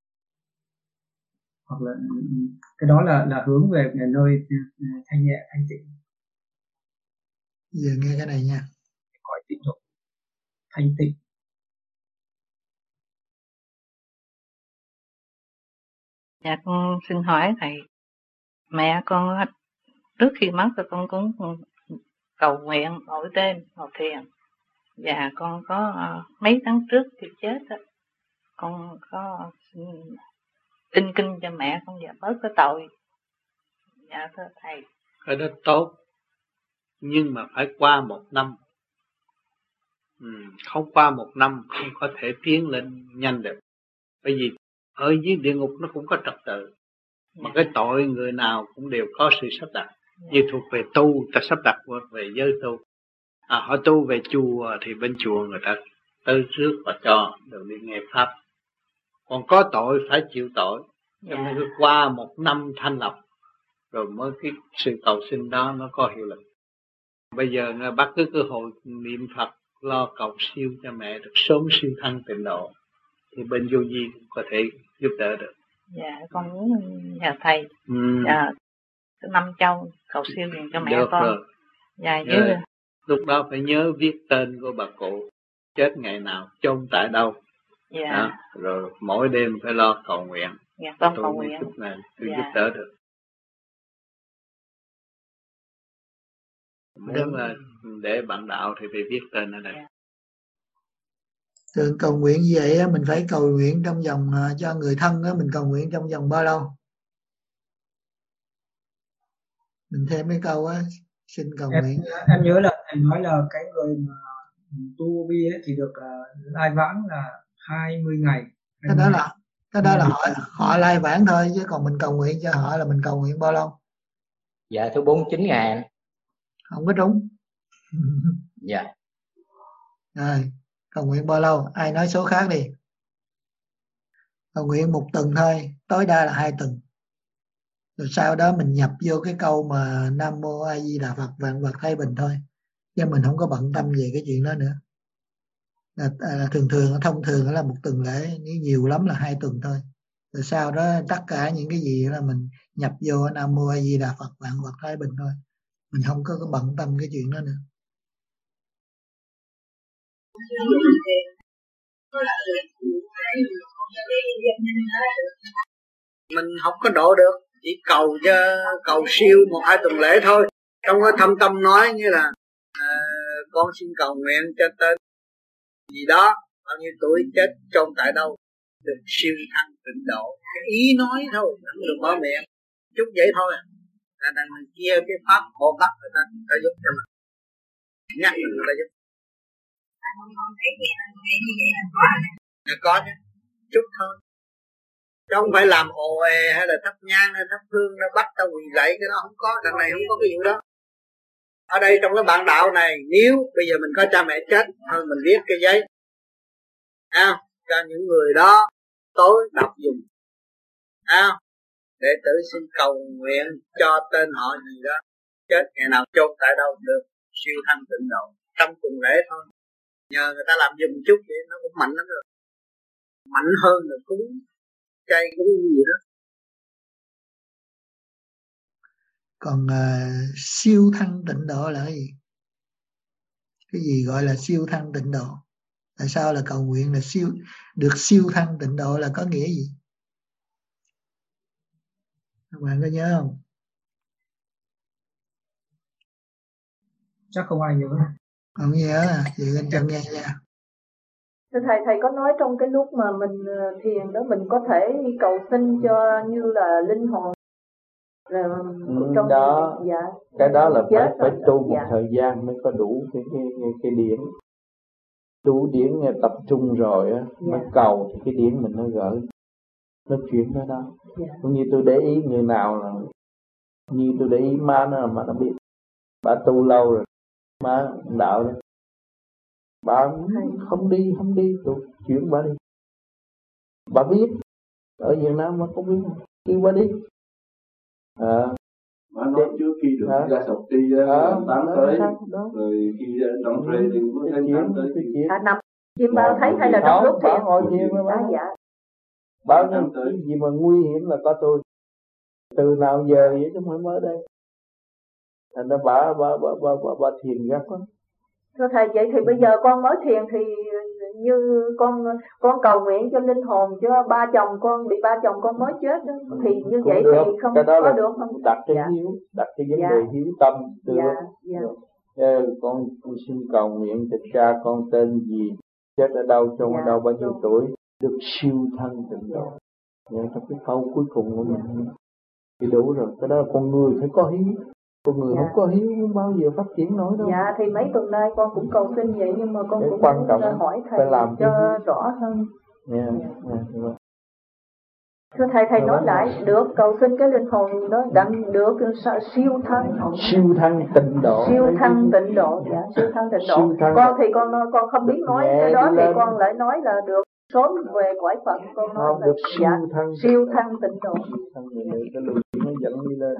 Hoặc là cái đó là là hướng về nơi thanh nhẹ thanh tịnh. Giờ nghe cái này nha. Cõi tịnh độ thanh tịnh. Dạ con xin hỏi thầy, mẹ con trước khi mất thì con cũng cầu nguyện mỗi đêm ngồi thiền, và con có mấy tháng trước khi chết đó, con có in kinh cho mẹ con và bớt cái tội. Dạ thưa thầy. Cái đó tốt, nhưng mà phải qua một năm. Ừ, không qua một năm không có thể tiến lên nhanh được. Bởi vì ở dưới địa ngục nó cũng có trật tự, mà cái tội người nào cũng đều có sự sắp đặt. Như thuộc về tu, ta sắp đặt về giới tu. À, họ tu về chùa thì bên chùa người ta tới trước và cho được đi nghe pháp. Còn có tội phải chịu tội. Cho nên cứ qua một năm thanh lọc rồi mới cái sự cầu xin đó nó có hiệu lực. Bây giờ bác cứ cơ hội niệm Phật lo cầu siêu cho mẹ được sớm siêu thăng tịnh độ, thì bên vô vi cũng có thể giúp đỡ được. Dạ con muốn nhờ thầy. Ừ. Dạ, năm châu cầu siêu dùm cho mẹ được con. Rồi. Dạ Rồi. với Lúc đó phải nhớ viết tên của bà cụ, chết ngày nào, chôn tại đâu. Dạ. Đó. Rồi mỗi đêm phải lo cầu nguyện. Dạ con tôi cầu nguyện. Chút này tôi Dạ. giúp đỡ được. Muốn là để bạn đạo thì phải viết tên ở đây. Dạ. Thường cầu nguyện như vậy á, mình phải cầu nguyện trong vòng uh, cho người thân á, mình cầu nguyện trong vòng bao lâu? Mình thêm cái câu á, xin cầu em, nguyện. Em nhớ là thầy nói là cái người mà tu vi ấy thì được uh, lai vãng là hai mươi ngày. Cái đó là cái đó là họ họ lai vãng thôi, chứ còn mình cầu nguyện cho họ là mình cầu nguyện bao lâu? Dạ thứ bốn mươi chín ngàn. Không có trúng. Dạ. Rồi, cầu nguyện bao lâu? Ai nói số khác đi. Cầu nguyện một tuần thôi, tối đa là hai tuần. Rồi sau đó mình nhập vô cái câu mà Nam Mô A Di Đà Phật vạn vật thái bình thôi. Chứ mình không có bận tâm về cái chuyện đó nữa. Là, là thường thường, thông thường là một tuần lễ, nhiều lắm là hai tuần thôi. Rồi sau đó tất cả những cái gì là mình nhập vô Nam Mô A Di Đà Phật vạn vật thái bình thôi. Mình không có, có bận tâm cái chuyện đó nữa. Mình không có độ được, chỉ cầu cho cầu siêu một hai tuần lễ thôi. Trong cái thâm tâm nói như là à, con xin cầu nguyện cho tên gì đó bao nhiêu tuổi chết chôn tại đâu được siêu thăng tịnh độ. Cái ý nói thôi, không được mở miệng. Chút vậy thôi. Là đằng kia cái pháp hộ pháp người ta, người ta giúp cho mình. Nhắc người ta giúp. Là có chứ, chút thôi. Chứ không phải làm ồ ề hay là thắp nhang hay thắp hương nó bắt tao quỳ lạy, cái đó không có, đằng này không có cái vụ đó. Ở đây trong cái bản đạo này, nếu bây giờ mình có cha mẹ chết, thôi mình viết cái giấy à, cho những người đó tối đọc dùng à, để tự xin cầu nguyện cho tên họ gì đó chết ngày nào chôn tại đâu được siêu thăng tịnh độ trong tuần lễ thôi. Nhờ người ta làm giùm chút vậy nó cũng mạnh lắm rồi, mạnh hơn là cúng chay cúng gì đó. Còn uh, siêu thăng tịnh độ là cái gì? cái gì gọi là siêu thăng tịnh độ? Tại sao là cầu nguyện là siêu được siêu thăng tịnh độ là có nghĩa gì? Các bạn có nhớ không? Chắc không ai nhớ. Không nhớ à? Vậy anh cho nghe nha. Thầy thầy có nói trong cái lúc mà mình thiền đó mình có thể cầu xin cho như là linh hồn là ừ, trong đó dạ, cái đó là phải phải tu một dạ. thời gian mới có đủ cái cái cái, cái điển, đủ điển tập trung rồi á dạ. mới cầu thì cái điển mình nó gỡ, nó chuyển tới đó. Dạ. Cũng như tôi để ý người nào là như tôi để ý má nó mà nó biết bà tu lâu rồi, má đạo đó. Bà không đi không đi tôi chuyển bà đi, bà biết ở Việt Nam mà không biết kêu bà đi. À, bà nói trước khi được à. ra sọc ti tám tới rồi khi trong rê thì cũng có thêm tám tới à, nằm chim bao thấy hay là trong lúc thiền ngồi thiền mà dạ bao nhiêu cái gì mà nguy hiểm là có tôi từ nào giờ vậy chứ không mới đây. Thành ra bà bà bà bà bà, bà thiền gắt lắm. Thưa thầy, vậy thì bây giờ con mới thiền thì như con con cầu nguyện cho linh hồn cho ba chồng con bị ba chồng con mới chết đó. Thì như cũng vậy được. Thì không cái đó có là được không? đặt cái dạ. hiếu, đặt cái vấn dạ. đề hiếu tâm được. Dạ. Dạ. Dạ. Con, con xin cầu nguyện cho cha con tên gì, chết ở đâu, trong dạ. ở đâu, bao nhiêu tuổi, được siêu thân tịnh độ. Dạ. Trong cái câu cuối cùng của mình thì đủ rồi. Cái đó là con người phải có hiếu. Con người dạ. không có hiếu bao giờ phát triển nổi đâu. Dạ thì mấy tuần nay con cũng cầu xin vậy nhưng mà con cái cũng quan trọng hỏi thầy phải làm cho rõ hơn. Yeah. Yeah. Yeah. Thưa thầy, thầy nói lại được cầu xin cái linh hồn đó đặng được siêu thân. Siêu thân tịnh độ. Siêu thân tịnh độ, dạ, siêu thân tịnh độ. Siêu thân con thì con con không biết nói cái đó thì lên. Con lại nói là được sớm về cõi Phật. Con nói không, là được siêu dạ, thân. Siêu thân tịnh độ. Thân này cái luồng nó dẫn đi lên.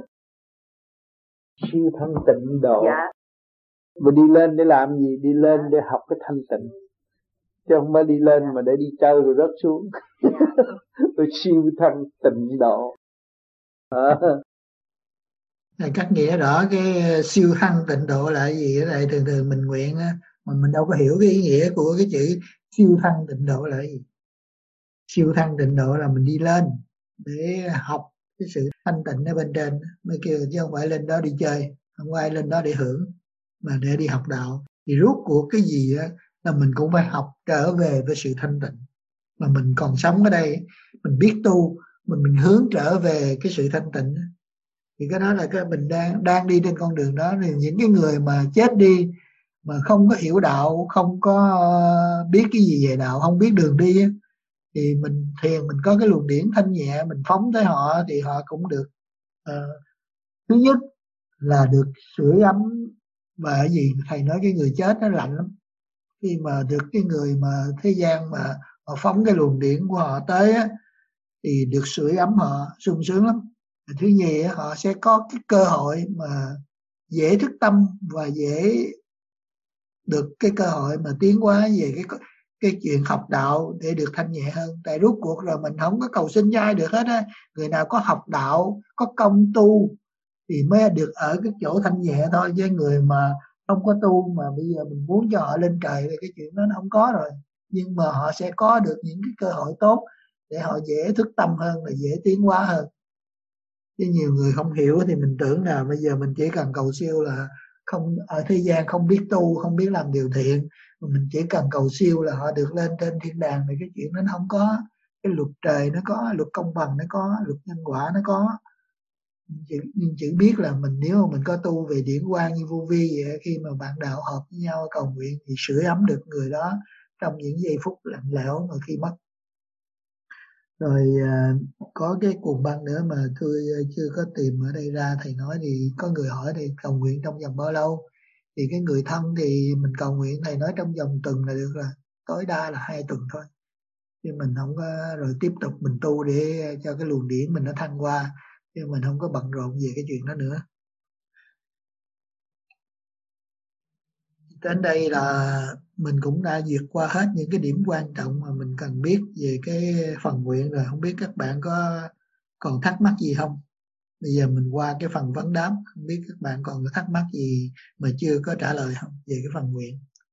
Siêu thân tịnh độ. Dạ. Mà đi lên để làm gì? Đi lên để học cái thanh tịnh. Chứ không phải đi lên mà để đi chơi rồi rớt xuống. Tôi siêu thân tịnh độ. À. Này cắt nghĩa rõ cái siêu thân tịnh độ là cái gì? Ở đây thường thường mình nguyện á, mà mình đâu có hiểu cái ý nghĩa của cái chữ siêu thân tịnh độ là cái gì. Siêu thân tịnh độ là mình đi lên để học cái sự thanh tịnh ở bên trên mới kêu, chứ không phải lên đó đi chơi, không ai lên đó để hưởng mà để đi học đạo. Thì rốt cuộc cái gì á là mình cũng phải học trở về với sự thanh tịnh. Mà mình còn sống ở đây, mình biết tu, mình mình hướng trở về cái sự thanh tịnh, thì cái đó là cái mình đang đang đi trên con đường đó. Thì những cái người mà chết đi mà không có hiểu đạo, không có biết cái gì về đạo, không biết đường đi, thì mình thiền, mình có cái luồng điển thanh nhẹ, mình phóng tới họ thì họ cũng được. Uh, thứ nhất là được sưởi ấm, và cái gì thầy nói cái người chết nó lạnh lắm. Khi mà được cái người mà thế gian mà họ phóng cái luồng điển của họ tới á, thì được sưởi ấm họ sung sướng lắm. Thứ nhì họ sẽ có cái cơ hội mà dễ thức tâm và dễ được cái cơ hội mà tiến hóa về cái cái chuyện học đạo để được thanh nhẹ hơn. Tại rốt cuộc rồi mình không có cầu xin ai được hết á. Người nào có học đạo, có công tu thì mới được ở cái chỗ thanh nhẹ thôi. Với người mà không có tu mà bây giờ mình muốn cho họ lên trời thì cái chuyện đó nó không có rồi. Nhưng mà họ sẽ có được những cái cơ hội tốt để họ dễ thức tâm hơn, là dễ tiến hóa hơn. Chứ nhiều người không hiểu thì mình tưởng là bây giờ mình chỉ cần cầu siêu là không ở thế gian không biết tu, không biết làm điều thiện, mình chỉ cần cầu siêu là họ được lên trên thiên đàng. Thì cái chuyện đó nó không có. Cái luật trời nó có, luật công bằng nó có, luật nhân quả nó có. Chỉ, chỉ biết là mình nếu mà mình có tu về điển quang như vô vi vậy, khi mà bạn đạo hợp với nhau cầu nguyện thì sưởi ấm được người đó trong những giây phút lạnh lẽo mà khi mất. Rồi à, có cái cuồng băng nữa mà tôi chưa có tìm ở đây ra. Thầy nói thì có người hỏi thì cầu nguyện trong vòng bao lâu? Thì cái người thân thì mình cầu nguyện, thầy nói trong vòng tuần là được rồi, tối đa là hai tuần thôi. Chứ mình không có rồi tiếp tục mình tu để cho cái luồng điển mình nó thăng qua, chứ mình không có bận rộn về cái chuyện đó nữa. Đến đây là mình cũng đã vượt qua hết những cái điểm quan trọng mà mình cần biết về cái phần nguyện rồi. Không biết các bạn có còn thắc mắc gì không? Bây giờ mình qua cái phần vấn đáp, không biết các bạn còn có thắc mắc gì mà chưa có trả lời không về cái phần nguyện.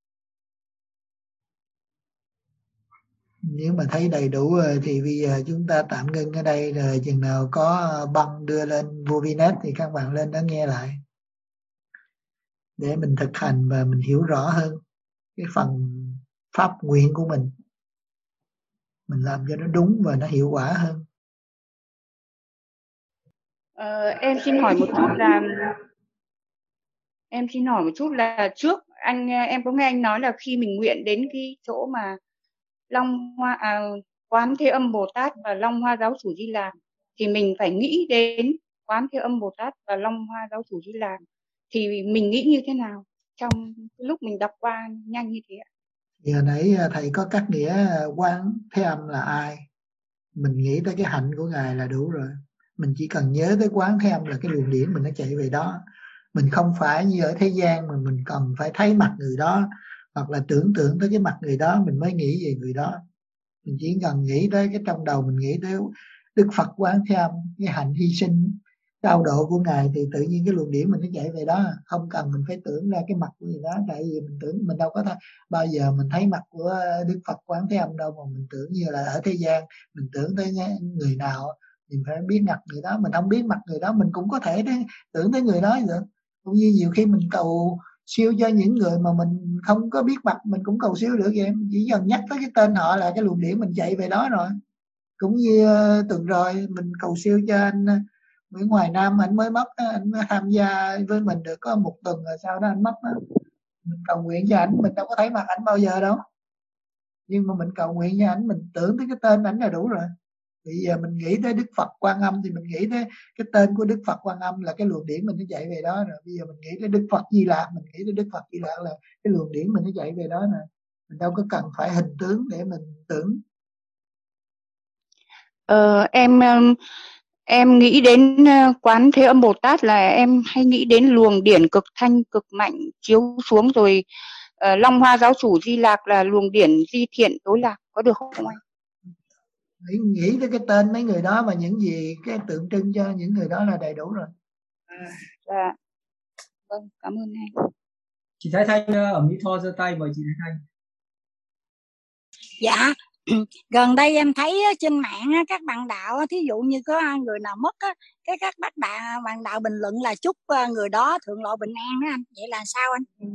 Nếu mà thấy đầy đủ rồi thì bây giờ chúng ta tạm ngưng ở đây, rồi chừng nào có băng đưa lên Movinet thì các bạn lên đó nghe lại để mình thực hành và mình hiểu rõ hơn cái phần pháp nguyện của mình, mình làm cho nó đúng và nó hiệu quả hơn. Ờ, em xin hỏi một chút là em xin hỏi một chút là trước anh em có nghe anh nói là khi mình nguyện đến cái chỗ mà Long Hoa à, Quán Thế Âm Bồ Tát và Long Hoa Giáo Chủ Di Lặc thì mình phải nghĩ đến Quán Thế Âm Bồ Tát và Long Hoa Giáo Chủ Di Lặc, thì mình nghĩ như thế nào trong lúc mình đọc qua nhanh như thế ạ? Thì hồi nãy thầy có cắt nghĩa Quán Thế Âm là ai, mình nghĩ tới cái hạnh của Ngài là đủ rồi. Mình chỉ cần nhớ tới Quán Thế Âm là cái luồng điển mình nó chạy về đó. Mình không phải như ở thế gian mà mình cần phải thấy mặt người đó hoặc là tưởng tượng tới cái mặt người đó mình mới nghĩ về người đó. Mình chỉ cần nghĩ tới cái trong đầu mình nghĩ tới Đức Phật Quán Thế Âm, cái hạnh hy sinh cao độ của Ngài thì tự nhiên cái luồng điển mình nó chạy về đó, không cần mình phải tưởng ra cái mặt của người đó. Tại vì mình tưởng mình đâu có th- bao giờ mình thấy mặt của Đức Phật Quán Thế Âm đâu, mà mình tưởng như là ở thế gian mình tưởng tới người nào mình phải biết mặt người đó. Mình không biết mặt người đó mình cũng có thể đấy, tưởng tới người đó được. Cũng như nhiều khi mình cầu siêu cho những người mà mình không có biết mặt mình cũng cầu siêu được vậy, chỉ cần nhắc tới cái tên họ là cái luồng điển mình chạy về đó rồi. Cũng như uh, tuần rồi mình cầu siêu cho anh uh, Nguyễn Hoài Nam, anh mới mất đó, anh mới tham gia với mình được có một tuần rồi sau đó anh mất đó. Mình cầu nguyện cho anh, mình đâu có thấy mặt anh bao giờ đâu, nhưng mà mình cầu nguyện cho anh, mình tưởng tới cái tên anh là đủ rồi. Bây giờ mình nghĩ tới Đức Phật Quan Âm thì mình nghĩ tới cái tên của Đức Phật Quan Âm là cái luồng điển mình nó chạy về đó rồi. Bây giờ mình nghĩ tới Đức Phật Di Lặc, mình nghĩ tới Đức Phật Di Lặc là cái luồng điển mình nó chạy về đó nè. Mình đâu có cần phải hình tướng để mình tưởng. Ờ, em em nghĩ đến Quán Thế Âm Bồ Tát là em hay nghĩ đến luồng điển cực thanh cực mạnh chiếu xuống, rồi uh, Long Hoa Giáo Chủ Di Lặc là luồng điển di thiện tối lạc, có được không anh? Nghĩ tới cái tên mấy người đó và những gì cái tượng trưng cho những người đó là đầy đủ rồi. Dạ. Vâng, cảm ơn anh. Chị Thái Thanh ở Mỹ Tho giơ tay, mời chị Thái Thanh. Dạ, gần đây em thấy trên mạng các bạn đạo, thí dụ như có người nào mất cái các bác bạn bạn đạo bình luận là chúc người đó thượng lộ bình an đó anh, vậy là sao anh?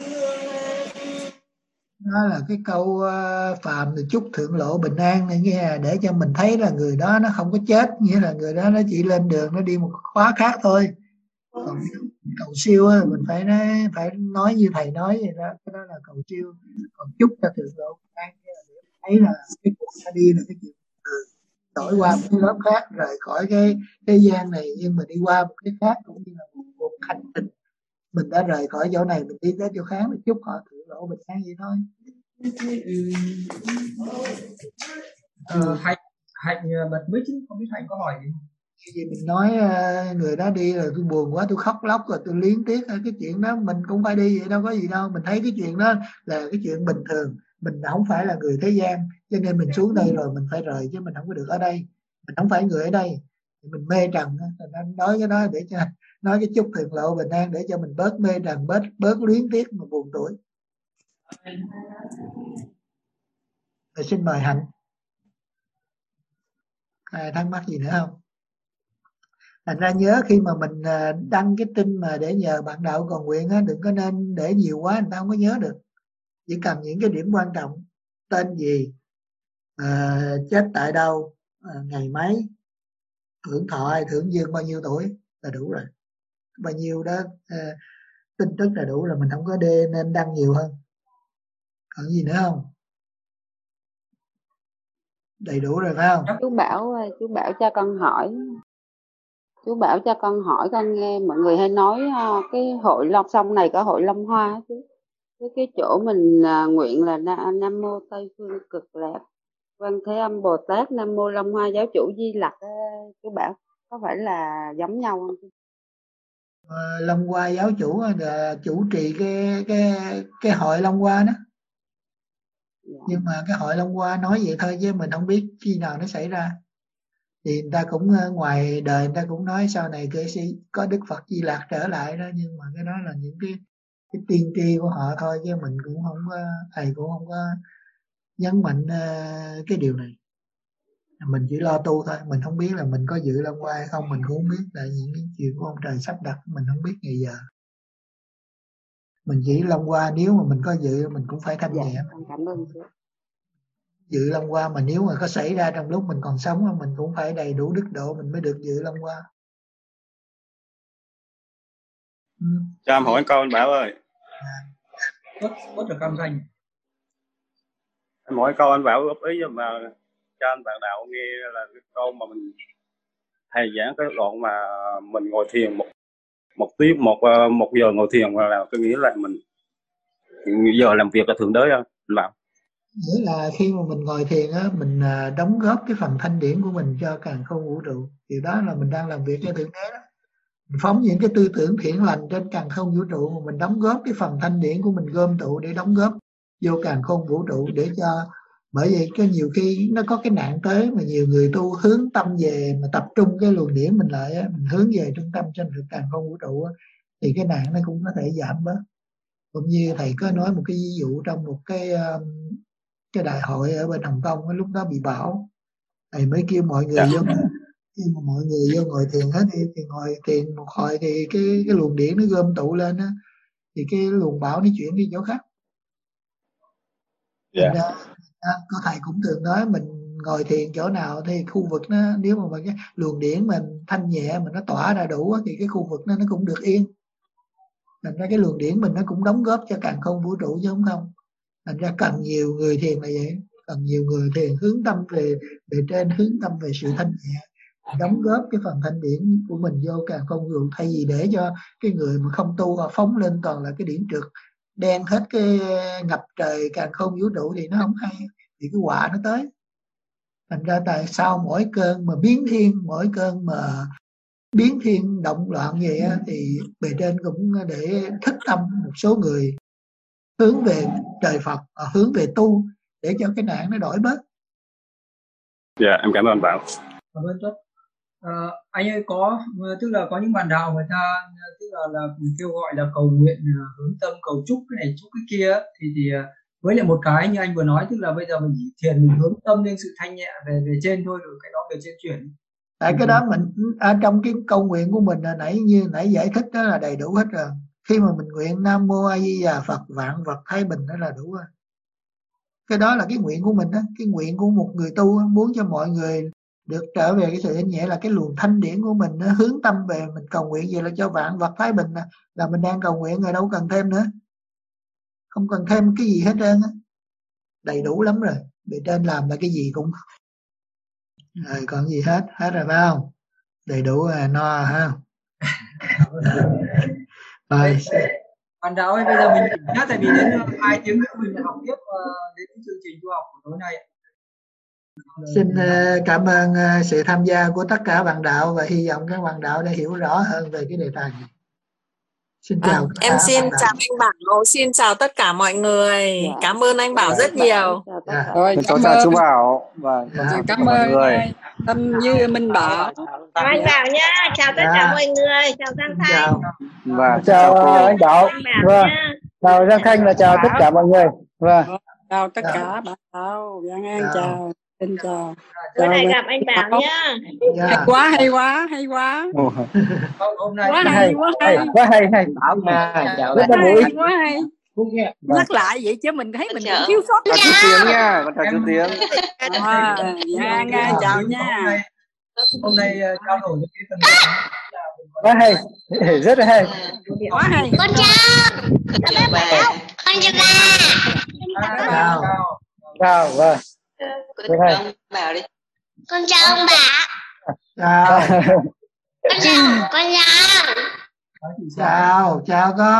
Đó là cái câu Phạm thì chúc thượng lộ bình an này, nghe để cho mình thấy là người đó nó không có chết, nghĩa là người đó nó chỉ lên đường nó đi một khóa khác thôi. Còn cầu siêu mình phải nói, phải nói như thầy nói vậy đó, cái đó là cầu siêu. Còn chúc cho thượng lộ bình an để thấy là cái cuộc ra đi là cái chuyện đổi qua một cái lớp khác, rời khỏi cái thế gian này nhưng mà đi qua một cái khác, cũng như là một cuộc hành trình mình đã rời khỏi chỗ này mình đi tới chỗ khác, mình chúc họ thượng lộ bình an vậy thôi. Ờ, Hạnh Hạnh bật mic chứ không biết Hạnh có hỏi gì không? Vì mình nói người đó đi rồi tôi buồn quá, tôi khóc lóc rồi tôi liến tiếc, cái chuyện đó mình cũng phải đi vậy, đâu có gì đâu. Mình thấy cái chuyện đó là cái chuyện bình thường, mình không phải là người thế gian cho nên mình xuống đây rồi mình phải rời, chứ mình không có được ở đây, mình không phải người ở đây, mình mê trần. Nên nói cái đó để cho nói cái chúc thượng lộ bình an để cho mình bớt mê trần, bớt bớt luyến tiếc mà buồn tuổi. Rồi xin mời Hạnh. Ai thắc mắc gì nữa không? Thành ra nhớ khi mà mình đăng cái tin mà để nhờ bạn đạo cầu nguyện á, đừng có nên để nhiều quá người ta không có nhớ được. Chỉ cần những cái điểm quan trọng, tên gì, à, chết tại đâu, à, ngày mấy, hưởng thọ hay thưởng dương bao nhiêu tuổi là đủ rồi. Bao nhiêu đó à, tin tức là đủ, là mình không có đê nên đăng nhiều hơn. Còn gì nữa không? Đầy đủ rồi phải không? Chú Bảo chú Bảo cho con hỏi chú Bảo cho con hỏi con nghe mọi người hay nói cái hội Long Sông này có hội Long Hoa chứ, cái cái chỗ mình nguyện là Nam Mô Tây Phương Cực Lạc Quan Thế Âm Bồ Tát, Nam Mô Long Hoa Giáo Chủ Di Lặc, chú Bảo có phải là giống nhau không? À, Long Hoa Giáo Chủ là chủ trì cái cái cái hội Long Hoa đó. Dạ. Nhưng mà cái hội Long Hoa nói vậy thôi chứ mình không biết khi nào nó xảy ra. Thì người ta cũng ngoài đời người ta cũng nói sau này cái sẽ có Đức Phật Di Lặc trở lại đó, nhưng mà cái đó là những cái cái tiên tri của họ thôi, chứ mình cũng không có, thầy cũng không có nhấn mạnh uh, cái điều này. Mình chỉ lo tu thôi, mình không biết là mình có dự long qua hay không, mình cũng không biết, tại những cái chuyện của ông trời sắp đặt mình không biết ngày giờ. Mình chỉ long qua, nếu mà mình có dự mình cũng phải thanh Dạ, nhẹ. con cảm ơn chú. Dự long qua mà nếu mà có xảy ra trong lúc mình còn sống mình cũng phải đầy đủ đức độ mình mới được dự long qua. Ừ. Cho em hỏi anh câu anh Bảo ơi. Rất rất là cam thanh. Em hỏi câu anh Bảo góp ý mà cho anh bạn đạo nghe là cái câu mà mình thầy giảng cái đoạn mà mình ngồi thiền một một tiếng một một giờ ngồi thiền là, là tôi nghĩ là mình giờ làm việc là thượng đế không anh Bảo? Nghĩa là khi mà mình ngồi thiền á, mình đóng góp cái phần thanh điển của mình cho càn khôn vũ trụ, điều đó là mình đang làm việc cho thượng đế đó. Mình phóng những cái tư tưởng thiện lành trên càn khôn vũ trụ, mà mình đóng góp cái phần thanh điển của mình gom tụ để đóng góp vô càn khôn vũ trụ để cho, bởi vậy có nhiều khi nó có cái nạn tới mà nhiều người tu hướng tâm về mà tập trung cái luồng điển mình lại á, mình hướng về trung tâm trên thực càn khôn vũ trụ á, thì cái nạn nó cũng có thể giảm bớt. Cũng như thầy có nói một cái ví dụ trong một cái cái đại hội ở bên Hồng Kông, lúc đó bị bão, thầy mới kêu mọi người vô, khi mà mọi người vô ngồi thiền hết đi, thì ngồi thiền một hồi thì cái cái luồng điển nó gom tụ lên á, thì cái luồng bão nó chuyển đi chỗ khác. Yeah. Ra, có thầy cũng thường nói mình ngồi thiền chỗ nào thì khu vực nó, nếu mà, mà cái luồng điển mình thanh nhẹ mà nó tỏa ra đủ thì cái khu vực nó nó cũng được yên. Thành ra cái luồng điển mình nó cũng đóng góp cho càn khôn vũ trụ chứ không không. Thành ra cần nhiều người thiền là vậy, cần nhiều người thiền hướng tâm về về trên, hướng tâm về sự thanh nhẹ, đóng góp cái phần thanh điển của mình vô càn khôn vũ trụ, thay vì để cho cái người mà không tu họ phóng lên toàn là cái điển trượt đen hết cái ngập trời càn khôn vũ trụ thì nó không hay, thì cái quả nó tới. Thành ra tại sao mỗi cơn mà biến thiên, mỗi cơn mà biến thiên động loạn vậy á, thì bề trên cũng để thức tâm một số người hướng về trời Phật, hướng về tu để cho cái nạn nó đổi bớt. Dạ, yeah, em cảm ơn bạn. Cảm ơn rất. À, anh ơi, có tức là có những bạn đạo người ta tức là, là kêu gọi là cầu nguyện, hướng tâm, cầu chúc cái này chúc cái kia, thì thì với lại một cái như anh vừa nói, tức là bây giờ mình chỉ thiền mình hướng tâm lên sự thanh nhẹ về về trên thôi, rồi cái đó về trên chuyển. Tại cái đó mình ở trong cái câu nguyện của mình là nãy như nãy giải thích đó là đầy đủ hết rồi. Khi mà mình nguyện Nam Mô A Di Đà Phật vạn vật thái bình đó là đủ rồi. Cái đó là cái nguyện của mình đó, cái nguyện của một người tu muốn cho mọi người được trở về cái sự thanh nhẹ, là cái luồng thanh điển của mình nó hướng tâm về, mình cầu nguyện vậy là cho vạn vật thái bình, là, là mình đang cầu nguyện rồi, đâu cần thêm nữa, không cần thêm cái gì hết trơn á, đầy đủ lắm rồi. Bề trên làm là cái gì cũng rồi, còn gì hết hết rồi phải không? Đầy đủ à, no ha. Rồi bạn đạo ơi, bây giờ mình nghỉ nhá, tại vì đến hai tiếng nữa mình học tiếp uh, đến chương trình tu học của tối nay. Xin uh, cảm ơn uh, sự tham gia của tất cả bạn đạo, và hy vọng các bạn đạo đã hiểu rõ hơn về cái đề tài này. Xin chào. À, em xin chào anh Bảo, xin chào tất cả mọi người. Dạ. Cảm ơn anh Bảo rất nhiều. Dạ. Rồi, cháu chào chú Bảo và dạ. cảm ơn mọi người. Tâm Như Minh Bảo. Chào anh Bảo nhá, chào tất cả mọi người, chào Giang Thanh. Và chào, chào anh Bảo. Vâng. Chào Giang Thanh và chào tất cả mọi người. Vâng. Chào tất cả bạn Bảo, Giang An chào. Xin chào. Bữa này gặp anh Bảo nhá. Hay quá, hay quá, hay quá. Hôm nay quá hay, quá hay, quá hay, hay. Bảo nha, chào rất là vui, quá hay. Nhắc lại vậy chứ mình thấy mình cũng thiếu sót. Con chú Tiến nha, con chào chú Tiến. À, dạ, nghe chào nha. Hôm nay trao đổi với cái phần quá hay, rất là hay. Quá hay. Con chào. Chào Bảo. Con chào bà. Chào. Chào, vâng. Con chào ông Bảo đi. Con chào ông Bảo. Chào. Con chào, con chào. Chào, chào con.